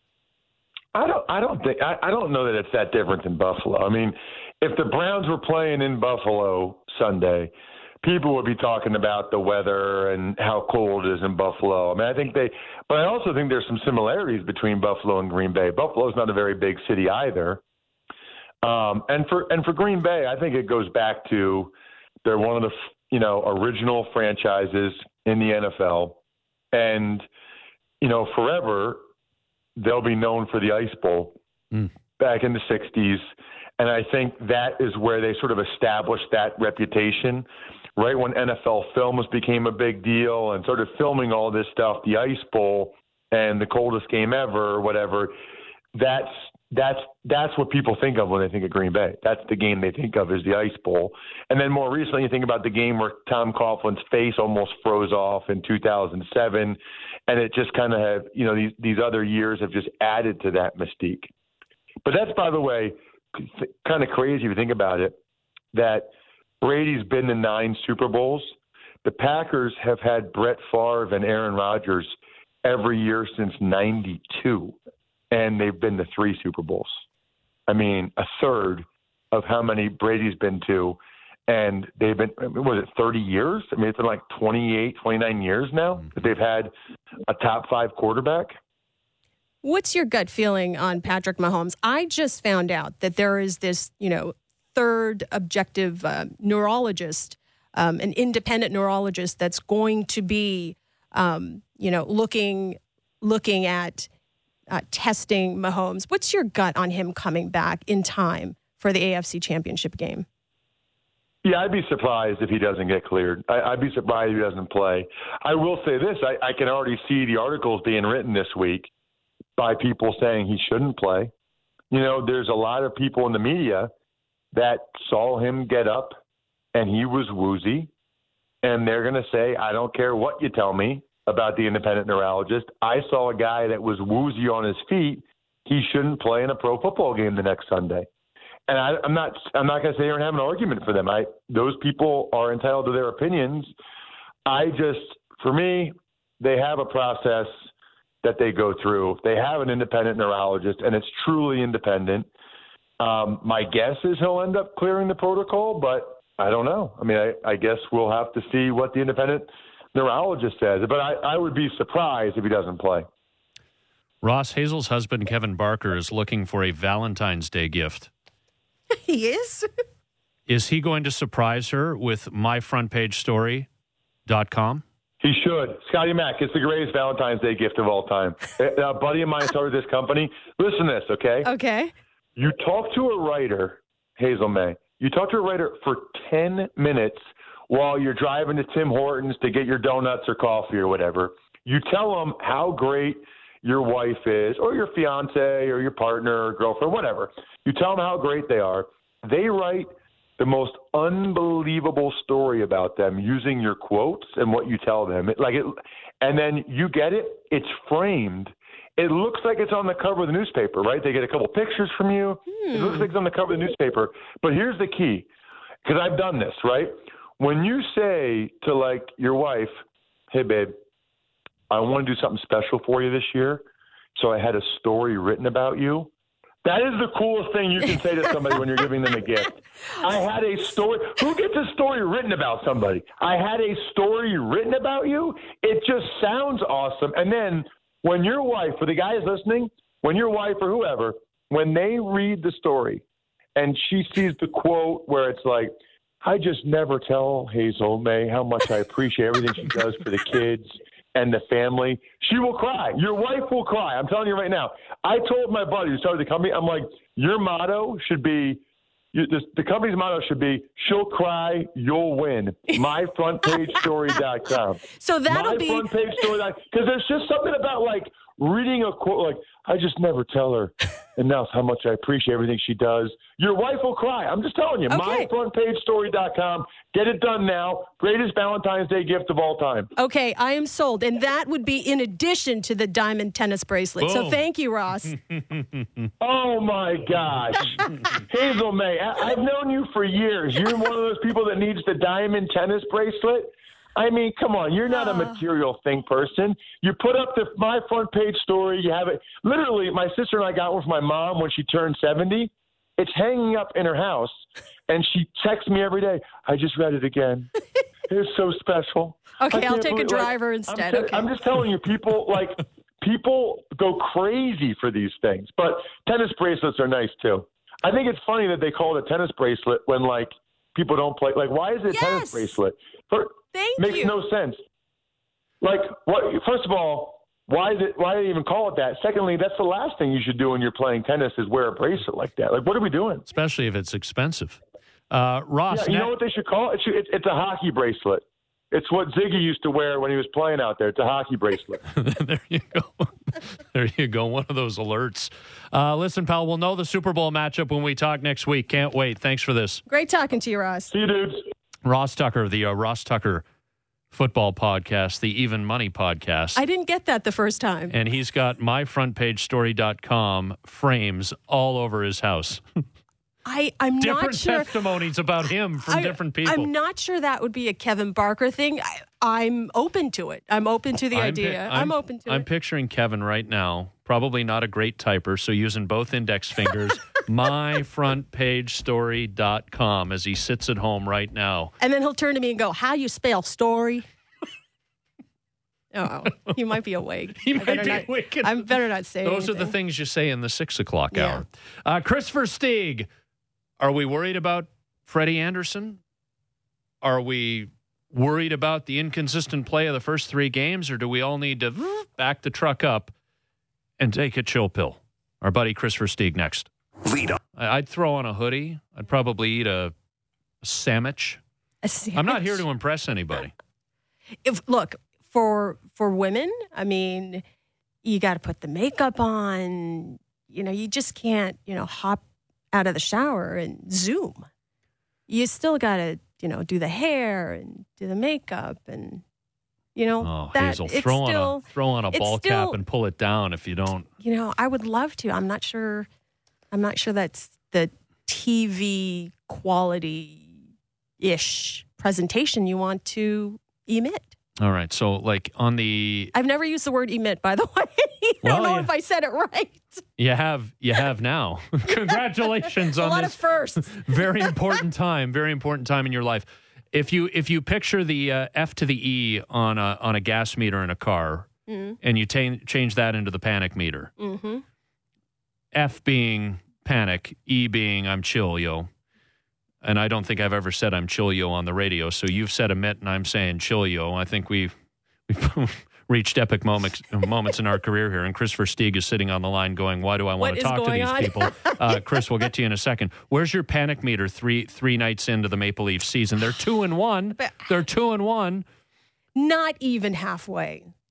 I don't. I don't think. I, I don't know that it's that different in Buffalo. I mean, if the Browns were playing in Buffalo Sunday, people would be talking about the weather and how cold it is in Buffalo. I mean, I think they. But I also think there's some similarities between Buffalo and Green Bay. Buffalo's not a very big city either. Um, and for and for Green Bay, I think it goes back to they're one of the you know original franchises in the N F L, and you know forever. They'll be known for the Ice Bowl mm. back in the sixties. And I think that is where they sort of established that reputation, right when N F L Films became a big deal and started filming all this stuff, the Ice Bowl and the coldest game ever or whatever. That's that's that's what people think of when they think of Green Bay. That's the game they think of is the Ice Bowl. And then more recently, you think about the game where Tom Coughlin's face almost froze off in two thousand seven. And it just kind of have, you know, these, these other years have just added to that mystique. But that's, by the way, kind of crazy if you think about it, that Brady's been to nine Super Bowls. The Packers have had Brett Favre and Aaron Rodgers every year since ninety-two, and they've been to three Super Bowls. I mean, a third of how many Brady's been to. And they've been, was it thirty years? I mean, it's been like twenty-eight, twenty-nine years now that they've had a top five quarterback. What's your gut feeling on Patrick Mahomes? I just found out that there is this, you know, third objective uh, neurologist, um, an independent neurologist that's going to be, um, you know, looking looking at uh, testing Mahomes. What's your gut on him coming back in time for the A F C Championship game? Yeah, I'd be surprised if he doesn't get cleared. I, I'd be surprised if he doesn't play. I will say this. I, I can already see the articles being written this week by people saying he shouldn't play. You know, there's a lot of people in the media that saw him get up and he was woozy, and they're going to say, I don't care what you tell me about the independent neurologist. I saw a guy that was woozy on his feet. He shouldn't play in a pro football game the next Sunday. And I, I'm not I'm not going to sit here and have an argument for them. I Those people are entitled to their opinions. I just, for me, they have a process that they go through. They have an independent neurologist, and it's truly independent. Um, my guess is he'll end up clearing the protocol, but I don't know. I mean, I, I guess we'll have to see what the independent neurologist says. But I, I would be surprised if he doesn't play. Ross, Hazel's husband, Kevin Barker, is looking for a Valentine's Day gift. He is? Is he going to surprise her with my front page story dot com? He should. Scotty Mack, it's the greatest Valentine's Day gift of all time. A buddy of mine started this company. Listen to this, okay? Okay. You talk to a writer, Hazel May, you talk to a writer for ten minutes while you're driving to Tim Hortons to get your donuts or coffee or whatever. You tell them how great your wife is, or your fiance, or your partner, or girlfriend, whatever. You tell them how great they are. They write the most unbelievable story about them using your quotes and what you tell them. It, like it, and then you get it. It's framed. It looks like it's on the cover of the newspaper, right? They get a couple pictures from you. Hmm. It looks like it's on the cover of the newspaper. But here's the key, because I've done this, right? When you say to, like, your wife, hey, babe, I want to do something special for you this year, so I had a story written about you. That is the coolest thing you can say to somebody when you're giving them a gift. I had a story. Who gets a story written about somebody? I had a story written about you. It just sounds awesome. And then when your wife, for the guys listening, when your wife or whoever, when they read the story and she sees the quote where it's like, I just never tell Hazel May how much I appreciate everything she does for the kids and the family, she will cry. Your wife will cry. I'm telling you right now. I told my buddy who started the company, I'm like, your motto should be, you, this, the company's motto should be, she'll cry, you'll win. my front page story dot com. So that'll be. my front page story dot com. Because there's just something about, like, reading a quote, like, I just never tell her enough how much I appreciate everything she does. Your wife will cry. I'm just telling you. Okay. my front page story dot com. Get it done now. Greatest Valentine's Day gift of all time. Okay, I am sold. And that would be in addition to the diamond tennis bracelet. Boom. So thank you, Ross. Oh, my gosh. Hazel May, I- I've known you for years. You're one of those people that needs the diamond tennis bracelet. I mean, come on. You're not a material thing person. You put up the my front page story. You have it. Literally, my sister and I got one for my mom when she turned seventy. It's hanging up in her house, and she texts me every day. I just read it again. It's so special. Okay, I'll can't take a believe- driver like, instead. I'm, okay. I'm just telling you, people like people go crazy for these things. But tennis bracelets are nice too. I think it's funny that they call it a tennis bracelet when like people don't play. Like, why is it a Yes. tennis bracelet? For, Thank makes you. no sense. Like, what? First of all, why is it? Why do they even call it that? Secondly, that's the last thing you should do when you're playing tennis is wear a bracelet like that. Like, what are we doing? Especially if it's expensive. Uh, Ross, Yeah, you ne- know what they should call it? It should- It's, it's a hockey bracelet. It's what Ziggy used to wear when he was playing out there. It's a hockey bracelet. there you go. There you go. One of those alerts. Uh, listen, pal, we'll know the Super Bowl matchup when we talk next week. Can't wait. Thanks for this. Great talking to you, Ross. See you, dudes. Ross Tucker, the uh, Ross Tucker football podcast, the Even Money podcast. I didn't get that the first time. And he's got my front page story dot com frames all over his house. I, I'm different not sure. testimonies about him from I, different people. I'm not sure that would be a Kevin Barker thing. I, I'm open to it. I'm open to the I'm idea. pi- I'm, I'm open to I'm it. picturing Kevin right now, probably not a great typer, so using both index fingers, my front page story dot com as he sits at home right now. And then he'll turn to me and go, how you spell story? Oh, he might be awake. He I might better be not, awake. I better not say Those are the anything. things you say in the six o'clock Yeah. hour. Uh, Christopher Stieg, are we worried about Freddie Anderson? Are we worried about the inconsistent play of the first three games, or do we all need to back the truck up and take a chill pill? Our buddy Christopher Stieg next. Lead on. I- I'd throw on a hoodie. I'd probably eat a, a sandwich. A sandwich. I'm not here to impress anybody. If look for for women, I mean, you got to put the makeup on. You know, you just can't, you know, hop out of the shower and Zoom. You still got to, you know, do the hair and do the makeup and, you know, Oh, that Hazel, it's throw still, on a throw on a it's ball still- cap and pull it down if you don't. You know, I would love to. I'm not sure. I'm not sure that's the T V quality ish presentation you want to emit. All right, so like on the I've never used the word emit, by the way. I Well, don't know yeah. if I said it right. you have you have now. Congratulations a on lot this of firsts. very important time, very important time in your life. If you if you picture the uh, F to the E on a on a gas meter in a car, Mm. and you ta- change that into the panic meter, Mm-hmm. F being panic, E being I'm chill, yo. And I don't think I've ever said I'm chill, yo on the radio. So you've said emit, and I'm saying chill, yo. I think we've we've reached epic moments moments in our career here. And Christopher Stieg is sitting on the line, going, "Why do I want What to is talk to going these on?" people?" Uh, Chris, we'll get to you in a second. Where's your panic meter? Three three nights into the Maple Leaf season, they're two and one. They're two and one. Not even halfway.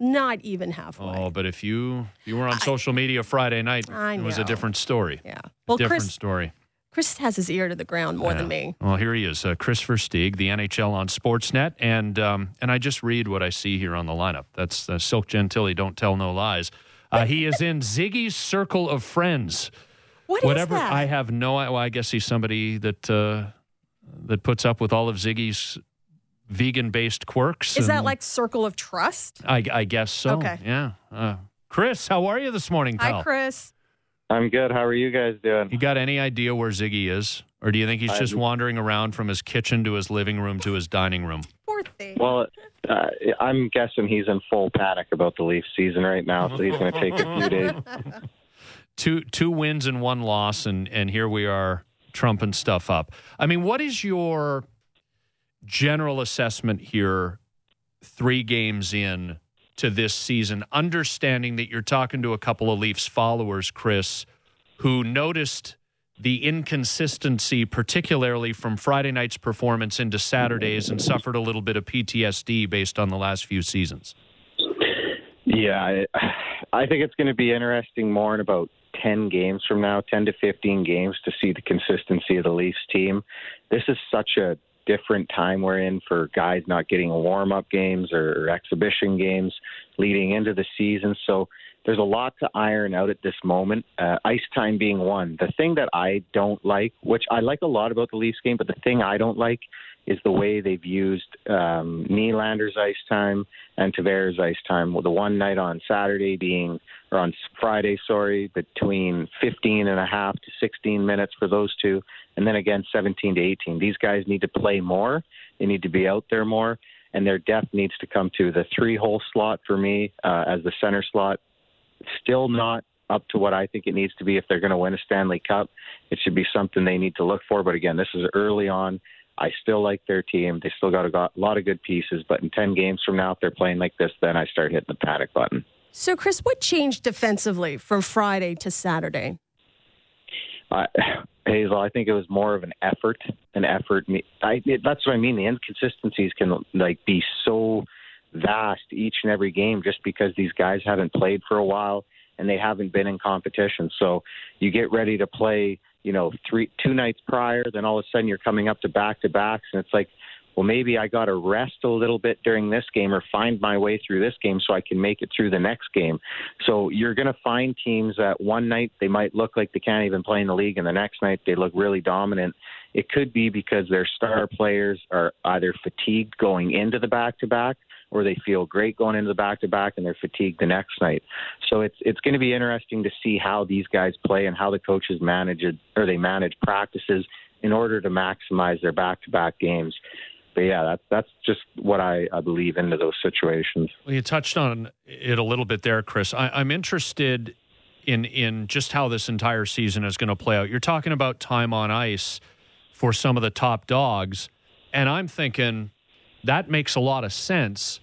Not even halfway. Oh, but if you if you were on social media Friday night, I it was a know. different story. Yeah. Well, different Chris, story. Chris has his ear to the ground more Yeah. than me. Well, here he is, uh, Chris Versteeg, the N H L on Sportsnet, and um, and I just read what I see here on the lineup. That's uh, Silk Gentili, don't tell no lies. Uh, he is in Ziggy's circle of friends. What Whatever, is that? I have no. Well, I guess he's somebody that uh, that puts up with all of Ziggy's vegan-based quirks. Is that and like Circle of Trust? I, I guess so. Okay. Yeah. Uh, Chris, how are you this morning, pal? Hi, Chris. I'm good. How are you guys doing? You got any idea where Ziggy is? Or do you think he's just I'm- wandering around from his kitchen to his living room to his dining room? Poor thing. Well, uh, I'm guessing he's in full panic about the Leafs season right now, so he's going to take a few days. Two two wins and one loss, and, and here we are trumping stuff up. I mean, what is your general assessment here three games in to this season, understanding that you're talking to a couple of Leafs followers, Chris, who noticed the inconsistency, particularly from Friday night's performance into Saturday's, and suffered a little bit of P T S D based on the last few seasons? Yeah, I, I think it's going to be interesting more in about ten games from now, ten to fifteen games, to see the consistency of the Leafs team. This is such a different time we're in for guys not getting warm-up games or exhibition games leading into the season. So there's a lot to iron out at this moment, uh, ice time being one. The thing that I don't like, which I like a lot about the Leafs game, but the thing I don't like is the way they've used um, Nylander's ice time and Tavares' ice time. Well, the one night on Saturday being, or on Friday, sorry, between fifteen and a half to sixteen minutes for those two, and then again seventeen to eighteen. These guys need to play more. They need to be out there more, and their depth needs to come to the three-hole slot for me uh, as the center slot. Still not up to what I think it needs to be if they're going to win a Stanley Cup. It should be something they need to look for. But again, this is early on. I still like their team. They still got a, got a lot of good pieces. But in ten games from now, if they're playing like this, then I start hitting the panic button. So, Chris, what changed defensively from Friday to Saturday? Uh, Hazel, I think it was more of an effort. An effort. I, it, that's what I mean. The inconsistencies can like be so vast each and every game just because these guys haven't played for a while and they haven't been in competition. So you get ready to play, you know, three, two nights prior, then all of a sudden you're coming up to back-to-backs, and it's like, well, maybe I got to rest a little bit during this game or find my way through this game so I can make it through the next game. So you're going to find teams that one night they might look like they can't even play in the league, and the next night they look really dominant. It could be because their star players are either fatigued going into the back-to-back, or they feel great going into the back-to-back and they're fatigued the next night. So it's it's going to be interesting to see how these guys play and how the coaches manage it, or they manage practices in order to maximize their back-to-back games. But yeah, that's that's just what I, I believe into those situations. Well, you touched on it a little bit there, Chris. I, I'm interested in in just how this entire season is going to play out. You're talking about time on ice for some of the top dogs, and I'm thinking that makes a lot of sense.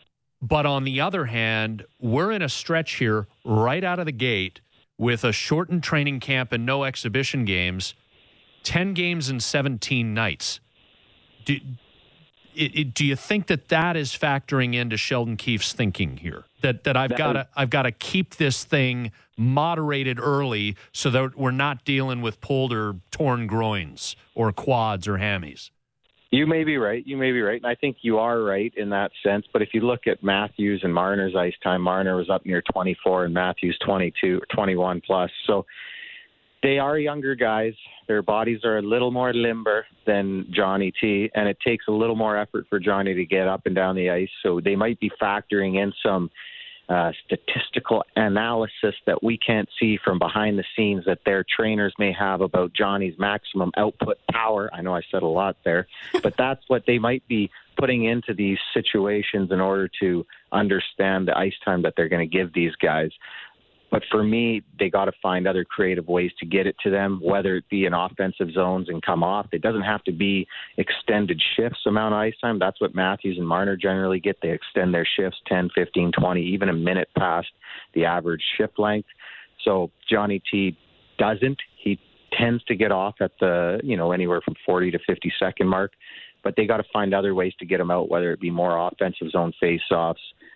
But on the other hand, we're in a stretch here right out of the gate with a shortened training camp and no exhibition games, ten games in seventeen nights. Do, it, it, do you think that that is factoring into Sheldon Keefe's thinking here? That that I've got to I've got to keep this thing moderated early so that we're not dealing with pulled or torn groins or quads or hammies? You may be right. You may be right. And I think you are right in that sense. But if you look at Matthews and Marner's ice time, Marner was up near twenty-four and Matthews twenty-two, twenty-one plus. So they are younger guys. Their bodies are a little more limber than Johnny T, and it takes a little more effort for Johnny to get up and down the ice. So they might be factoring in some uh, statistical analysis that we can't see from behind the scenes that their trainers may have about Johnny's maximum output power. I know I said a lot there, but that's what they might be putting into these situations in order to understand the ice time that they're going to give these guys. But for me, they got to find other creative ways to get it to them, whether it be in offensive zones and come off. It doesn't have to be extended shifts amount of ice time. That's what Matthews and Marner generally get. They extend their shifts ten, fifteen, twenty, even a minute past the average shift length. So Johnny T doesn't. He tends to get off at the, you know, anywhere from forty to fifty second mark. But they got to find other ways to get him out, whether it be more offensive zone faceoffs,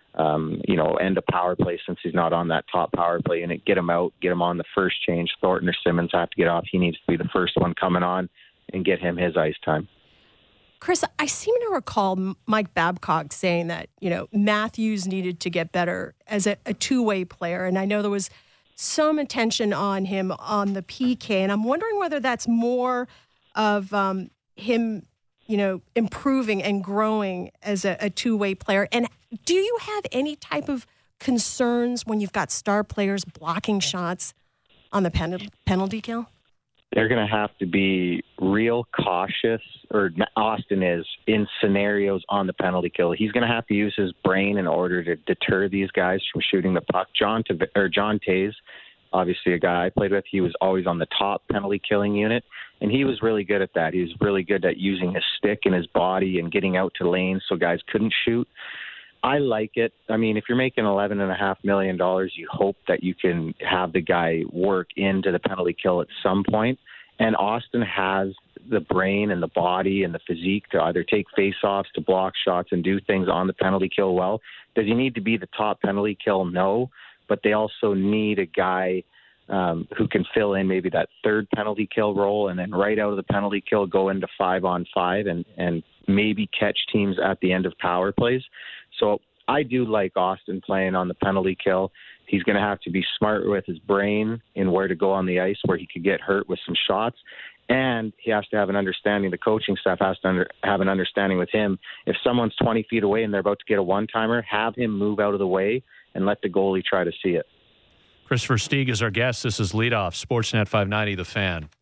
um, you know, end a power play since he's not on that top power play unit. Get him out, get him on the first change. Thornton or Simmons have to get off. He needs to be the first one coming on and get him his ice time. Chris, I seem to recall Mike Babcock saying that, you know, Matthews needed to get better as a, a two-way player. And I know there was some attention on him on the P K. And I'm wondering whether that's more of um, him, you know, improving and growing as a, a two-way player. And do you have any type of concerns when you've got star players blocking shots on the pen- penalty kill? They're going to have to be real cautious, or Austin is, in scenarios on the penalty kill. He's going to have to use his brain in order to deter these guys from shooting the puck. John or John Toews, obviously a guy I played with, he was always on the top penalty killing unit, and he was really good at that. He was really good at using his stick and his body and getting out to lanes so guys couldn't shoot. I like it. I mean, if you're making eleven point five million dollars, you hope that you can have the guy work into the penalty kill at some point. And Austin has the brain and the body and the physique to either take face-offs, to block shots, and do things on the penalty kill well. Does he need to be the top penalty kill? No. But they also need a guy um, who can fill in maybe that third penalty kill role, and then right out of the penalty kill go into five-on-five and, and maybe catch teams at the end of power plays. So I do like Austin playing on the penalty kill. He's going to have to be smart with his brain in where to go on the ice, where he could get hurt with some shots. And he has to have an understanding, the coaching staff has to under, have an understanding with him. If someone's twenty feet away and they're about to get a one-timer, have him move out of the way and let the goalie try to see it. Chris Versteeg is our guest. This is Leadoff, Sportsnet five ninety, The Fan.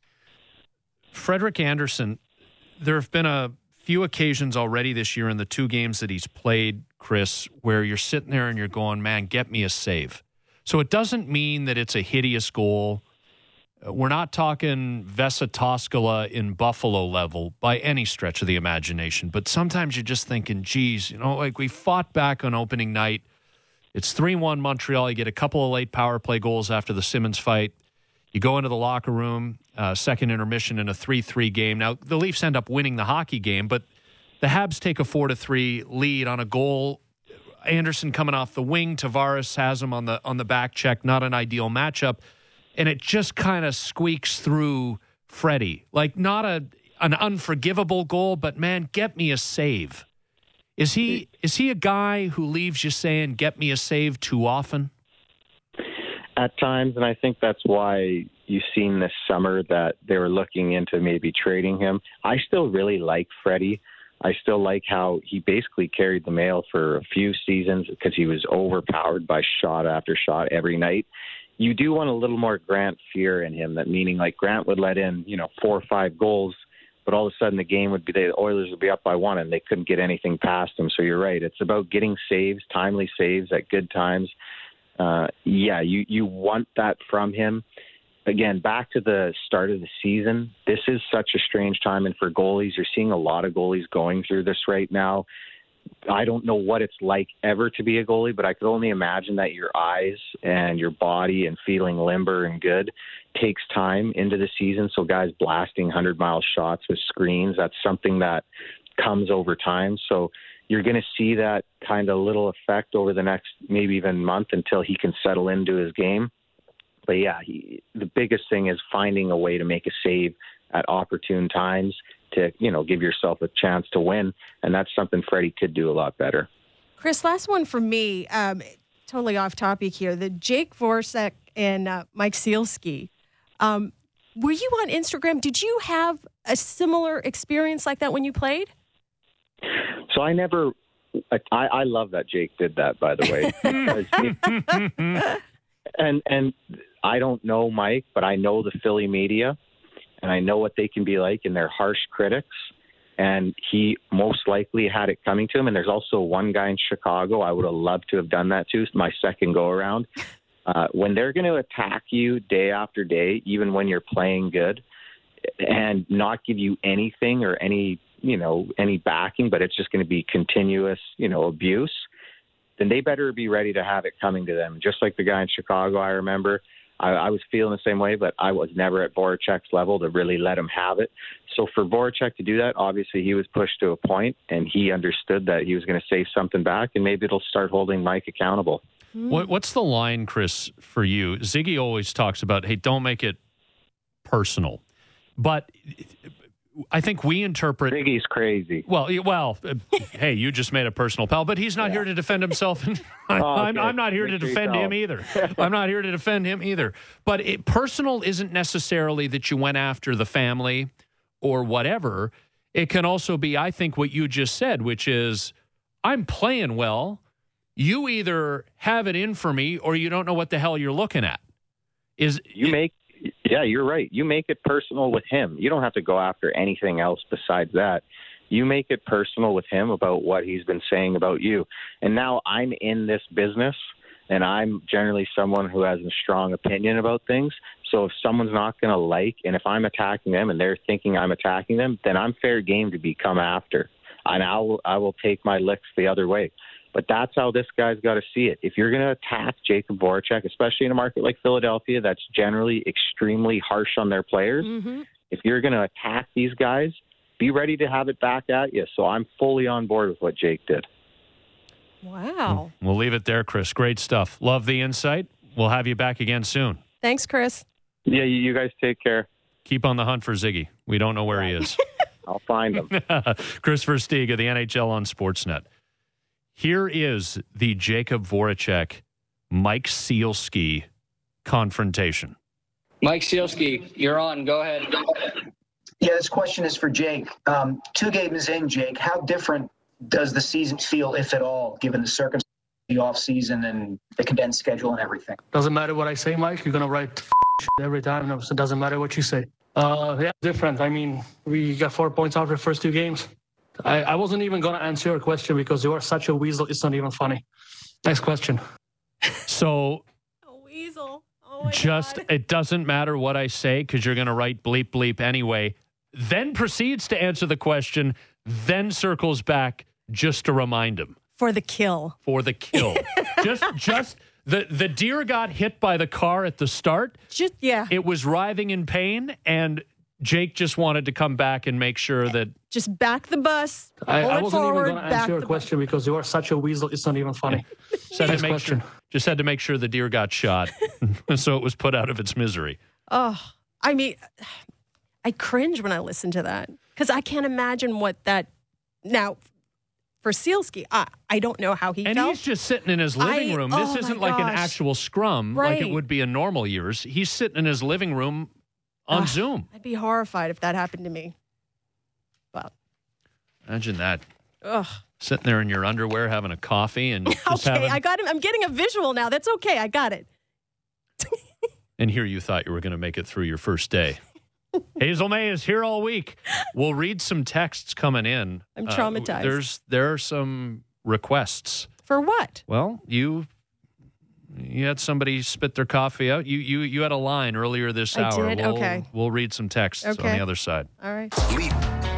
Frederik Andersen, there have been a few occasions already this year in the two games that he's played, Chris, where you're sitting there and you're going, man, get me a save. So it doesn't mean that it's a hideous goal. We're not talking Vesa Toskala in Buffalo level by any stretch of the imagination. But sometimes you're just thinking, geez, you know, like we fought back on opening night. It's three one Montreal. You get a couple of late power play goals after the Simmons fight. You go into the locker room, uh, second intermission in a three three game. Now, the Leafs end up winning the hockey game, but the Habs take a four to three lead on a goal. Anderson coming off the wing. Tavares has him on the on the back check. Not an ideal matchup. And it just kind of squeaks through Freddie. Like, not a an unforgivable goal, but, man, get me a save. Is he is he a guy who leaves you saying, get me a save too often? At times, and I think that's why you've seen this summer that they were looking into maybe trading him. I still really like Freddie. I still like how he basically carried the mail for a few seasons because he was overpowered by shot after shot every night. You do want a little more Grant fear in him, that meaning like Grant would let in, you know, four or five goals, but all of a sudden the game would be, the Oilers would be up by one and they couldn't get anything past him. So you're right. It's about getting saves, timely saves at good times. Uh, yeah, you, you want that from him. Again, back to the start of the season, this is such a strange time. And for goalies, you're seeing a lot of goalies going through this right now. I don't know what it's like ever to be a goalie, but I could only imagine that your eyes and your body and feeling limber and good takes time into the season. So guys blasting one hundred mile shots with screens, that's something that comes over time. So you're going to see that kind of little effect over the next maybe even month until he can settle into his game. But yeah, he, the biggest thing is finding a way to make a save at opportune times to, you know, give yourself a chance to win. And that's something Freddie could do a lot better. Chris, last one for me, um, totally off topic here. The Jake Voracek and uh, Mike Sealski. Um, were you on Instagram? Did you have a similar experience like that when you played? So I never, I, I love that Jake did that, by the way. and, and I don't know Mike, but I know the Philly media. And I know what they can be like, and they're harsh critics. And he most likely had it coming to him. And there's also one guy in Chicago I would have loved to have done that to, my second go-around. Uh, when they're going to attack you day after day, even when you're playing good, and not give you anything or any, you know, any backing, but it's just going to be continuous, you know, abuse, then they better be ready to have it coming to them. Just like the guy in Chicago, I remember. I, I was feeling the same way, but I was never at Voracek's level to really let him have it. So for Voracek to do that, obviously he was pushed to a point, and he understood that he was going to say something back, and maybe it'll start holding Mike accountable. What, what's the line, Chris, for you? Ziggy always talks about, hey, don't make it personal. But I think we interpret... Ziggy's crazy. Well, well, uh, hey, you just made a personal pal, but he's not yeah. here to defend himself. And I'm, oh, okay. I'm, I'm not here Make to defend him either. I'm not here to defend him either. But it, personal isn't necessarily that you went after the family or whatever. It can also be, I think, what you just said, which is, I'm playing well. You either have it in for me or you don't know what the hell you're looking at. Is You make... Yeah, you're right. You make it personal with him. You don't have to go after anything else besides that. You make it personal with him about what he's been saying about you. And now I'm in this business, and I'm generally someone who has a strong opinion about things. So if someone's not going to like, and if I'm attacking them and they're thinking I'm attacking them, then I'm fair game to be come after. And I will, I will take my licks the other way. But that's how this guy's got to see it. If you're going to attack Jacob Voracek, especially in a market like Philadelphia that's generally extremely harsh on their players, mm-hmm. if you're going to attack these guys, be ready to have it back at you. So I'm fully on board with what Jake did. Wow. We'll leave it there, Chris. Great stuff. Love the insight. We'll have you back again soon. Thanks, Chris. Yeah, you guys take care. Keep on the hunt for Ziggy. We don't know where he is. I'll find him. Chris Versteeg of the N H L on Sportsnet. Here is the Jacob Voracek, Mike Sielski confrontation. Mike Sielski, you're on. Go ahead. Yeah, this question is for Jake. Um, two games in, Jake, how different does the season feel, if at all, given the circumstances, the offseason and the condensed schedule and everything? Doesn't matter what I say, Mike. You're going to write shit every time. No, so it doesn't matter what you say. Uh, yeah, different. I mean, we got four points out of the first two games. I, I wasn't even going to answer your question because you are such a weasel. It's not even funny. Next question. So, a weasel. Oh my just, God. It doesn't matter what I say because you're going to write bleep bleep anyway. Then proceeds to answer the question, then circles back just to remind him. For the kill. For the kill. just, just the, the deer got hit by the car at the start. Just, yeah. It was writhing in pain, and Jake just wanted to come back and make sure that... Just back the bus. I, I wasn't forward, even going to answer your question bus. Because you are such a weasel. It's not even funny. Just, had to make question. Sure, just had to make sure the deer got shot, so it was put out of its misery. Oh, I mean, I cringe when I listen to that because I can't imagine what that... Now, for Sielski, I, I don't know how he and felt. And he's just sitting in his living I, room. Oh this isn't like gosh. an actual scrum right. like it would be in normal years. He's sitting in his living room on Ugh, Zoom. I'd be horrified if that happened to me. But imagine that. Ugh. Sitting there in your underwear having a coffee and just okay, having... I got him. I'm getting a visual now. That's okay. I got it. And here you thought you were going to make it through your first day. Hazel May is here all week. We'll read some texts coming in. I'm traumatized. Uh, there's there are some requests. For what? Well, you you had somebody spit their coffee out. You you you had a line earlier this I hour. did? We'll, okay. We'll read some texts okay. on the other side. All right. Lead.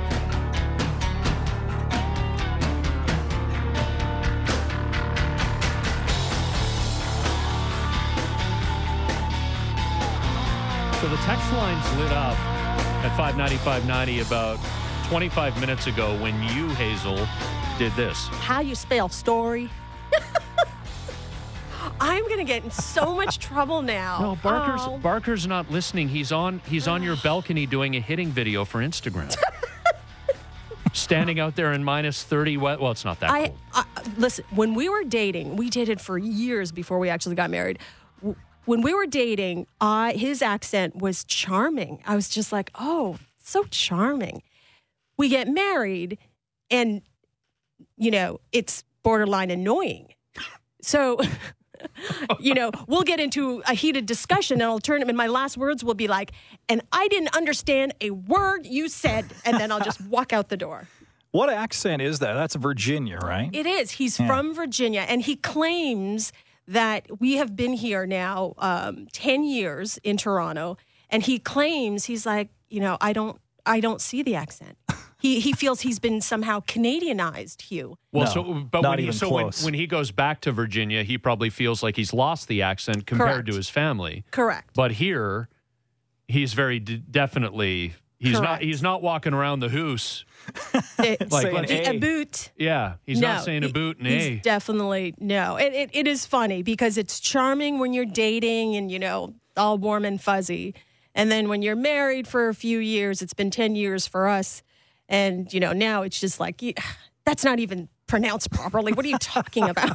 So the text lines lit up at five ninety, five ninety about twenty-five minutes ago when you, Hazel, did this. How you spell story? I'm going to get in so much trouble now. No, Barker's oh. Barker's not listening. He's on he's on your balcony doing a hitting video for Instagram. Standing out there in minus thirty. Well, it's not that I, cold. I, listen, when we were dating, we dated for years before we actually got married. When we were dating, I, his accent was charming. I was just like, oh, so charming. We get married, and, you know, it's borderline annoying. So, you know, we'll get into a heated discussion, and I'll turn, and my last words will be like, and I didn't understand a word you said, and then I'll just walk out the door. What accent is that? That's Virginia, right? It is. He's yeah. from Virginia, and he claims that we have been here now um, ten years in Toronto, and he claims, he's like, you know, I don't, I don't see the accent. He he feels he's been somehow Canadianized, Hugh. Well, No, so but not when he, even so when, close. when he goes back to Virginia, he probably feels like he's lost the accent compared Correct. to his family. Correct. But here, he's very d- definitely he's not Correct. he's not walking around the hoose. It's Like, Saying the A. a boot. Yeah, he's no, not saying a he- boot and he's a. definitely no. It, it it is funny because it's charming when you're dating and you know all warm and fuzzy, and then when you're married for a few years, it's been ten years for us, and you know now it's just like you, that's not even pronounced properly. What are you talking about?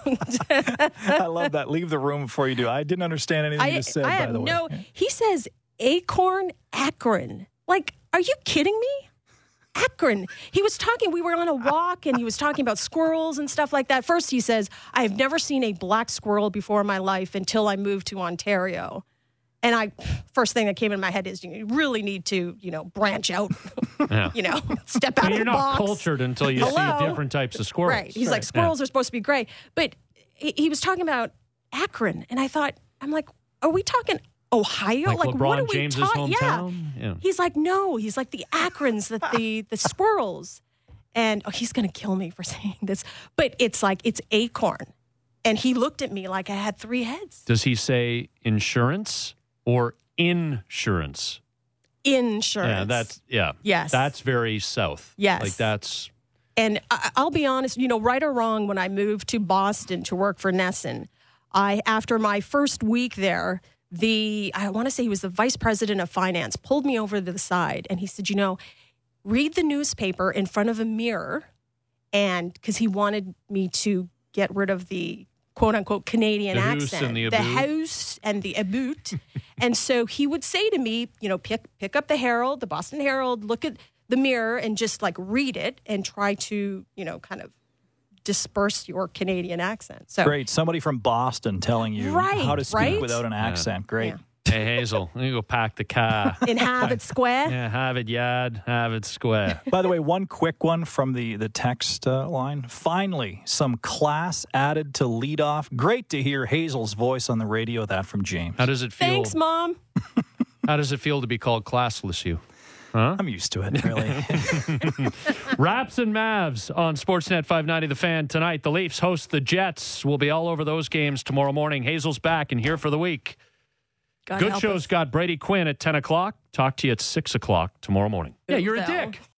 I love that. Leave the room before you do. I didn't understand anything I, you just said, I by have the way. no. He says Acorn Akron. Like, are you kidding me? Akron. He was talking, we were on a walk and he was talking about squirrels and stuff like that. First, he says, I have never seen a black squirrel before in my life until I moved to Ontario. And I, first thing that came in my head is you really need to, you know, branch out, Yeah. you know, step out Well, of you're the not box. cultured until you Hello? see different types of squirrels. Right. He's like, squirrels are supposed to be gray. But he, he was talking about Akron. And I thought, I'm like, are we talking Ohio? Like what LeBron are we James's talking? hometown? Yeah. Yeah. He's like, no. He's like the Akrons, the the, the squirrels. And oh, he's going to kill me for saying this. But it's like, it's Acorn. And he looked at me like I had three heads. Does he say insurance or insurance? Insurance. Yeah, that's yeah. Yes. That's very south. Yes. Like that's And I, I'll be honest, you know, right or wrong, when I moved to Boston to work for Nesson, I, after my first week there, the, I want to say he was the vice president of finance, pulled me over to the side and he said, you know, read the newspaper in front of a mirror. And because he wanted me to get rid of the quote unquote Canadian The hoose accent, and the the aboot. house and the aboot. And so he would say to me, you know, pick pick up the Herald, the Boston Herald, look at the mirror and just like read it and try to, you know, kind of disperse your Canadian accent. So Great. Somebody from Boston telling you Right, how to speak right? without an accent. Great. Yeah. hey Hazel, you go pack the car. in Harvard Square. Yeah, Harvard Yard, Harvard Square. By the way, one quick one from the, the text uh, line. Finally, some class added to leadoff. Great to hear Hazel's voice on the radio. That from James. How does it feel? Thanks, Mom. How does it feel to be called classless, you? Huh? I'm used to it, really. Raps and Mavs on Sportsnet five ninety The Fan tonight. The Leafs host the Jets. We'll be all over those games tomorrow morning. Hazel's back and here for the week. God Good help show's us. got Brady Quinn at ten o'clock. Talk to you at six o'clock tomorrow morning. Yeah, you're a Though. dick.